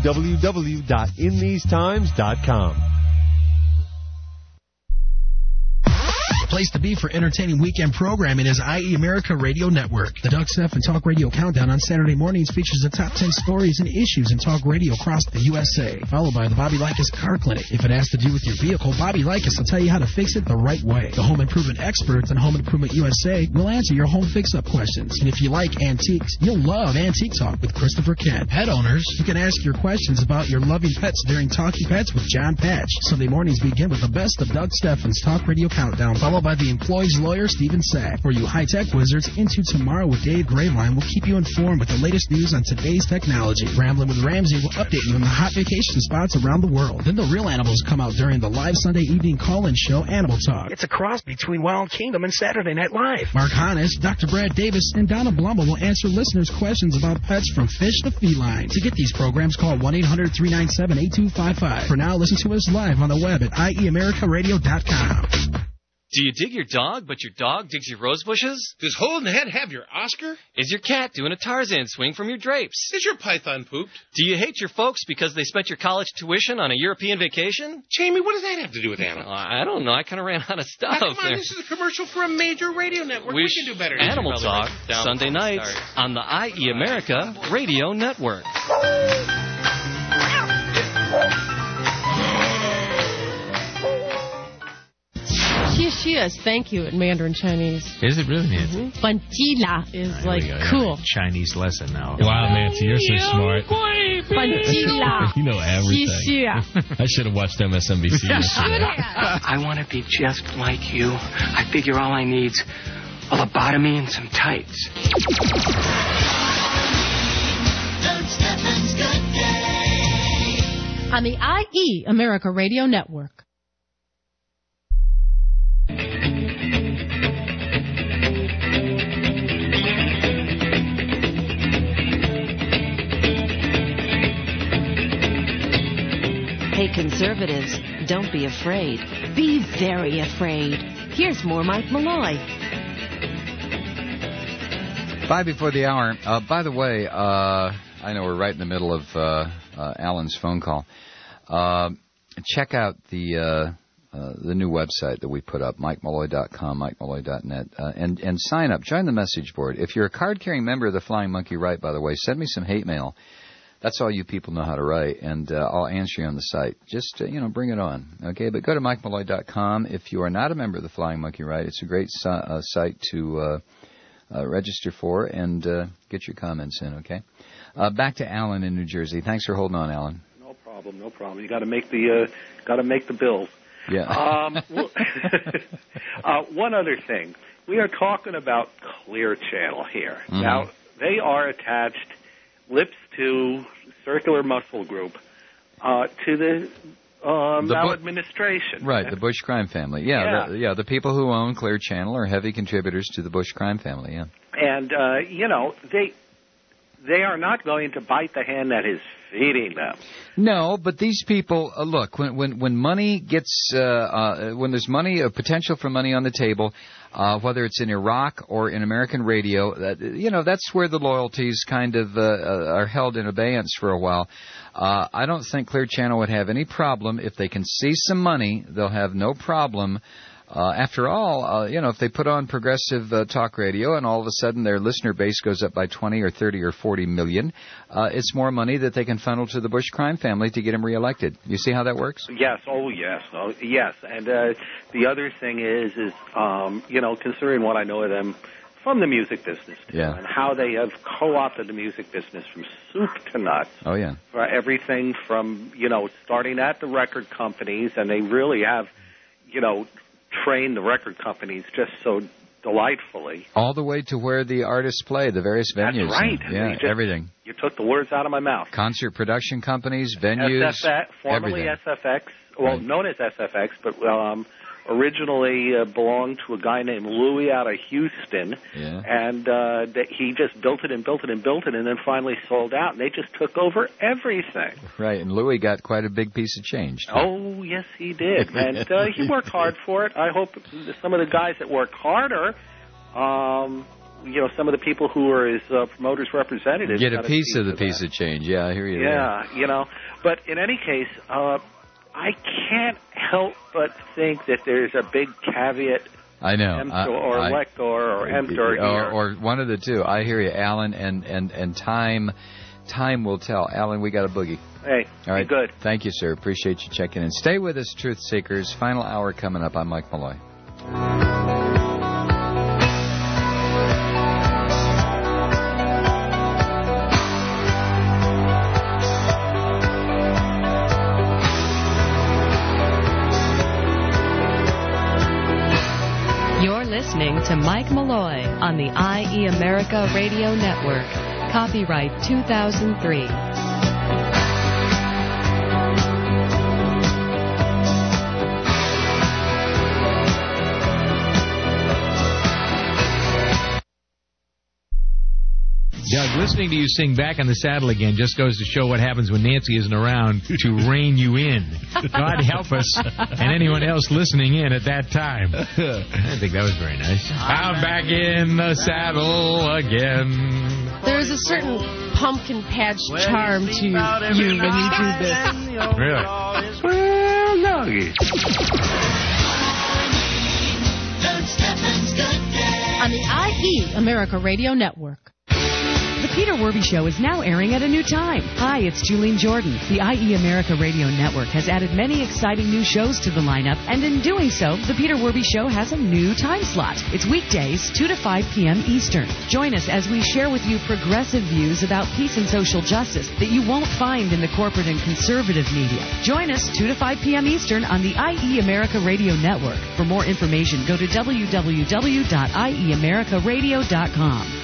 www.inthesetimes.com. Place to be for entertaining weekend programming is IE America Radio Network. The Doug Stephan Talk Radio Countdown on Saturday mornings features the top 10 stories and issues in talk radio across the USA, followed by the Bobby Likas Car Clinic. If it has to do with your vehicle, Bobby Likas will tell you how to fix it the right way. The home improvement experts on Home Improvement USA will answer your home fix-up questions. And if you like antiques, you'll love Antique Talk with Christopher Kent. Pet owners, you can ask your questions about your loving pets during Talking Pets with John Patch. Sunday mornings begin with the best of Doug Stephan's Talk Radio Countdown, followed All by the employee's lawyer, Stephen Sack. For you high-tech wizards, Into Tomorrow with Dave Grayline will keep you informed with the latest news on today's technology. Ramblin' with Ramsey will update you on the hot vacation spots around the world. Then the real animals come out during the live Sunday evening call-in show, Animal Talk. It's a cross between Wild Kingdom and Saturday Night Live. Mark Hannes, Dr. Brad Davis, and Donna Blumble will answer listeners' questions about pets from fish to feline. To get these programs, call 1-800-397-8255. For now, listen to us live on the web at IEAmericaRadio.com. Do you dig your dog, but your dog digs your rose bushes? Does Hole in the Head have your Oscar? Is your cat doing a Tarzan swing from your drapes? Is your python pooped? Do you hate your folks because they spent your college tuition on a European vacation? Jamie, what does that have to do with animals? I don't know. I kind of ran out of stuff. Come on, this is a commercial for a major radio network. We can do better. Animal Talk, Sunday nights on the IE America Radio Network. Xie is thank you in Mandarin Chinese. Is it really, Nancy? Bantila is like cool. Chinese lesson now. Wow, Nancy, you're so smart. Bantila. You know everything. Xie. I should have watched MSNBC yesterday. I want to be just like you. I figure all I need's a lobotomy and some tights. On the IE America Radio Network. Hey, conservatives, don't be afraid. Be very afraid. Here's more Mike Malloy. 5 before the hour. By the way, I know we're right in the middle of Alan's phone call. Check out the new website that we put up, MikeMalloy.com, MikeMalloy.net, and sign up. Join the message board. If you're a card-carrying member of the Flying Monkey Right, by the way, send me some hate mail. That's all you people know how to write, and I'll answer you on the site. Just, bring it on, okay? But go to MikeMalloy.com. If you are not a member of the Flying Monkey Right, it's a great site to register for and get your comments in, okay? Back to Alan in New Jersey. Thanks for holding on, Alan. No problem. You got to make the bills. Yeah. One other thing. We are talking about Clear Channel here. Mm-hmm. Now, they are attached, lips to Circular Muscle Group, to the maladministration. Right, the Bush crime family. Yeah. The people who own Clear Channel are heavy contributors to the Bush crime family, yeah. And, they are not going to bite the hand that is feeding them. No, but these people, look, when money gets, when there's money, a potential for money on the table, whether it's in Iraq or in American radio, that's where the loyalties kind of are held in abeyance for a while. I don't think Clear Channel would have any problem if they can see some money. They'll have no problem. After all, if they put on progressive talk radio and all of a sudden their listener base goes up by 20 or 30 or 40 million, it's more money that they can funnel to the Bush crime family to get him reelected. You see how that works? Yes. Oh, yes. Yes. And the other thing is considering what I know of them from the music business, and how they have co-opted the music business from soup to nuts. Oh, yeah. For everything from, starting at the record companies, and they really have, train the record companies just so delightfully. All the way to where the artists play, the various venues. That's right. Yeah, everything. You took the words out of my mouth. Concert production companies, venues, formerly everything. SFX, known as SFX, but originally belonged to a guy named Louis out of Houston, and he just built it, and then finally sold out, and they just took over everything. Right, and Louis got quite a big piece of change, too. Oh, yes, he did, and he worked hard for it. I hope some of the guys that work harder, some of the people who are his promoters' representatives get a piece of the piece of change. Yeah, I hear you. Yeah, but in any case, I can't help but think that there's a big caveat. I know. Lector or emptor here. Or one of the two. I hear you, Alan, and time will tell. Alan, we got a boogie. Hey, all right. Good. Thank you, sir. Appreciate you checking in. Stay with us, Truth Seekers. Final hour coming up. I'm Mike Malloy. listening to Mike Malloy on the IE America Radio Network. Copyright 2003. Doug, listening to you sing Back on the Saddle Again just goes to show what happens when Nancy isn't around to rein you in. God help us and anyone else listening in at that time. I think that was very nice. I'm back in the saddle again. There's a certain pumpkin patch charm to you when you do this. Really? Well, no. On the IE America Radio Network. The Peter Werby Show is now airing at a new time. Hi, it's Julene Jordan. The IE America Radio Network has added many exciting new shows to the lineup, and in doing so, The Peter Werby Show has a new time slot. It's weekdays, 2 to 5 p.m. Eastern. Join us as we share with you progressive views about peace and social justice that you won't find in the corporate and conservative media. Join us 2 to 5 p.m. Eastern on the IE America Radio Network. For more information, go to www.ieamericaradio.com.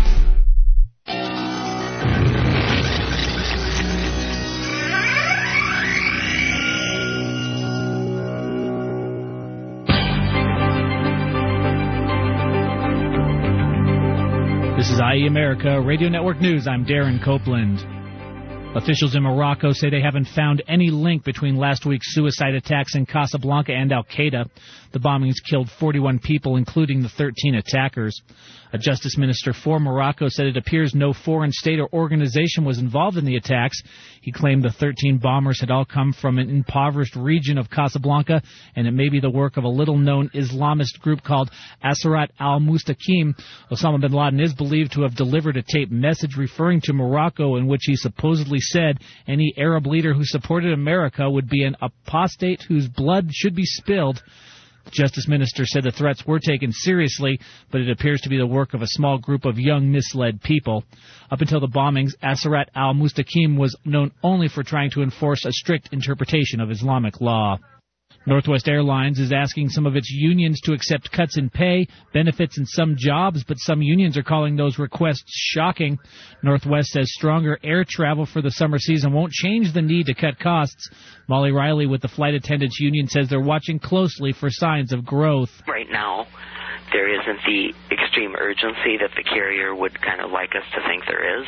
This is IE America Radio Network News. I'm Darren Copeland. Officials in Morocco say they haven't found any link between last week's suicide attacks in Casablanca and al-Qaeda. The bombings killed 41 people, including the 13 attackers. A justice minister for Morocco said it appears no foreign state or organization was involved in the attacks. He claimed the 13 bombers had all come from an impoverished region of Casablanca, and it may be the work of a little-known Islamist group called Asarat al-Mustaqim. Osama bin Laden is believed to have delivered a taped message referring to Morocco in which he supposedly said any Arab leader who supported America would be an apostate whose blood should be spilled. The Justice Minister said the threats were taken seriously, but it appears to be the work of a small group of young, misled people. Up until the bombings, Asarat al-Mustaqim was known only for trying to enforce a strict interpretation of Islamic law. Northwest Airlines is asking some of its unions to accept cuts in pay, benefits, and some jobs, but some unions are calling those requests shocking. Northwest says stronger air travel for the summer season won't change the need to cut costs. Molly Riley with the Flight Attendants Union says they're watching closely for signs of growth. Right now, there isn't the extreme urgency that the carrier would kind of like us to think there is.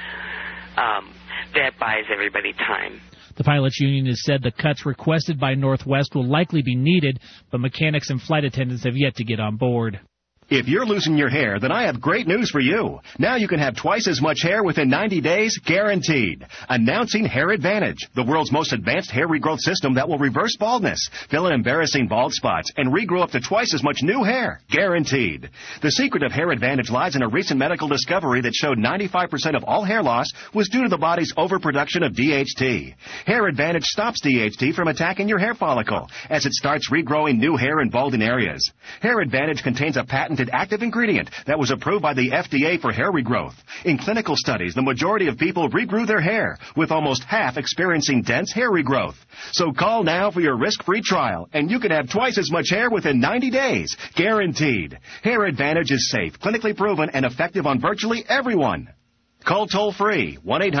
That buys everybody time. The pilots' union has said the cuts requested by Northwest will likely be needed, but mechanics and flight attendants have yet to get on board. If you're losing your hair, then I have great news for you. Now you can have twice as much hair within 90 days, guaranteed. Announcing Hair Advantage, the world's most advanced hair regrowth system that will reverse baldness, fill in embarrassing bald spots, and regrow up to twice as much new hair, guaranteed. The secret of Hair Advantage lies in a recent medical discovery that showed 95% of all hair loss was due to the body's overproduction of DHT. Hair Advantage stops DHT from attacking your hair follicle, as it starts regrowing new hair in balding areas. Hair Advantage contains a patented active ingredient that was approved by the FDA for hair regrowth. In clinical studies, the majority of people regrew their hair, with almost half experiencing dense hair regrowth. So call now for your risk-free trial, and you can have twice as much hair within 90 days, guaranteed. Hair Advantage is safe, clinically proven, and effective on virtually everyone. Call toll-free,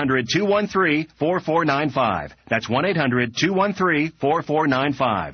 1-800-213-4495. That's 1-800-213-4495.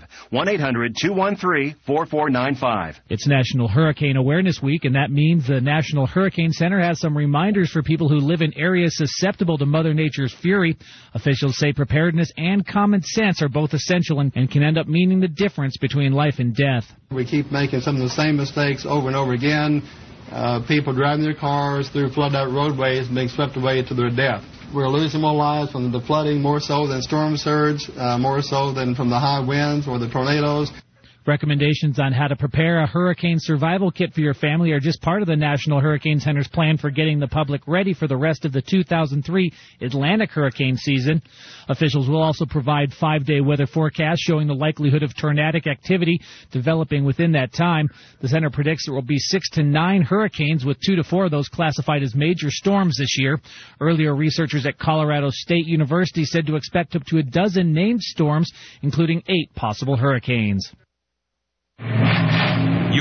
1-800-213-4495. It's National Hurricane Awareness Week, and that means the National Hurricane Center has some reminders for people who live in areas susceptible to Mother Nature's fury. Officials say preparedness and common sense are both essential and can end up meaning the difference between life and death. We keep making some of the same mistakes over and over again. People driving their cars through flooded roadways and being swept away to their death. We're losing more lives from the flooding, more so than storm surge, more so than from the high winds or the tornadoes. Recommendations on how to prepare a hurricane survival kit for your family are just part of the National Hurricane Center's plan for getting the public ready for the rest of the 2003 Atlantic hurricane season. Officials will also provide 5-day weather forecasts showing the likelihood of tornadic activity developing within that time. The center predicts there will be 6 to 9 hurricanes, with 2 to 4 of those classified as major storms this year. Earlier, researchers at Colorado State University said to expect up to a dozen named storms, including 8 possible hurricanes. You're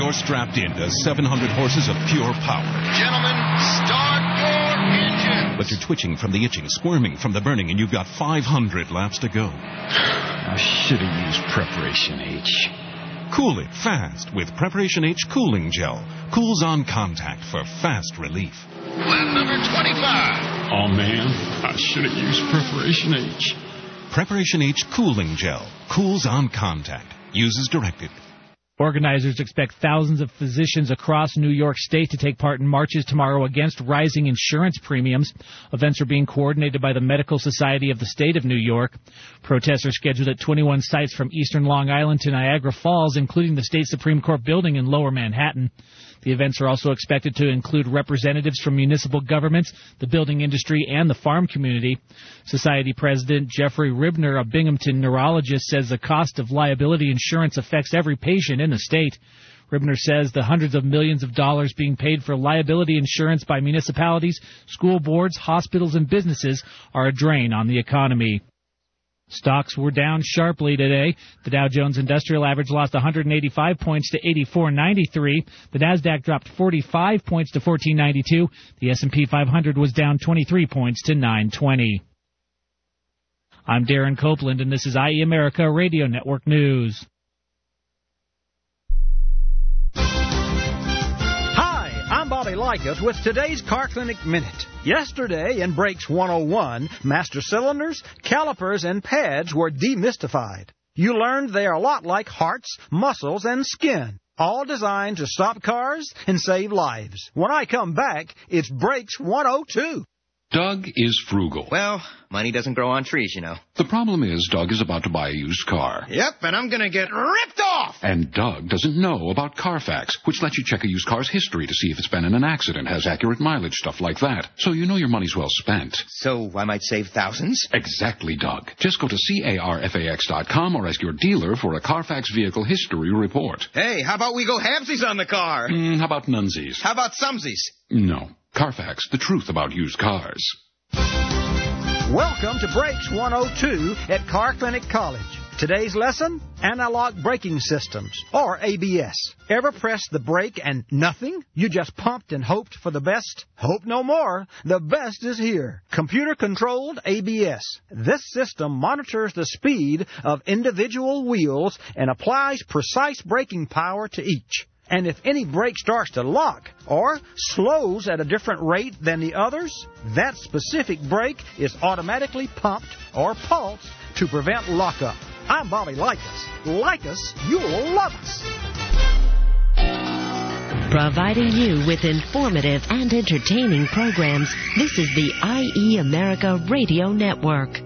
you're strapped into 700 horses of pure power. Gentlemen, start your engine. But you're twitching from the itching, squirming from the burning, and you've got 500 laps to go. I should have used Preparation H. Cool it fast with Preparation H Cooling Gel. Cools on contact for fast relief. Lap number 25. Oh, man, I should have used Preparation H. Preparation H Cooling Gel. Cools on contact. Use as directed. Organizers expect thousands of physicians across New York State to take part in marches tomorrow against rising insurance premiums. Events are being coordinated by the Medical Society of the State of New York. Protests are scheduled at 21 sites from eastern Long Island to Niagara Falls, including the State Supreme Court building in Lower Manhattan. The events are also expected to include representatives from municipal governments, the building industry, and the farm community. Society President Jeffrey Ribner, a Binghamton neurologist, says the cost of liability insurance affects every patient in the state. Ribner says the hundreds of millions of dollars being paid for liability insurance by municipalities, school boards, hospitals, and businesses are a drain on the economy. Stocks were down sharply today. The Dow Jones Industrial Average lost 185 points to 84.93. The Nasdaq dropped 45 points to 14.92. The S&P 500 was down 23 points to 920. I'm Darren Copeland, and this is IE America Radio Network News. I'm Bobby Likas with today's Car Clinic Minute. Yesterday in Brakes 101, master cylinders, calipers, and pads were demystified. You learned they are a lot like hearts, muscles, and skin, all designed to stop cars and save lives. When I come back, it's Brakes 102. Doug is frugal. Well, money doesn't grow on trees, you know. The problem is Doug is about to buy a used car. Yep, and I'm going to get ripped off! And Doug doesn't know about Carfax, which lets you check a used car's history to see if it's been in an accident, has accurate mileage, stuff like that. So you know your money's well spent. So I might save thousands? Exactly, Doug. Just go to carfax.com or ask your dealer for a Carfax vehicle history report. Hey, how about we go halvesies on the car? How about nunsies? How about sumsies? No. Carfax, the truth about used cars. Welcome to Brakes 102 at Car Clinic College. Today's lesson, analog braking systems, or ABS. Ever pressed the brake and nothing? You just pumped and hoped for the best? Hope no more. The best is here. Computer-controlled ABS. This system monitors the speed of individual wheels and applies precise braking power to each. And if any brake starts to lock or slows at a different rate than the others, that specific brake is automatically pumped or pulsed to prevent lockup. I'm Bobby Likas. Like us, you'll love us. Providing you with informative and entertaining programs, this is the IE America Radio Network.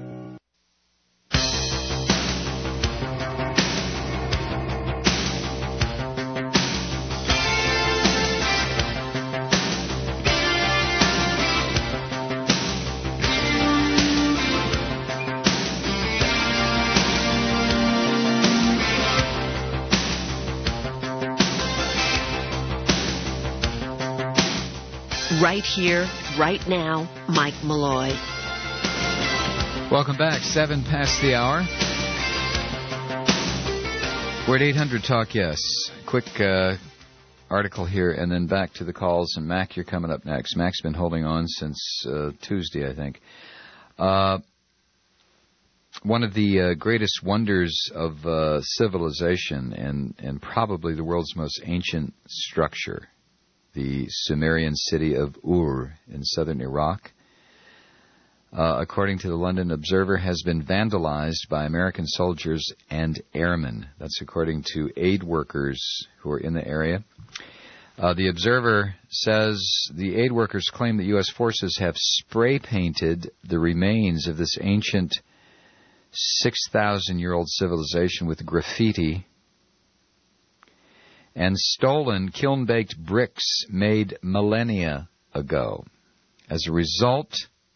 Right here, right now, Mike Malloy. Welcome back. 7 past the hour. We're at 800 Talk Yes. Quick article here, and then back to the calls. And Mac, you're coming up next. Mac's been holding on since Tuesday, I think. One of the greatest wonders of civilization, and probably the world's most ancient structure, the Sumerian city of Ur in southern Iraq, according to the London Observer, has been vandalized by American soldiers and airmen. That's according to aid workers who are in the area. The Observer says the aid workers claim that U.S. forces have spray-painted the remains of this ancient 6,000-year-old civilization with graffiti and stolen kiln-baked bricks made millennia ago. As a result,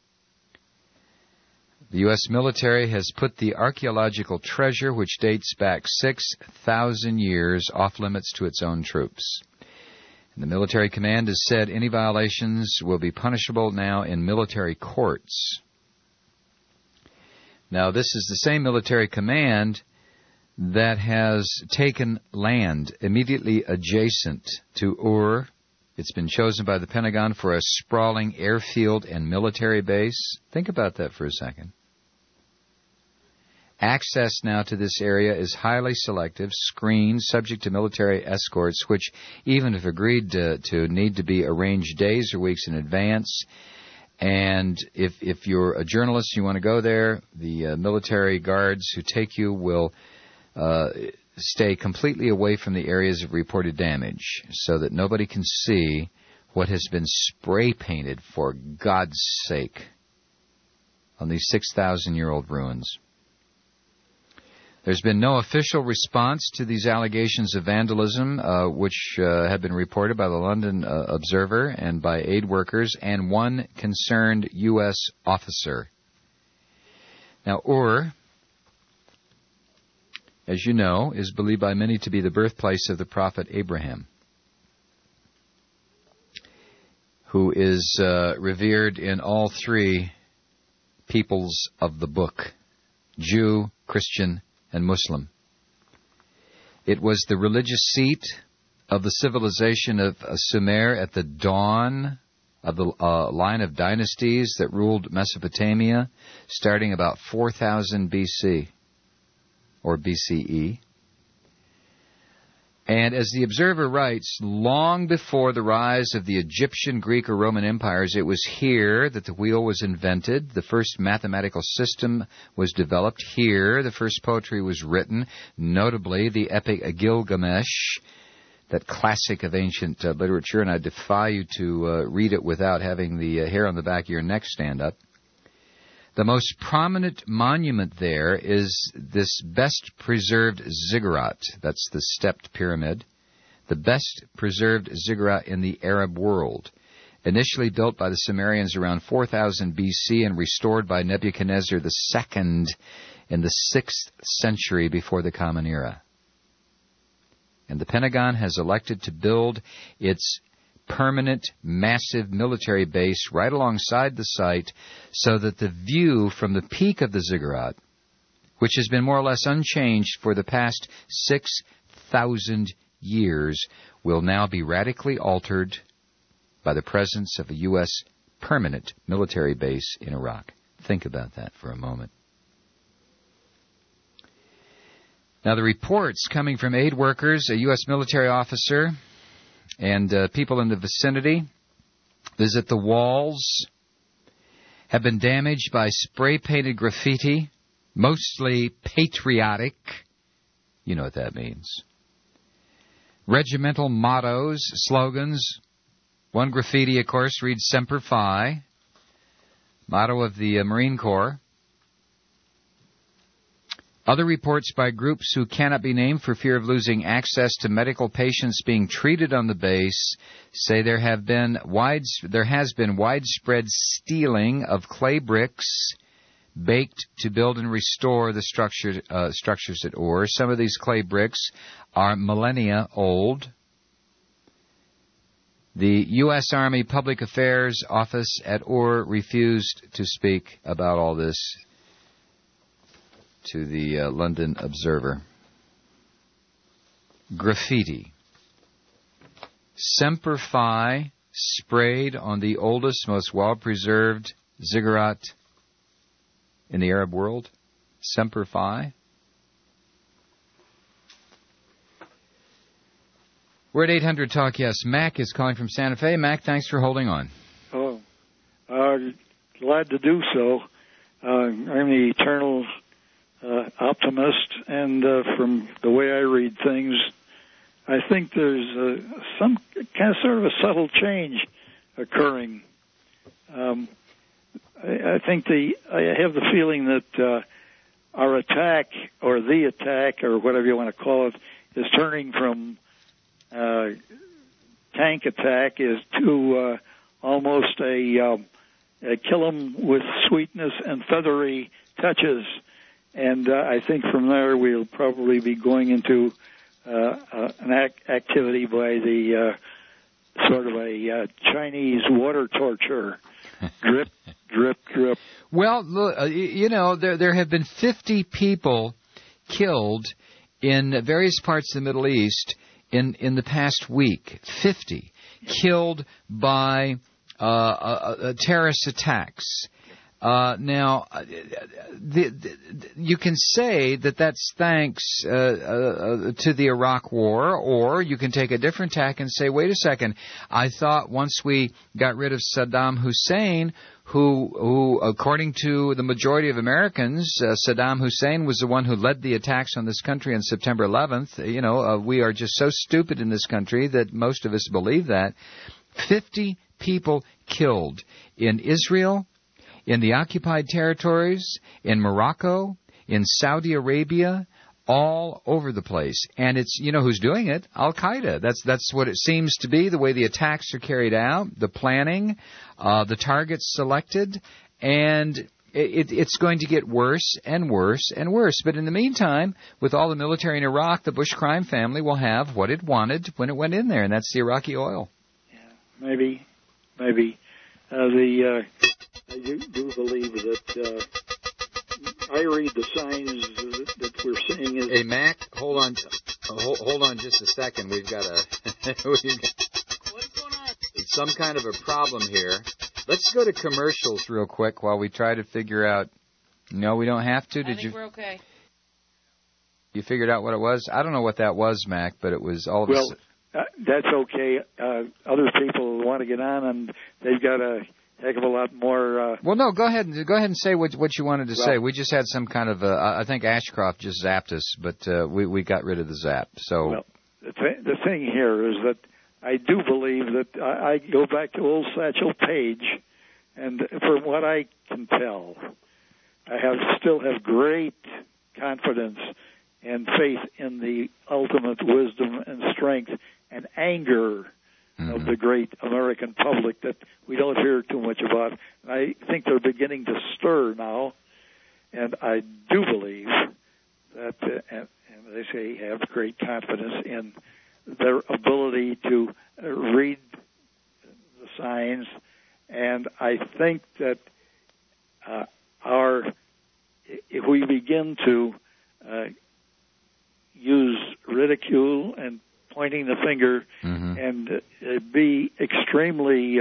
the U.S. military has put the archaeological treasure, which dates back 6,000 years, off-limits to its own troops. And the military command has said any violations will be punishable now in military courts. Now, this is the same military command that has taken land immediately adjacent to Ur. It's been chosen by the Pentagon for a sprawling airfield and military base. Think about that for a second. Access now to this area is highly selective, screened, subject to military escorts, which, even if agreed to need to be arranged days or weeks in advance. And if you're a journalist and you want to go there, the military guards who take you will stay completely away from the areas of reported damage so that nobody can see what has been spray painted, for God's sake, on these 6,000-year-old ruins. There's been no official response to these allegations of vandalism, which have been reported by the London Observer and by aid workers and one concerned U.S. officer. Now, Ur, as you know, is believed by many to be the birthplace of the prophet Abraham, who is revered in all three peoples of the book, Jew, Christian, and Muslim. It was the religious seat of the civilization of Sumer at the dawn of the line of dynasties that ruled Mesopotamia, starting about 4000 BC or BCE. And as the Observer writes, long before the rise of the Egyptian, Greek, or Roman empires, it was here that the wheel was invented. The first mathematical system was developed here. The first poetry was written, notably the epic Gilgamesh, that classic of ancient literature, and I defy you to read it without having the hair on the back of your neck stand up. The most prominent monument there is this best-preserved ziggurat. That's the stepped pyramid. The best-preserved ziggurat in the Arab world. Initially built by the Sumerians around 4000 BC and restored by Nebuchadnezzar II in the 6th century before the Common Era. And the Pentagon has elected to build its permanent, massive military base right alongside the site so that the view from the peak of the ziggurat, which has been more or less unchanged for the past 6,000 years, will now be radically altered by the presence of a U.S. permanent military base in Iraq. Think about that for a moment. Now, the reports coming from aid workers, a U.S. military officer, and people in the vicinity visit the walls, have been damaged by spray-painted graffiti, mostly patriotic. You know what that means. Regimental mottos, slogans. One graffiti, of course, reads Semper Fi, motto of the Marine Corps. Other reports by groups who cannot be named for fear of losing access to medical patients being treated on the base say there has been widespread stealing of clay bricks baked to build and restore the structures at Ur. Some of these clay bricks are millennia old. The U.S. Army Public Affairs Office at Ur refused to speak about all this to the London Observer. Graffiti. Semper Fi sprayed on the oldest, most well-preserved ziggurat in the Arab world. Semper Fi. We're at 800 Talk Yes. Mac is calling from Santa Fe. Mac, thanks for holding on. Oh, glad to do so. I'm the eternal optimist, and from the way I read things, I think there's some kind of sort of a subtle change occurring. I think I have the feeling that our attack, or the attack, or whatever you want to call it, is turning from tank attack is to almost a kill them with sweetness and feathery touches. And I think from there we'll probably be going into an activity by the sort of a Chinese water torture. Drip, drip, drip. Well, look, there have been 50 people killed in various parts of the Middle East in the past week. 50 killed by terrorist attacks. Now, you can say that that's thanks to the Iraq War, or you can take a different tack and say, wait a second, I thought once we got rid of Saddam Hussein, who according to the majority of Americans, Saddam Hussein was the one who led the attacks on this country on September 11th. We are just so stupid in this country that most of us believe that. 50 people killed in Israel, in the occupied territories, in Morocco, in Saudi Arabia, all over the place. And it's, who's doing it? Al-Qaeda. That's what it seems to be, the way the attacks are carried out, the planning, the targets selected, and it's going to get worse and worse and worse. But in the meantime, with all the military in Iraq, the Bush crime family will have what it wanted when it went in there, and that's the Iraqi oil. Yeah, maybe. I do believe that I read the signs that we're seeing. Hey, Mac, hold on just a second. We've got what's going on? It's some kind of a problem here. Let's go to commercials real quick while we try to figure out. No, we don't have to. I think we're okay. You figured out what it was? I don't know what that was, Mac, but it was all of a sudden. That's okay. Other people want to get on, and they've got a heck of a lot more. Well, no, go ahead and say what you wanted to say. We just had some kind of. I think Ashcroft just zapped us, but we got rid of the zap. So well, the thing here is that I do believe that I go back to old Satchel Paige, and from what I can tell, I still have great confidence and faith in the ultimate wisdom and strength and anger of the great American public that we don't hear too much about. And I think they're beginning to stir now, and I do believe that, and they say have great confidence in their ability to read the signs, and I think that if we begin to use ridicule and pointing the finger and be extremely,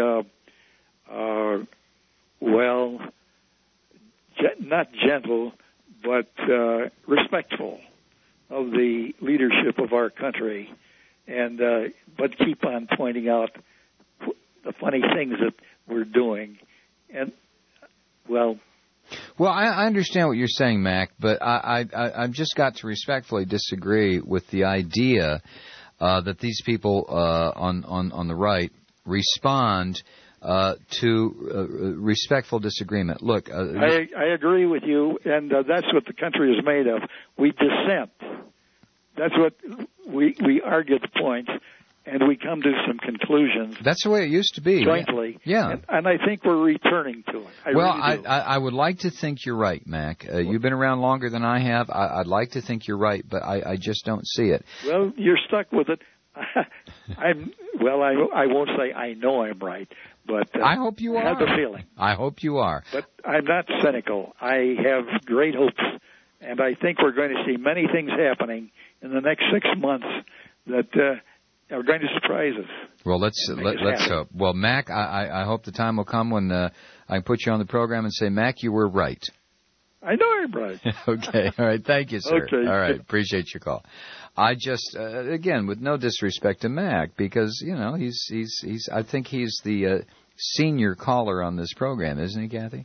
not gentle, but respectful of the leadership of our country, and but keep on pointing out the funny things that we're doing. And, well, I understand what you're saying, Mac, but I've just got to respectfully disagree with the idea that these people on the right respond to respectful disagreement. Look, I agree with you, and that's what the country is made of. We dissent. That's what we argue the points, and we come to some conclusions. That's the way it used to be. Jointly. Yeah. And I think we're returning to it. I would like to think you're right, Mac. You've been around longer than I have. I'd like to think you're right, but I just don't see it. Well, you're stuck with it. I won't say I know I'm right, but I hope you are. I have the feeling. I hope you are. But I'm not cynical. I have great hopes, and I think we're going to see many things happening in the next 6 months that are going to surprise us. Well, let's hope. Well, Mac, I hope the time will come when I can put you on the program and say, Mac, you were right. I know I'm right. Okay. All right. Thank you, sir. Okay. All right. Appreciate your call. I just, again, with no disrespect to Mac, because, he's I think he's the senior caller on this program, isn't he, Kathy?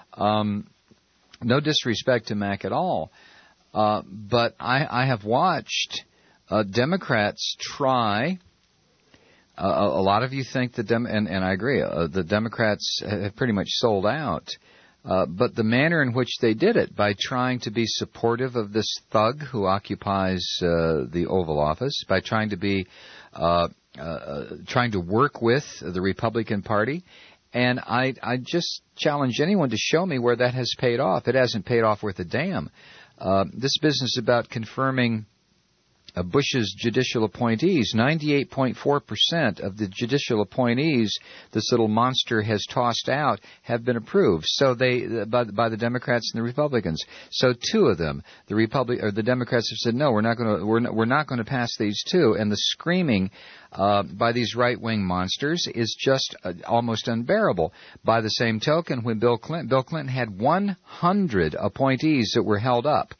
No disrespect to Mac at all. But I have watched Democrats try. A lot of you think and I agree, the Democrats have pretty much sold out. But the manner in which they did it, by trying to be supportive of this thug who occupies the Oval Office, by trying to be trying to work with the Republican Party, and I just challenge anyone to show me where that has paid off. It hasn't paid off worth a damn. This business about confirming Bush's judicial appointees. 98.4% of the judicial appointees this little monster has tossed out have been approved. So by the Democrats and the Republicans. So two of them, the Democrats have said no, we're not going to pass these two. And the screaming by these right-wing monsters is just almost unbearable. By the same token, when Bill Clinton had 100 appointees that were held up,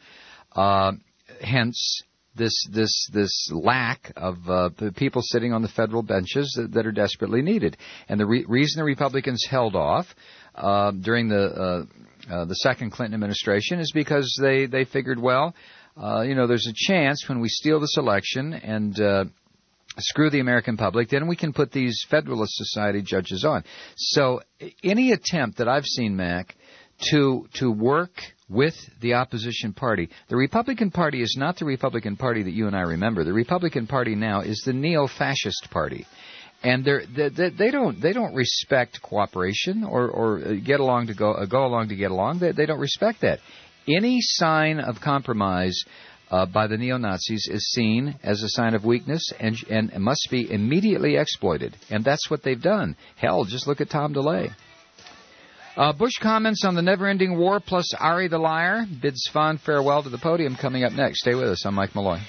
hence this lack of people sitting on the federal benches that are desperately needed. And the reason the Republicans held off during the second Clinton administration is because they figured, well, there's a chance when we steal this election and screw the American public, then we can put these Federalist Society judges on. So any attempt that I've seen, Mac, to work with the opposition party. The Republican Party is not the Republican Party that you and I remember. The Republican Party now is the neo-fascist party. And they don't respect cooperation or get along to go along to get along. They don't respect that. Any sign of compromise by the neo-Nazis is seen as a sign of weakness and must be immediately exploited. And that's what they've done. Hell, just look at Tom DeLay. Bush comments on the never-ending war plus Ari the Liar, bids fond farewell to the podium. Coming up next. Stay with us. I'm Mike Malloy.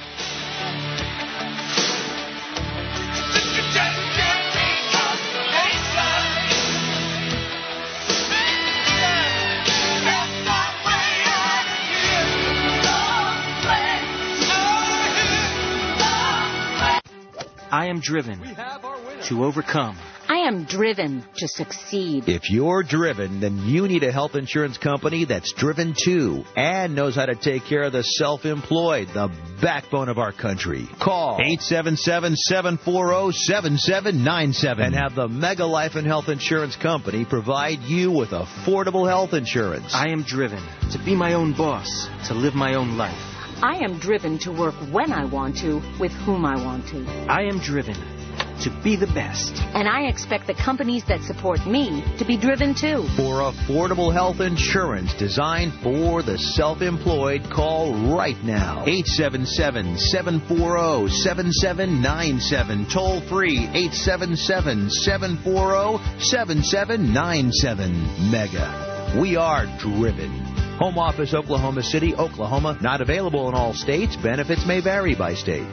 I am driven to overcome. I am driven to succeed. If you're driven, then you need a health insurance company that's driven too and knows how to take care of the self-employed, the backbone of our country. Call 877-740-7797 and have the Mega Life and Health Insurance Company provide you with affordable health insurance. I am driven to be my own boss, to live my own life. I am driven to work when I want to, with whom I want to. I am driven to be the best. And I expect the companies that support me to be driven too. For affordable health insurance designed for the self-employed, call right now. 877-740-7797. Toll free 877-740-7797. Mega. We are driven. Home Office, Oklahoma City, Oklahoma. Not available in all states. Benefits may vary by state.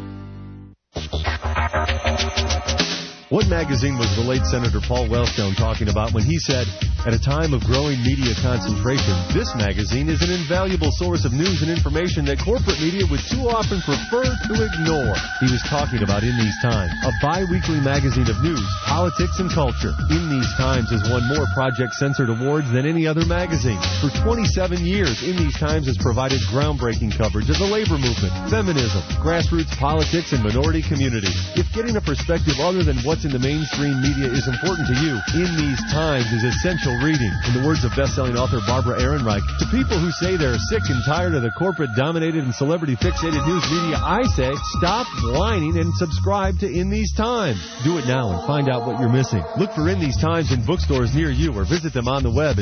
What magazine was the late Senator Paul Wellstone talking about when he said, at a time of growing media concentration, this magazine is an invaluable source of news and information that corporate media would too often prefer to ignore? He was talking about In These Times, a bi-weekly magazine of news, politics, and culture. In These Times has won more Project Censored awards than any other magazine. For 27 years, In These Times has provided groundbreaking coverage of the labor movement, feminism, grassroots politics, and minority communities. If getting a perspective other than what's in the mainstream media is important to you, In These Times is essential reading. In the words of best-selling author Barbara Ehrenreich, to people who say they're sick and tired of the corporate-dominated and celebrity-fixated news media, I say, stop whining and subscribe to In These Times. Do it now and find out what you're missing. Look for In These Times in bookstores near you or visit them on the web at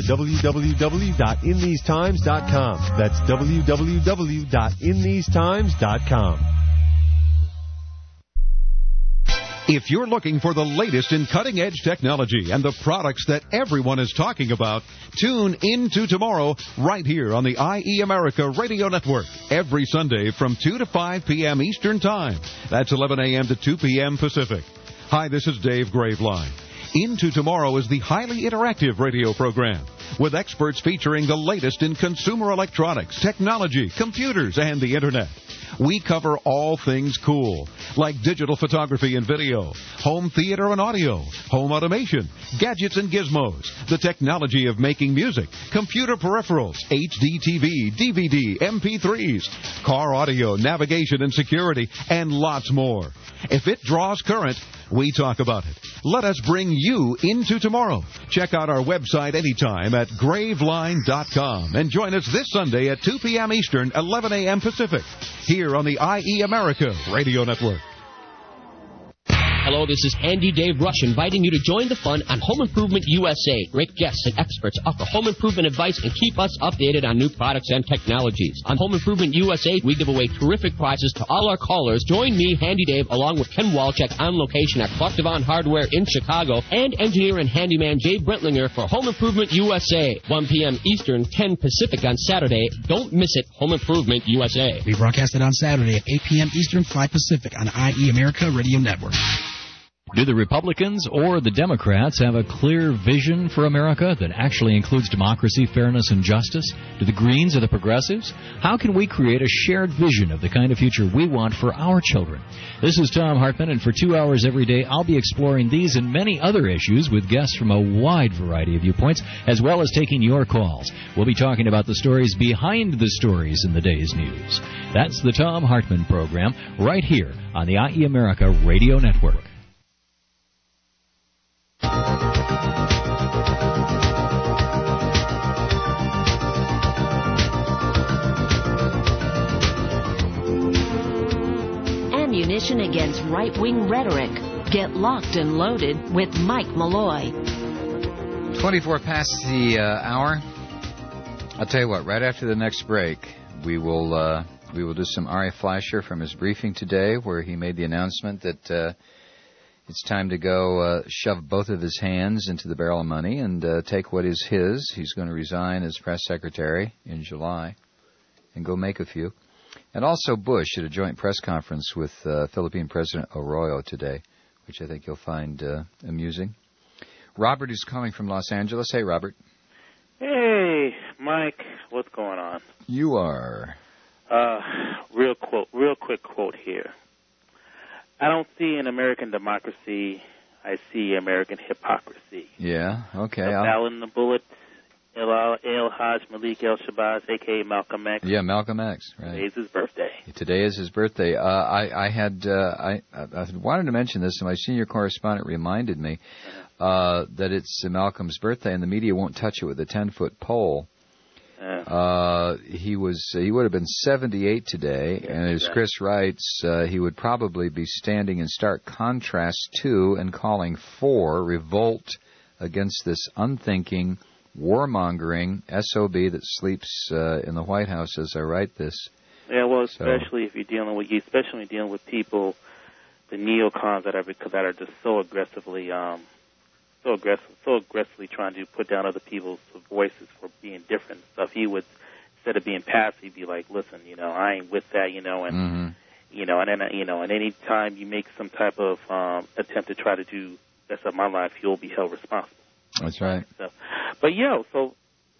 www.inthesetimes.com. That's www.inthesetimes.com. If you're looking for the latest in cutting-edge technology and the products that everyone is talking about, tune into tomorrow right here on the IE America Radio Network every Sunday from 2 to 5 p.m. Eastern Time. That's 11 a.m. to 2 p.m. Pacific. Hi, this is Dave Graveline. Into Tomorrow is the highly interactive radio program with experts featuring the latest in consumer electronics, technology, computers, and the Internet. We cover all things cool, like digital photography and video, home theater and audio, home automation, gadgets and gizmos, the technology of making music, computer peripherals, HD TV, DVD, MP3s, car audio, navigation and security, and lots more. If it draws current, we talk about it. Let us bring you into tomorrow. Check out our website anytime at graveline.com and join us this Sunday at 2 p.m. Eastern, 11 a.m. Pacific, here on the IE America Radio Network. Hello, this is Handy Dave Rush inviting you to join the fun on Home Improvement USA. Great guests and experts offer home improvement advice and keep us updated on new products and technologies. On Home Improvement USA, we give away terrific prizes to all our callers. Join me, Handy Dave, along with Ken Walchek on location at Clark Devon Hardware in Chicago and engineer and handyman Jay Brentlinger for Home Improvement USA. 1 p.m. Eastern, 10 Pacific on Saturday. Don't miss it, Home Improvement USA. We broadcast it on Saturday at 8 p.m. Eastern, 5 Pacific on IE America Radio Network. Do the Republicans or the Democrats have a clear vision for America that actually includes democracy, fairness, and justice? Do the Greens or the Progressives? How can we create a shared vision of the kind of future we want for our children? This is Tom Hartman, and for 2 hours every day, I'll be exploring these and many other issues with guests from a wide variety of viewpoints, as well as taking your calls. We'll be talking about the stories behind the stories in the day's news. That's the Tom Hartman Program, right here on the IE America Radio Network. Ammunition against right-wing rhetoric. Get locked and loaded with Mike Malloy. 24 past the hour. I'll tell you what, right after the next break, we will do some Ari Fleischer from his briefing today, where he made the announcement that it's time to go shove both of his hands into the barrel of money and take what is his. He's going to resign as press secretary in July and go make a few. And also Bush at a joint press conference with Philippine President Arroyo today, which I think you'll find amusing. Robert is calling from Los Angeles. Hey, Robert. Hey, Mike. What's going on? You are. Real quick quote here. I don't see an American democracy. I see American hypocrisy. Yeah, okay. The ballot and the bullet, El Haj Malik El Shabazz, a.k.a. Malcolm X. Yeah, Malcolm X, right. Today's his birthday. Today is his birthday. I wanted to mention this, and my senior correspondent reminded me that it's Malcolm's birthday, and the media won't touch it with a 10-foot pole. He would have been 78 today, and as Chris writes, he would probably be standing in stark contrast to and calling for revolt against this unthinking, warmongering SOB that sleeps in the White House as I write this. Yeah, well, especially if you're dealing with people, the neocons that are just so aggressively trying to put down other people's voices for being different and stuff. He would, instead of being passive, he'd be like, listen, I ain't with that, and and any time you make some type of attempt to try to mess up my life, you'll be held responsible. That's right. So, but so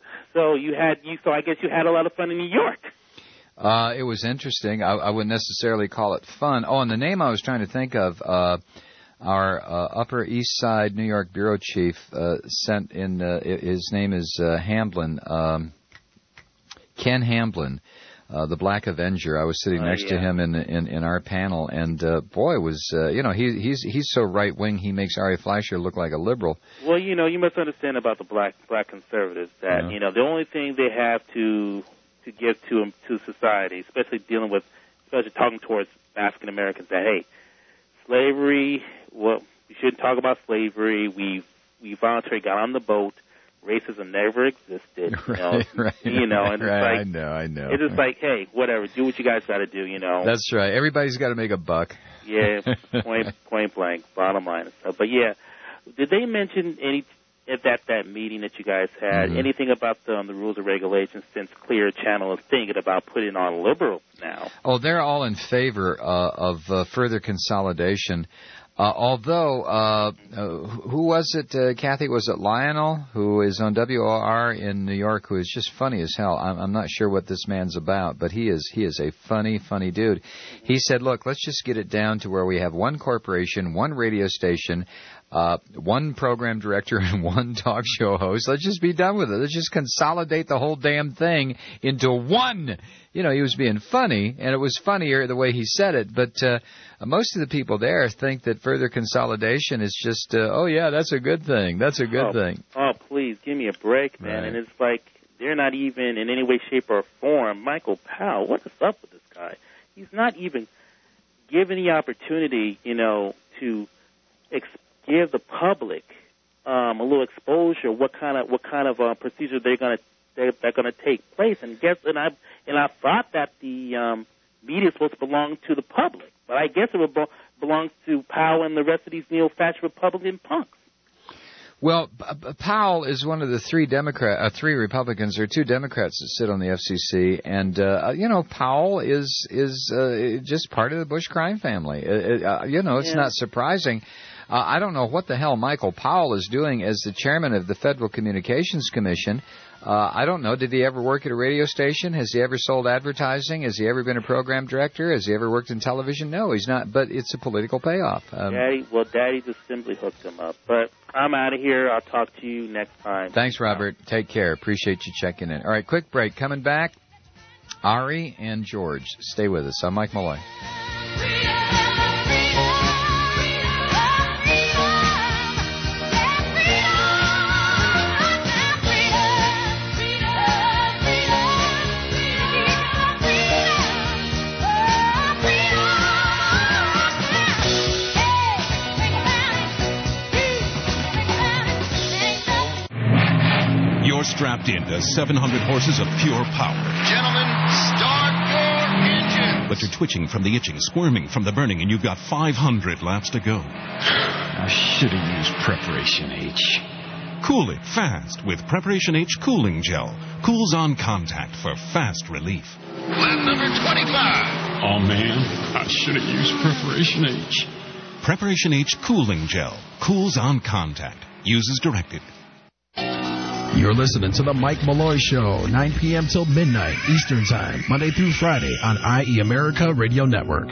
I guess you had a lot of fun in New York. It was interesting. I wouldn't necessarily call it fun. Oh, and the name I was trying to think of, our Upper East Side New York bureau chief sent in. His name is Hamblin, Ken Hamblin, the Black Avenger. I was sitting next to him in our panel, and boy, was he's so right wing. He makes Ari Fleischer look like a liberal. Well, you must understand about the black conservatives that the only thing they have to give to society, especially talking towards African Americans, that hey, slavery. Well, we shouldn't talk about slavery. We voluntarily got on the boat. Racism never existed. Right. And it's right. like, I know. It's just like, hey, whatever. Do what you guys got to do. That's right. Everybody's got to make a buck. Yeah, point blank. Bottom line and stuff. But yeah, did they mention any at that meeting that you guys had anything about the rules and regulations? Since Clear Channel is thinking about putting on liberals now. Oh, they're all in favor of further consolidation. Although, who was it, Kathy? Was it Lionel, who is on WOR in New York, who is just funny as hell? I'm not sure what this man's about, but he is a funny dude. He said, look, let's just get it down to where we have one corporation, one radio station, one program director, and one talk show host. Let's just be done with it. Let's just consolidate the whole damn thing into one. He was being funny, and it was funnier the way he said it, but most of the people there think that further consolidation is just, that's a good thing. That's a good thing. Oh, please, give me a break, man. Right. And it's like they're not even in any way, shape, or form. Michael Powell, what is up with this guy? He's not even given the opportunity, to give the public a little exposure, what kind of procedure they're going to take place. And I thought that the media is supposed to belong to the public, but I guess it belongs to Powell and the rest of these neo-fascist Republican punks. Well, Powell is one of the three Republicans. There are two Democrats that sit on the FCC, and Powell is just part of the Bush crime family. It's not surprising. I don't know what the hell Michael Powell is doing as the chairman of the Federal Communications Commission. I don't know. Did he ever work at a radio station? Has he ever sold advertising? Has he ever been a program director? Has he ever worked in television? No, he's not. But it's a political payoff. Daddy just simply hooked him up. But I'm out of here. I'll talk to you next time. Thanks, Robert. Take care. Appreciate you checking in. All right, quick break. Coming back, Ari and George. Stay with us. I'm Mike Malloy. You're strapped into 700 horses of pure power. Gentlemen, start your engine. But you're twitching from the itching, squirming from the burning, and you've got 500 laps to go. I should have used Preparation H. Cool it fast with Preparation H Cooling Gel. Cools on contact for fast relief. Lap number 25. Oh, man, I should have used Preparation H. Preparation H Cooling Gel. Cools on contact. Use as directed. You're listening to The Mike Malloy Show, 9 p.m. till midnight Eastern Time, Monday through Friday on IE America Radio Network.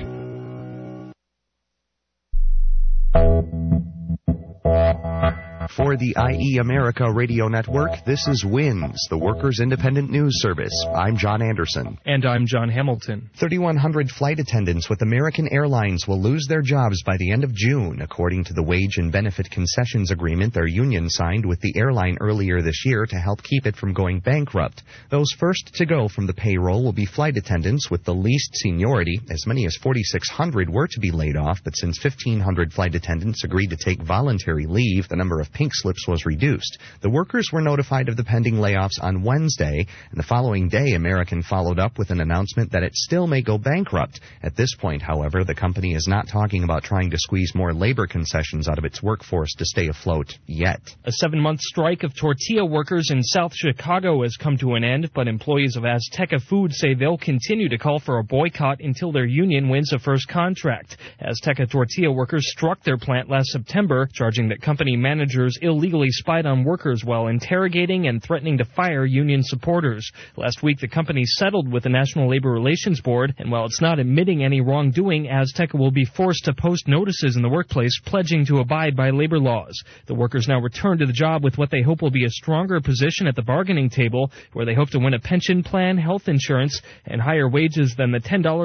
For the IE America Radio Network, this is WINS, the Workers' Independent News Service. I'm John Anderson. And I'm John Hamilton. 3,100 flight attendants with American Airlines will lose their jobs by the end of June, according to the Wage and Benefit Concessions Agreement their union signed with the airline earlier this year to help keep it from going bankrupt. Those first to go from the payroll will be flight attendants with the least seniority. As many as 4,600 were to be laid off, but since 1,500 flight attendants agreed to take voluntary leave, the number of pink slips was reduced. The workers were notified of the pending layoffs on Wednesday, and the following day, American followed up with an announcement that it still may go bankrupt. At this point, however, the company is not talking about trying to squeeze more labor concessions out of its workforce to stay afloat yet. A 7-month strike of tortilla workers in South Chicago has come to an end, but employees of Azteca Foods say they'll continue to call for a boycott until their union wins a first contract. Azteca tortilla workers struck their plant last September, charging that company managers illegally spied on workers while interrogating and threatening to fire union supporters. Last week, the company settled with the National Labor Relations Board, and while it's not admitting any wrongdoing, Azteca will be forced to post notices in the workplace pledging to abide by labor laws. The workers now return to the job with what they hope will be a stronger position at the bargaining table, where they hope to win a pension plan, health insurance, and higher wages than the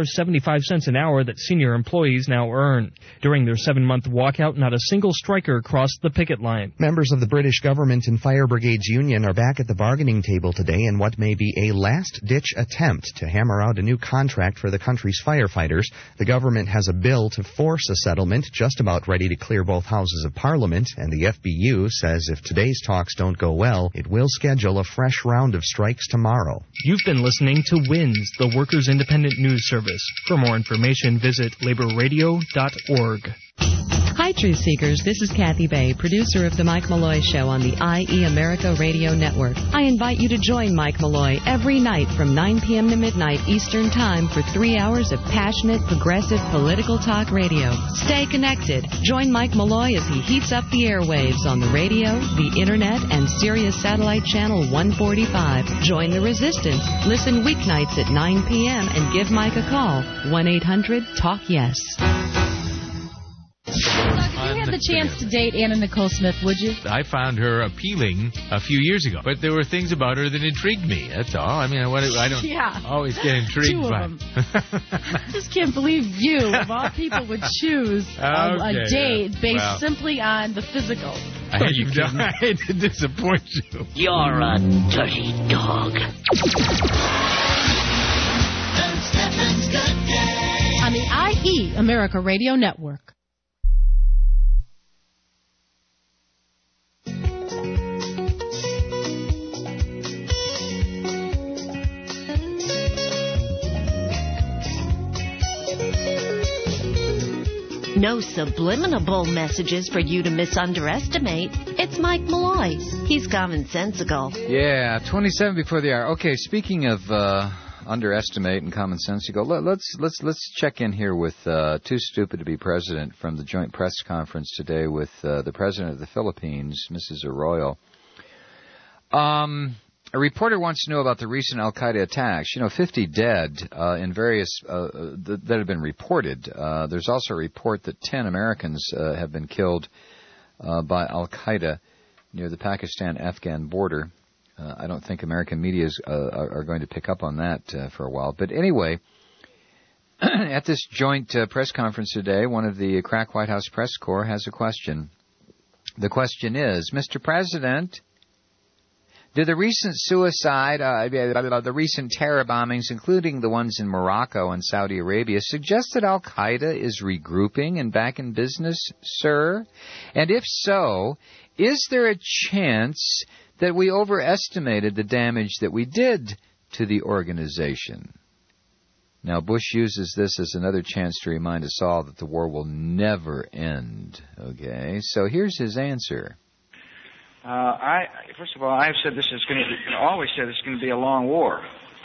$10.75 an hour that senior employees now earn. During their 7-month walkout, not a single striker crossed the picket line. Members of the British government and Fire Brigades Union are back at the bargaining table today in what may be a last-ditch attempt to hammer out a new contract for the country's firefighters. The government has a bill to force a settlement just about ready to clear both houses of Parliament, and the FBU says if today's talks don't go well, it will schedule a fresh round of strikes tomorrow. You've been listening to WINS, the Workers' Independent News Service. For more information, visit laborradio.org. Hi, Truth Seekers. This is Kathy Bay, producer of The Mike Malloy Show on the IE America Radio Network. I invite you to join Mike Malloy every night from 9 p.m. to midnight Eastern Time for 3 hours of passionate, progressive political talk radio. Stay connected. Join Mike Malloy as he heats up the airwaves on the radio, the Internet, and Sirius Satellite Channel 145. Join the resistance. Listen weeknights at 9 p.m. and give Mike a call. 1-800-TALK-YES. If you had the chance to date Anna Nicole Smith, would you? I found her appealing a few years ago, but there were things about her that intrigued me. That's all. I mean, I don't always get intrigued by. I just can't believe you, of all people, would choose a date based simply on the physical. I hate to disappoint you. You're a dirty dog. On the IE America Radio Network. No subliminal messages for you to misunderestimate. It's Mike Malloy. He's commonsensical. Yeah, 27 before the hour. Okay, speaking of underestimate and commonsensical, let's check in here with Too Stupid to Be President from the joint press conference today with the president of the Philippines, Mrs. Arroyo. A reporter wants to know about the recent Al-Qaeda attacks. 50 dead in various that have been reported. There's also a report that 10 Americans have been killed by Al-Qaeda near the Pakistan-Afghan border. I don't think American media are going to pick up on that for a while. But anyway, at this joint press conference today, one of the crack White House press corps has a question. The question is, Mr. President, do the recent the recent terror bombings, including the ones in Morocco and Saudi Arabia, suggest that Al-Qaeda is regrouping and back in business, sir? And if so, is there a chance that we overestimated the damage that we did to the organization? Now, Bush uses this as another chance to remind us all that the war will never end. Okay, so here's his answer. First of all, I've said this is going to always said it's going to be a long war.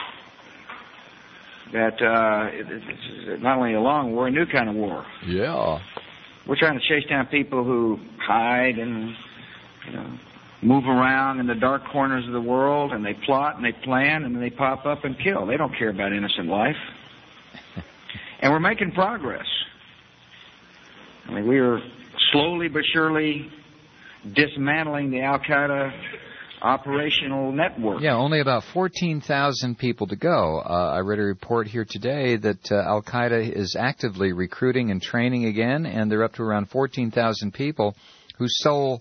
That it's not only a long war, a new kind of war. Yeah. We're trying to chase down people who hide and move around in the dark corners of the world, and they plot and they plan, and then they pop up and kill. They don't care about innocent life. And we're making progress. I mean, we are slowly but surely dismantling the Al-Qaeda operational network. Yeah, only about 14,000 people to go. I read a report here today that Al-Qaeda is actively recruiting and training again, and they're up to around 14,000 people whose sole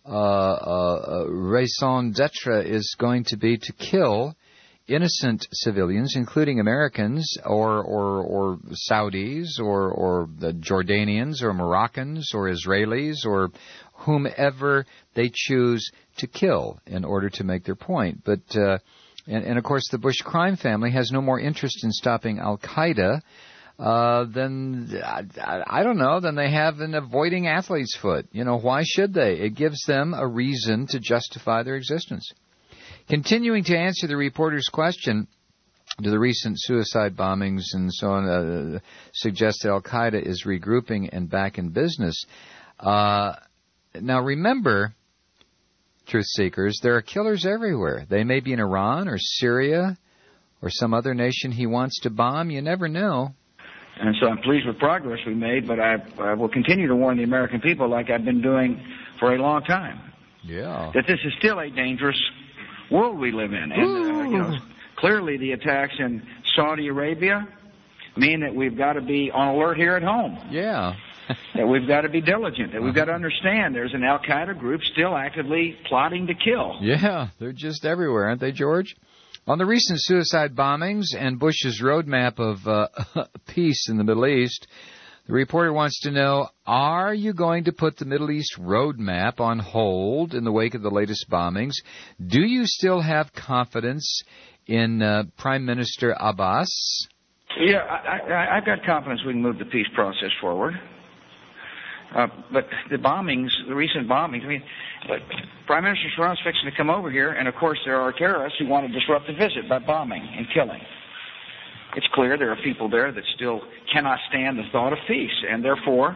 raison d'etre is going to be to kill innocent civilians, including Americans or Saudis or the Jordanians or Moroccans or Israelis or whomever they choose to kill in order to make their point. But and of course, the Bush crime family has no more interest in stopping Al-Qaeda than I don't know than they have in avoiding athlete's foot. Why should they? It gives them a reason to justify their existence. Continuing to answer the reporter's question, do the recent suicide bombings and so on suggest that Al-Qaeda is regrouping and back in business? Now remember, truth seekers, there are killers everywhere. They may be in Iran or Syria or some other nation he wants to bomb. You never know. And so I'm pleased with progress we made, but I will continue to warn the American people, like I've been doing for a long time, that this is still a dangerous world we live in. And clearly the attacks in Saudi Arabia mean that we've got to be on alert here at home. Yeah. That we've got to be diligent, that we've got to understand there's an Al-Qaeda group still actively plotting to kill. Yeah, they're just everywhere, aren't they, George? On the recent suicide bombings and Bush's roadmap of peace in the Middle East, the reporter wants to know, are you going to put the Middle East roadmap on hold in the wake of the latest bombings? Do you still have confidence in Prime Minister Abbas? Yeah, I've got confidence we can move the peace process forward. But the bombings, the recent bombings, Prime Minister Sharon's fixing to come over here, and of course there are terrorists who want to disrupt the visit by bombing and killing. It's clear there are people there that still cannot stand the thought of peace, and therefore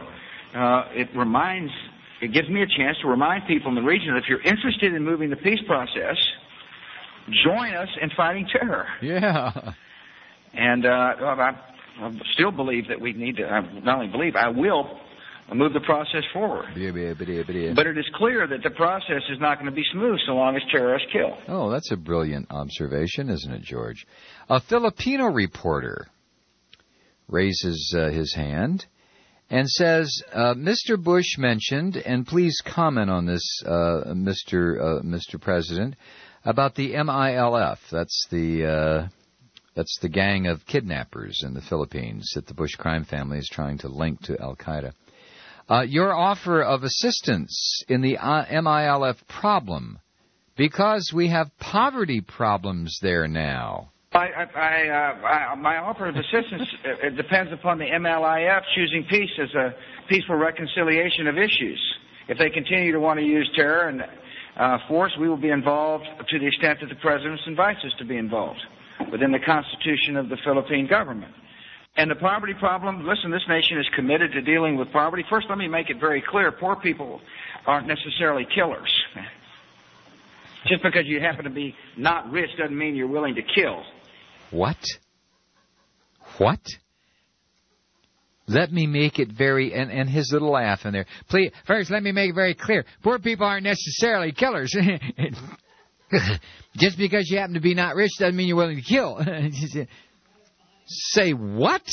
it gives me a chance to remind people in the region that if you're interested in moving the peace process, join us in fighting terror. Yeah. And I still believe that we need to, not only believe, I will move the process forward. But it is clear that the process is not going to be smooth so long as terrorists kill. Oh, that's a brilliant observation, isn't it, George? A Filipino reporter raises his hand and says, Mr. Bush mentioned, and please comment on this, Mr. President, about the MILF. That's the gang of kidnappers in the Philippines that the Bush crime family is trying to link to Al-Qaeda. Your offer of assistance in the MILF problem, because we have poverty problems there now. My offer of assistance it depends upon the MLIF choosing peace as a peaceful reconciliation of issues. If they continue to want to use terror and force, we will be involved to the extent that the President invites us to be involved within the Constitution of the Philippine government. And the poverty problem, listen, this nation is committed to dealing with poverty. First, let me make it very clear, poor people aren't necessarily killers. Just because you happen to be not rich doesn't mean you're willing to kill. What? Let me make it very, and his little laugh in there. Please, first, let me make it very clear. Poor people aren't necessarily killers. Just because you happen to be not rich doesn't mean you're willing to kill. Say what?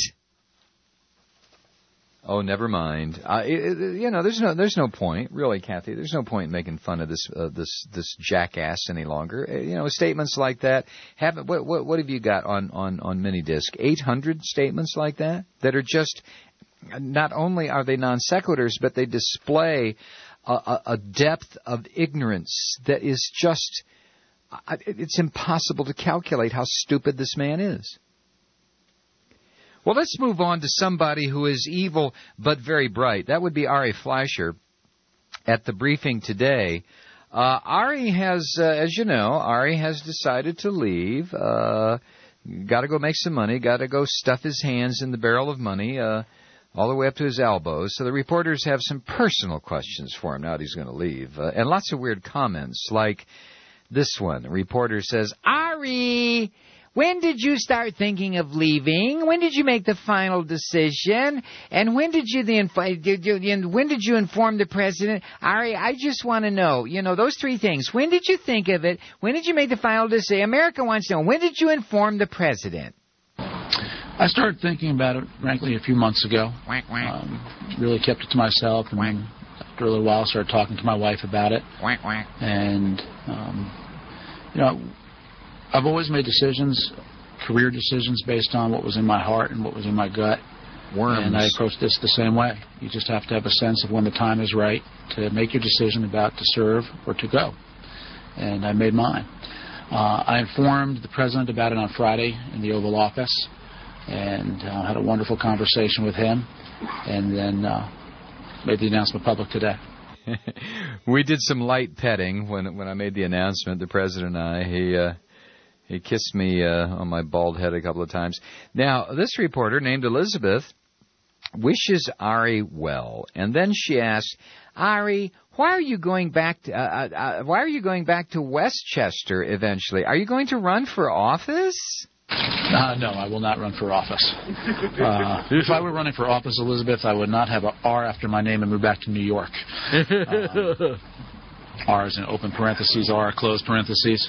Oh, never mind. There's no point, really, Kathy. There's no point in making fun of this jackass any longer. Statements like that. What have you got on mini disc? 800 statements like that are just. Not only are they non sequiturs, but they display a depth of ignorance that is just. It's impossible to calculate how stupid this man is. Well, let's move on to somebody who is evil but very bright. That would be Ari Fleischer at the briefing today. Ari has, as you know, Ari has decided to leave. Got to go make some money. Got to go stuff his hands in the barrel of money all the way up to his elbows. So the reporters have some personal questions for him now that he's going to leave. And lots of weird comments like this one. The reporter says, Ari, when did you start thinking of leaving? When did you make the final decision? And when did you inform the president? Ari, I just want to know, those three things. When did you think of it? When did you make the final decision? America wants to know. When did you inform the president? I started thinking about it, frankly, a few months ago. Really kept it to myself, and then after a little while started talking to my wife about it. And, I've always made decisions, career decisions, based on what was in my heart and what was in my gut. And I approach this the same way. You just have to have a sense of when the time is right to make your decision about to serve or to go. And I made mine. I informed the president about it on Friday in the Oval Office and had a wonderful conversation with him, and then made the announcement public today. We did some light petting when I made the announcement, the president and I. He kissed me on my bald head a couple of times. Now, this reporter named Elizabeth wishes Ari well, and then she asks, Ari, why are you going back to Westchester eventually? Are you going to run for office? No, I will not run for office. If I were running for office, Elizabeth, I would not have an R after my name and move back to New York. R is in open parentheses, R closed parentheses.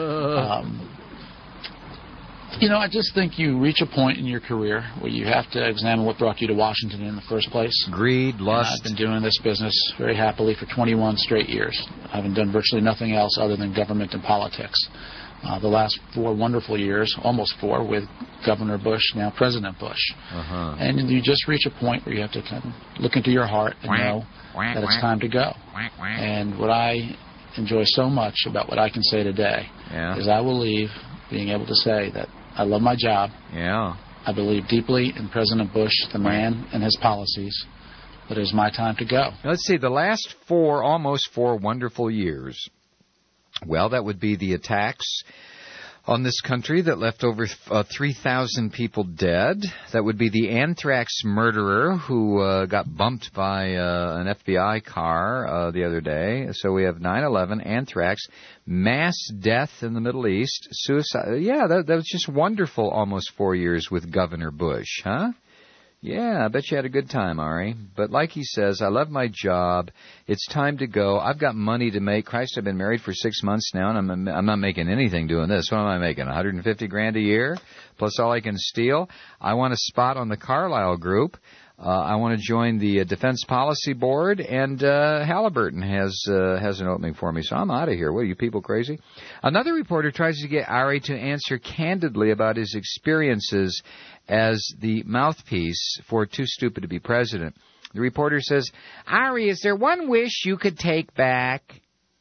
I just think you reach a point in your career where you have to examine what brought you to Washington in the first place. Greed, lust. And I've been doing this business very happily for 21 straight years. I haven't done virtually nothing else other than government and politics. The last 4 wonderful years, almost 4, with Governor Bush, now President Bush. And you just reach a point where you have to kind of look into your heart and know that it's time to go. And what I enjoy so much about what I can say today is I will leave being able to say that I love my job. I believe deeply in President Bush, the man, and his policies. But it is my time to go. Let's see, the last almost 4 wonderful years. Well, that would be the attacks on this country that left over 3,000 people dead. That would be the anthrax murderer who got bumped by an FBI car the other day. So we have 9/11, anthrax, mass death in the Middle East, suicide. Yeah, that was just wonderful almost 4 years with Governor Bush, huh? Yeah, I bet you had a good time, Ari. But like he says, I love my job. It's time to go. I've got money to make. Christ, I've been married for 6 months now, and I'm not making anything doing this. What am I making, $150,000 a year, plus all I can steal? I want a spot on the Carlyle Group. I want to join the Defense Policy Board, and Halliburton has an opening for me, so I'm out of here. What, are you people crazy? Another reporter tries to get Ari to answer candidly about his experiences as the mouthpiece for Too Stupid to Be President. The reporter says, Ari, is there one wish you could take back?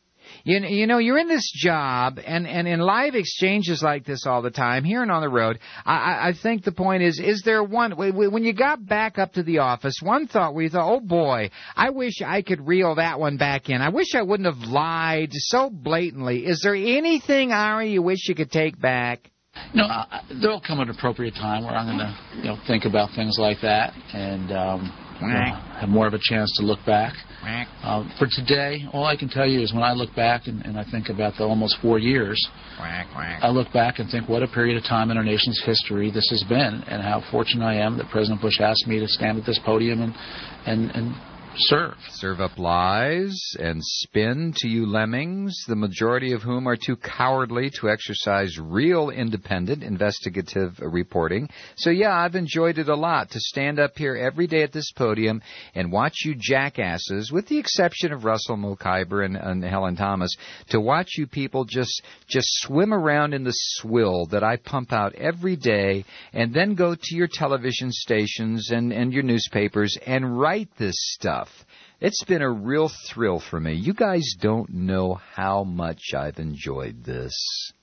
You know, you're in this job, and in live exchanges like this all the time, here and on the road, I think the point is there one, when you got back up to the office, one thought where you thought, oh boy, I wish I could reel that one back in. I wish I wouldn't have lied so blatantly. Is there anything, Ari, you wish you could take back? No, there'll come an appropriate time where I'm going to, think about things like that and have more of a chance to look back. For today, all I can tell you is when I look back and I think about the almost 4 years, I look back and think what a period of time in our nation's history this has been, and how fortunate I am that President Bush asked me to stand at this podium and serve up lies and spin to you lemmings, the majority of whom are too cowardly to exercise real independent investigative reporting. So yeah, I've enjoyed it a lot to stand up here every day at this podium and watch you jackasses, with the exception of Russell Mokhiber and Helen Thomas, to watch you people just swim around in the swill that I pump out every day, and then go to your television stations and your newspapers and write this stuff. It's been a real thrill for me. You guys don't know how much I've enjoyed this.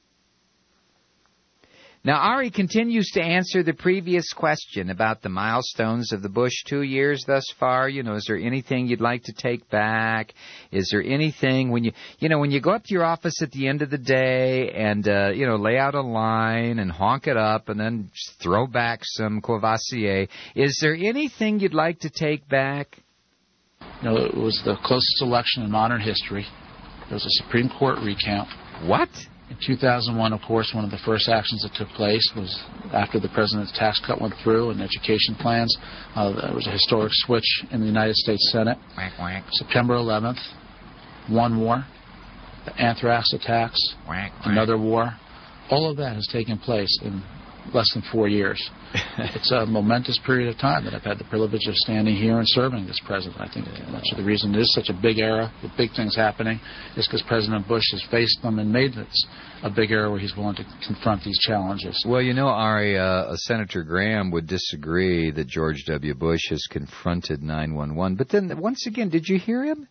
Now, Ari continues to answer the previous question about the milestones of the Bush 2 years thus far. Is there anything you'd like to take back? Is there anything when you go up to your office at the end of the day and, lay out a line and honk it up and then throw back some Courvoisier, is there anything you'd like to take back? No, it was the closest election in modern history. There was a Supreme Court recount. What? In 2001, of course, one of the first actions that took place was after the president's tax cut went through and education plans. There was a historic switch in the United States Senate. September 11th, one war, the anthrax attacks, another war. All of that has taken place in less than 4 years. It's a momentous period of time that I've had the privilege of standing here and serving this president. I think much of the reason it is such a big era with big things happening is because President Bush has faced them and made this a big era where he's willing to confront these challenges. Well, Ari, Senator Graham would disagree that George W. Bush has confronted 9/11. But then, once again, did you hear him?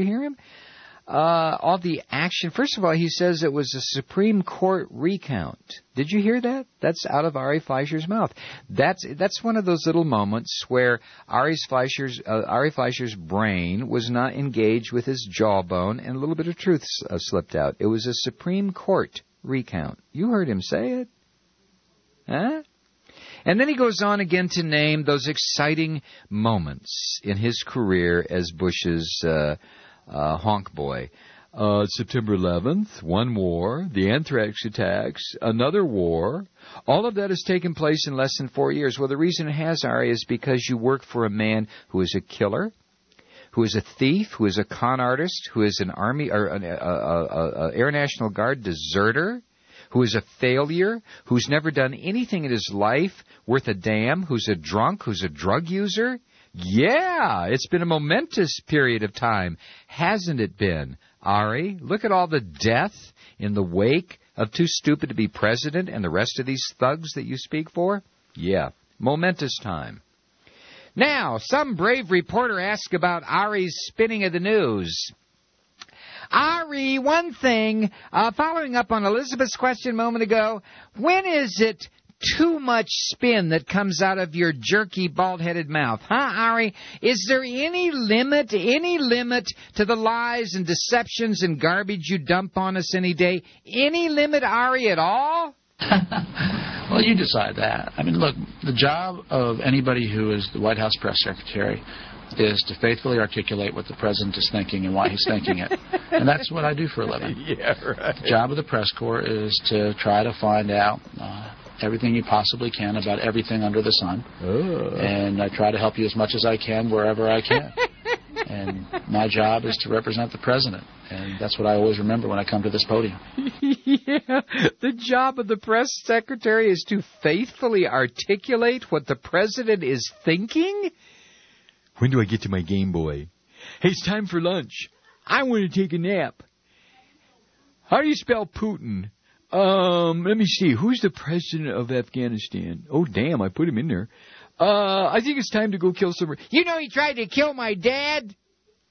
All the action. First of all, he says it was a Supreme Court recount. Did you hear that? That's out of Ari Fleischer's mouth. That's one of those little moments where Ari Fleischer's brain was not engaged with his jawbone, and a little bit of truth slipped out. It was a Supreme Court recount. You heard him say it, huh? And then he goes on again to name those exciting moments in his career as Bush's honk boy. September 11th, one war, the anthrax attacks, another war. All of that has taken place in less than 4 years. Well, the reason it has, Ari, is because you work for a man who is a killer, who is a thief, who is a con artist, who is an Army or an Air National Guard deserter, who is a failure, who's never done anything in his life worth a damn, who's a drunk, who's a drug user. Yeah, it's been a momentous period of time, hasn't it been, Ari? Look at all the death in the wake of Too Stupid to Be President and the rest of these thugs that you speak for. Yeah, momentous time. Now, some brave reporter asked about Ari's spinning of the news. Ari, one thing, following up on Elizabeth's question a moment ago, when is it too much spin that comes out of your jerky, bald-headed mouth? Huh, Ari? Is there any limit to the lies and deceptions and garbage you dump on us any day? Any limit, Ari, at all? Well, you decide that. I mean, look, the job of anybody who is the White House press secretary is to faithfully articulate what the president is thinking and why he's thinking it. And that's what I do for a living. Yeah, right. The job of the press corps is to try to find out everything you possibly can about everything under the sun. Oh. And I try to help you as much as I can wherever I can. And my job is to represent the president. And that's what I always remember when I come to this podium. Yeah, the job of the press secretary is to faithfully articulate what the president is thinking? When do I get to my Game Boy? Hey, it's time for lunch. I want to take a nap. How do you spell Putin? Let me see. Who's the president of Afghanistan? Oh, damn, I put him in there. I think it's time to go kill some... You know he tried to kill my dad?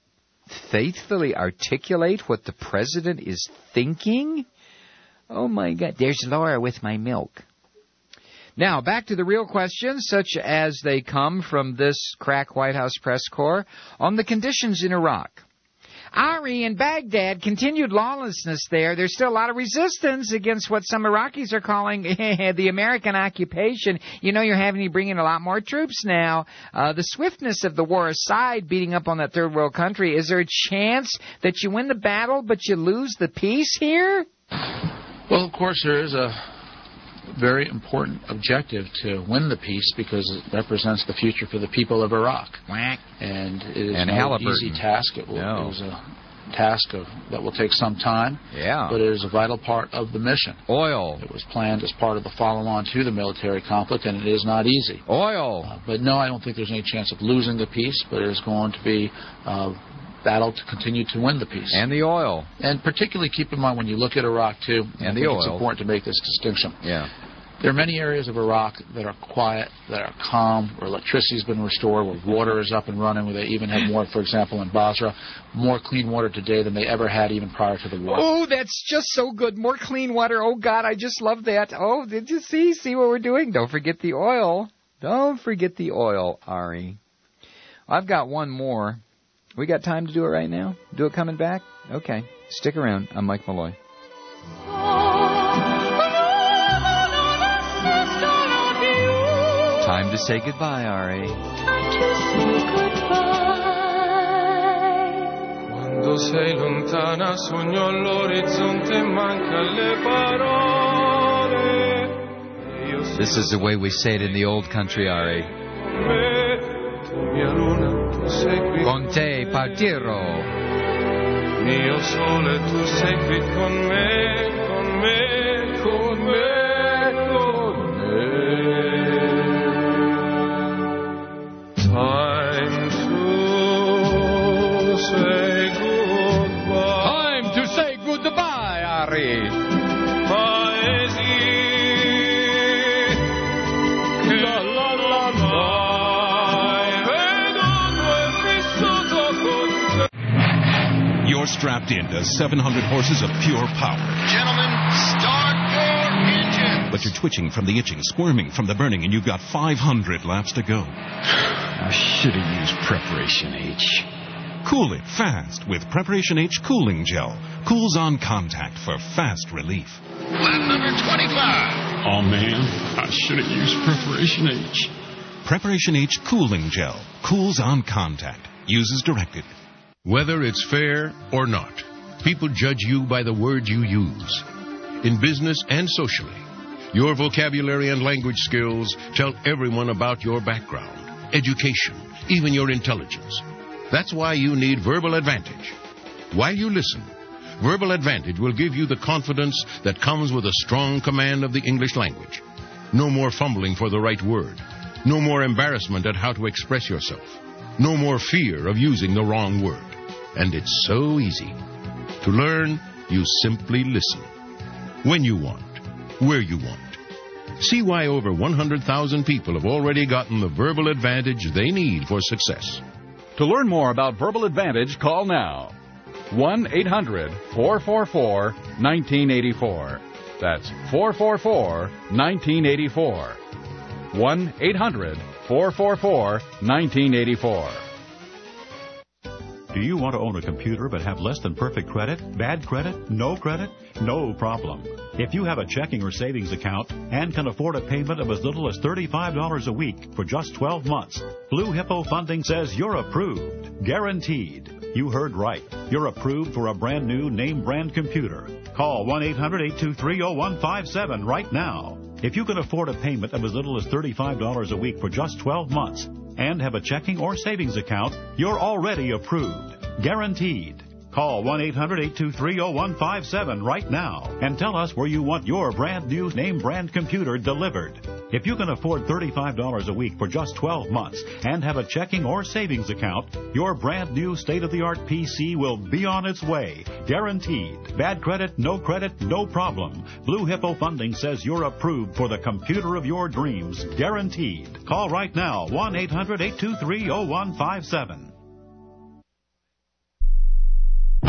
faithfully articulate what the president is thinking? Oh, my God. There's Laura with my milk. Now, back to the real questions, such as they come from this crack White House press corps, on the conditions in Iraq. Ari, in Baghdad, continued lawlessness there. There's still a lot of resistance against what some Iraqis are calling the American occupation. You know, you're having to bring in a lot more troops now. The swiftness of the war aside, beating up on that third world country, is there a chance that you win the battle but you lose the peace here? Well, of course, there is a very important objective to win the peace because it represents the future for the people of Iraq. And it is no easy task. It is a task that will take some time, but it is a vital part of the mission. Oil. It was planned as part of the follow-on to the military conflict, and it is not easy. Oil. But no, I don't think there's any chance of losing the peace, but it is going to be battle to continue to win the peace. And the oil. And particularly keep in mind when you look at Iraq, too, and the oil. It's important to make this distinction. Yeah. There are many areas of Iraq that are quiet, that are calm, where electricity has been restored, where water is up and running, where they even have more, for example, in Basra, more clean water today than they ever had even prior to the war. Oh, that's just so good. More clean water. Oh, God, I just love that. Oh, did you see what we're doing? Don't forget the oil. Don't forget the oil, Ari. I've got one more. We got time to do it right now? Do it coming back? Okay. Stick around. I'm Mike Malloy. Time to say goodbye, Ari. Time to say goodbye. Quando sei lontana sogno all'orizzonte manca le parole. This is the way we say it in the old country, Ari. Con te partiro. Mio sole tu sei qui con me, con me, con me, con me. Time to say goodbye. Time to say goodbye, Ari. La la la la. You're strapped into 700 horses of pure power. Gentlemen, start your engine. But you're twitching from the itching, squirming from the burning, and you've got 500 laps to go. I should have used Preparation H. Cool it fast with Preparation H Cooling Gel. Cools on contact for fast relief. Lap number 25. Oh, man, I should have used Preparation H. Preparation H Cooling Gel. Cools on contact. Use as directed. Whether it's fair or not, people judge you by the words you use. In business and socially, your vocabulary and language skills tell everyone about your background, education, even your intelligence. That's why you need Verbal Advantage. While you listen, Verbal Advantage will give you the confidence that comes with a strong command of the English language. No more fumbling for the right word. No more embarrassment at how to express yourself. No more fear of using the wrong word. And it's so easy. To learn, you simply listen. When you want. Where you want. See why over 100,000 people have already gotten the Verbal Advantage they need for success. To learn more about Verbal Advantage, call now. 1-800-444-1984. That's 444-1984. 1-800-444-1984. Do you want to own a computer but have less than perfect credit? Bad credit? No credit? No problem. If you have a checking or savings account and can afford a payment of as little as $35 a week for just 12 months, Blue Hippo Funding says you're approved. Guaranteed. You heard right. You're approved for a brand new name brand computer. Call 1-800-823-0157 right now. If you can afford a payment of as little as $35 a week for just 12 months and have a checking or savings account, you're already approved. Guaranteed. Call 1-800-823-0157 right now and tell us where you want your brand new name brand computer delivered. If you can afford $35 a week for just 12 months and have a checking or savings account, your brand new state-of-the-art PC will be on its way. Guaranteed. Bad credit, no problem. Blue Hippo Funding says you're approved for the computer of your dreams. Guaranteed. Call right now, 1-800-823-0157.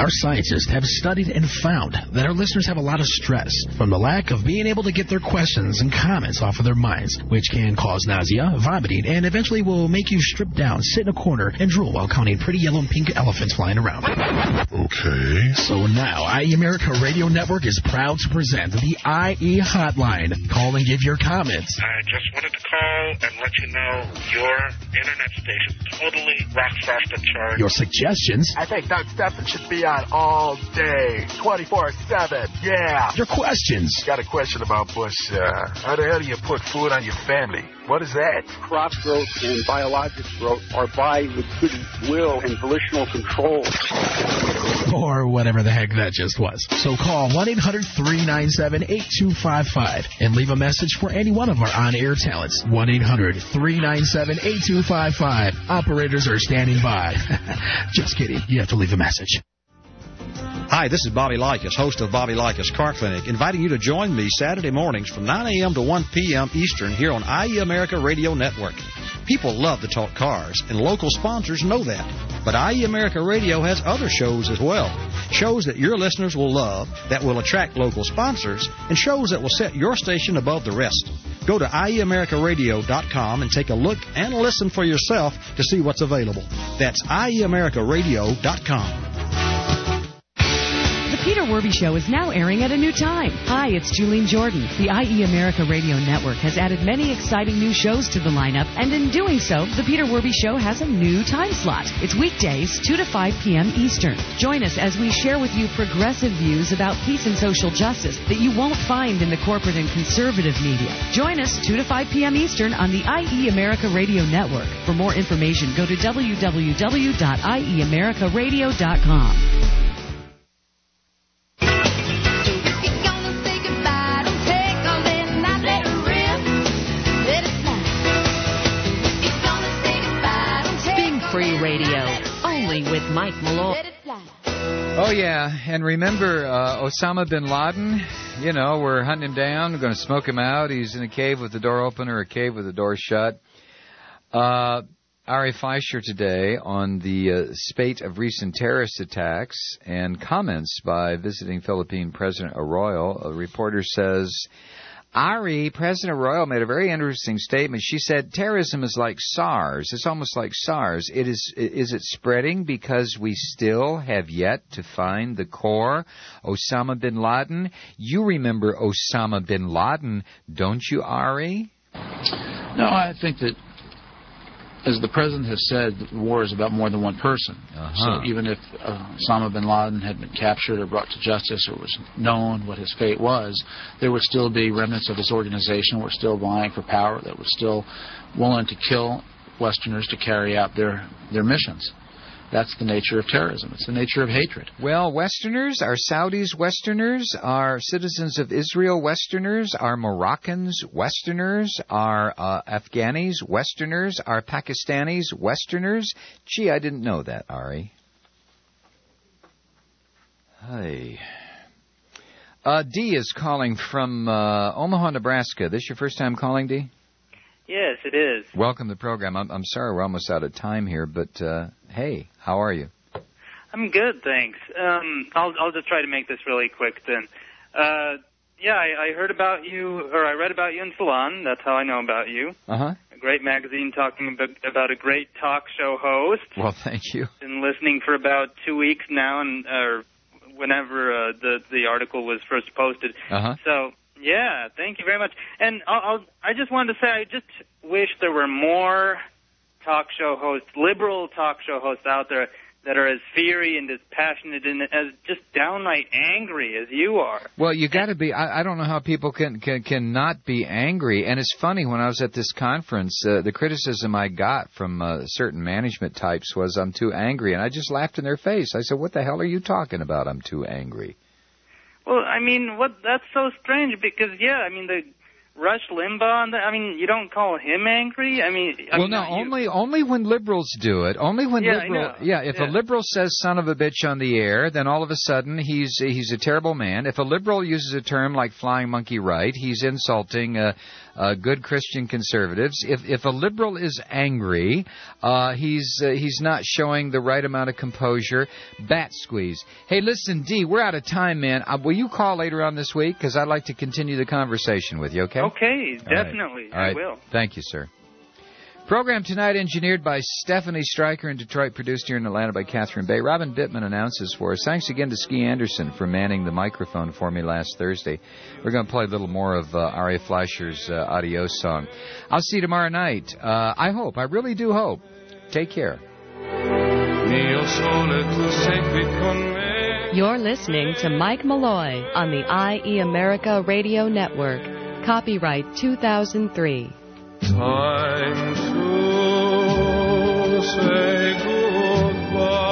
Our scientists have studied and found that our listeners have a lot of stress from the lack of being able to get their questions and comments off of their minds, which can cause nausea, vomiting, and eventually will make you strip down, sit in a corner, and drool while counting pretty yellow and pink elephants flying around. Okay. So now, IE America Radio Network is proud to present the IE Hotline. Call and give your comments. I just wanted to call and let you know your internet station totally rocks off the chart. Your suggestions. I think Doug Stephan should be on all day, 24/7. Yeah. Your questions. Got a question about Bush. How the hell do you put food on your family? What is that? Crop growth and biologic growth are by the good will and volitional control. Or whatever the heck that just was. So call 1-800-397-8255 and leave a message for any one of our on-air talents. 1-800-397-8255. Operators are standing by. Just kidding. You have to leave a message. Hi, this is Bobby Likas, host of Bobby Likas Car Clinic, inviting you to join me Saturday mornings from 9 a.m. to 1 p.m. Eastern here on IE America Radio Network. People love to talk cars, and local sponsors know that. But IE America Radio has other shows as well. Shows that your listeners will love, that will attract local sponsors, and shows that will set your station above the rest. Go to IEAmericaRadio.com and take a look and listen for yourself to see what's available. That's IEAmericaRadio.com. The Peter Werby Show is now airing at a new time. Hi, it's Julene Jordan. The IE America Radio Network has added many exciting new shows to the lineup, and in doing so, the Peter Werby Show has a new time slot. It's weekdays, 2 to 5 p.m. Eastern. Join us as we share with you progressive views about peace and social justice that you won't find in the corporate and conservative media. Join us 2 to 5 p.m. Eastern on the IE America Radio Network. For more information, go to www.ieamericaradio.com. Free radio, only with Mike Malloy. Oh, yeah, and remember Osama bin Laden? You know, we're hunting him down, we're going to smoke him out. He's in a cave with the door open or a cave with the door shut. Ari Fleischer today on the spate of recent terrorist attacks and comments by visiting Philippine President Arroyo. A reporter says, President Arroyo made a very interesting statement. She said, terrorism is like SARS. It's almost like SARS. Is it spreading because we still have yet to find the core? Osama bin Laden? You remember Osama bin Laden, don't you, Ari? No, I think that, as the president has said, war is about more than one person. So even if Osama bin Laden had been captured or brought to justice or was known what his fate was, there would still be remnants of his organization who were still vying for power, that were still willing to kill Westerners to carry out their missions. That's the nature of terrorism. It's the nature of hatred. Well, Westerners, are Saudis Westerners? Are citizens of Israel Westerners? Are Moroccans Westerners? Are Afghanis Westerners? Are Pakistanis Westerners? Gee, I didn't know that, Ari. Hey. Dee is calling from Omaha, Nebraska. This your first time calling, Dee? Yes, it is. Welcome to the program. I'm sorry we're almost out of time here, but hey, how are you? I'm good, thanks. I'll just try to make this really quick then. Yeah, I heard about you, or I read about you in Salon. That's how I know about you. Uh-huh. A great magazine talking about a great talk show host. Well, thank you. Been listening for about 2 weeks now, and whenever the article was first posted. Uh-huh. So. Yeah, thank you very much. And I just wanted to say I just wish there were more talk show hosts, liberal talk show hosts out there that are as fiery and as passionate and as just downright angry as you are. Well, you got to be. I don't know how people can not be angry. And it's funny, when I was at this conference, the criticism I got from certain management types was I'm too angry, and I just laughed in their face. I said, "What the hell are you talking about? I'm too angry." Well, I mean, that's so strange because, yeah, I mean, the Rush Limbaugh, I mean, you don't call him angry? Only when liberals do it. Only when if a liberal says son of a bitch on the air, then all of a sudden he's a terrible man. If a liberal uses a term like flying monkey right, he's insulting good Christian conservatives. If a liberal is angry, he's not showing the right amount of composure. Bat squeeze. Hey, listen, D, we're out of time, man. Will you call later on this week? Because I'd like to continue the conversation with you, okay? Okay, definitely. All right. I will. Thank you, sir. Program tonight engineered by Stephanie Stryker in Detroit, produced here in Atlanta by Catherine Bay. Robin Bittman announces for us. Thanks again to Ski Anderson for manning the microphone for me last Thursday. We're going to play a little more of R.A. Fleischer's Adios song. I'll see you tomorrow night. I hope. I really do hope. Take care. You're listening to Mike Malloy on the IE America Radio Network. Copyright 2003. Time to say goodbye.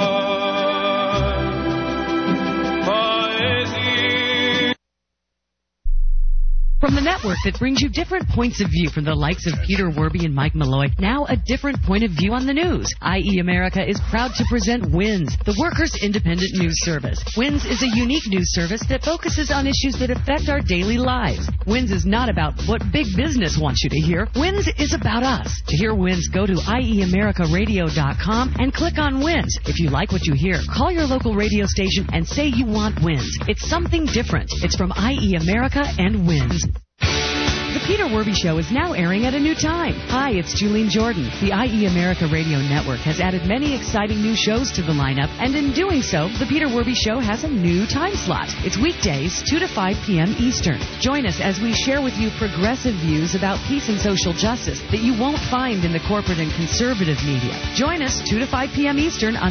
From the network that brings you different points of view from the likes of Peter Werby and Mike Malloy, now a different point of view on the news. IE America is proud to present WINS, the Workers' Independent News Service. WINS is a unique news service that focuses on issues that affect our daily lives. WINS is not about what big business wants you to hear. WINS is about us. To hear WINS, go to IEAmericaRadio.com and click on WINS. If you like what you hear, call your local radio station and say you want WINS. It's something different. It's from IE America and WINS. The Peter Werby Show is now airing at a new time. Hi, it's Julene Jordan. The IE America Radio Network has added many exciting new shows to the lineup, and in doing so, the Peter Werby Show has a new time slot. It's weekdays, 2 to 5 p.m. Eastern. Join us as we share with you progressive views about peace and social justice that you won't find in the corporate and conservative media. Join us 2 to 5 p.m. Eastern on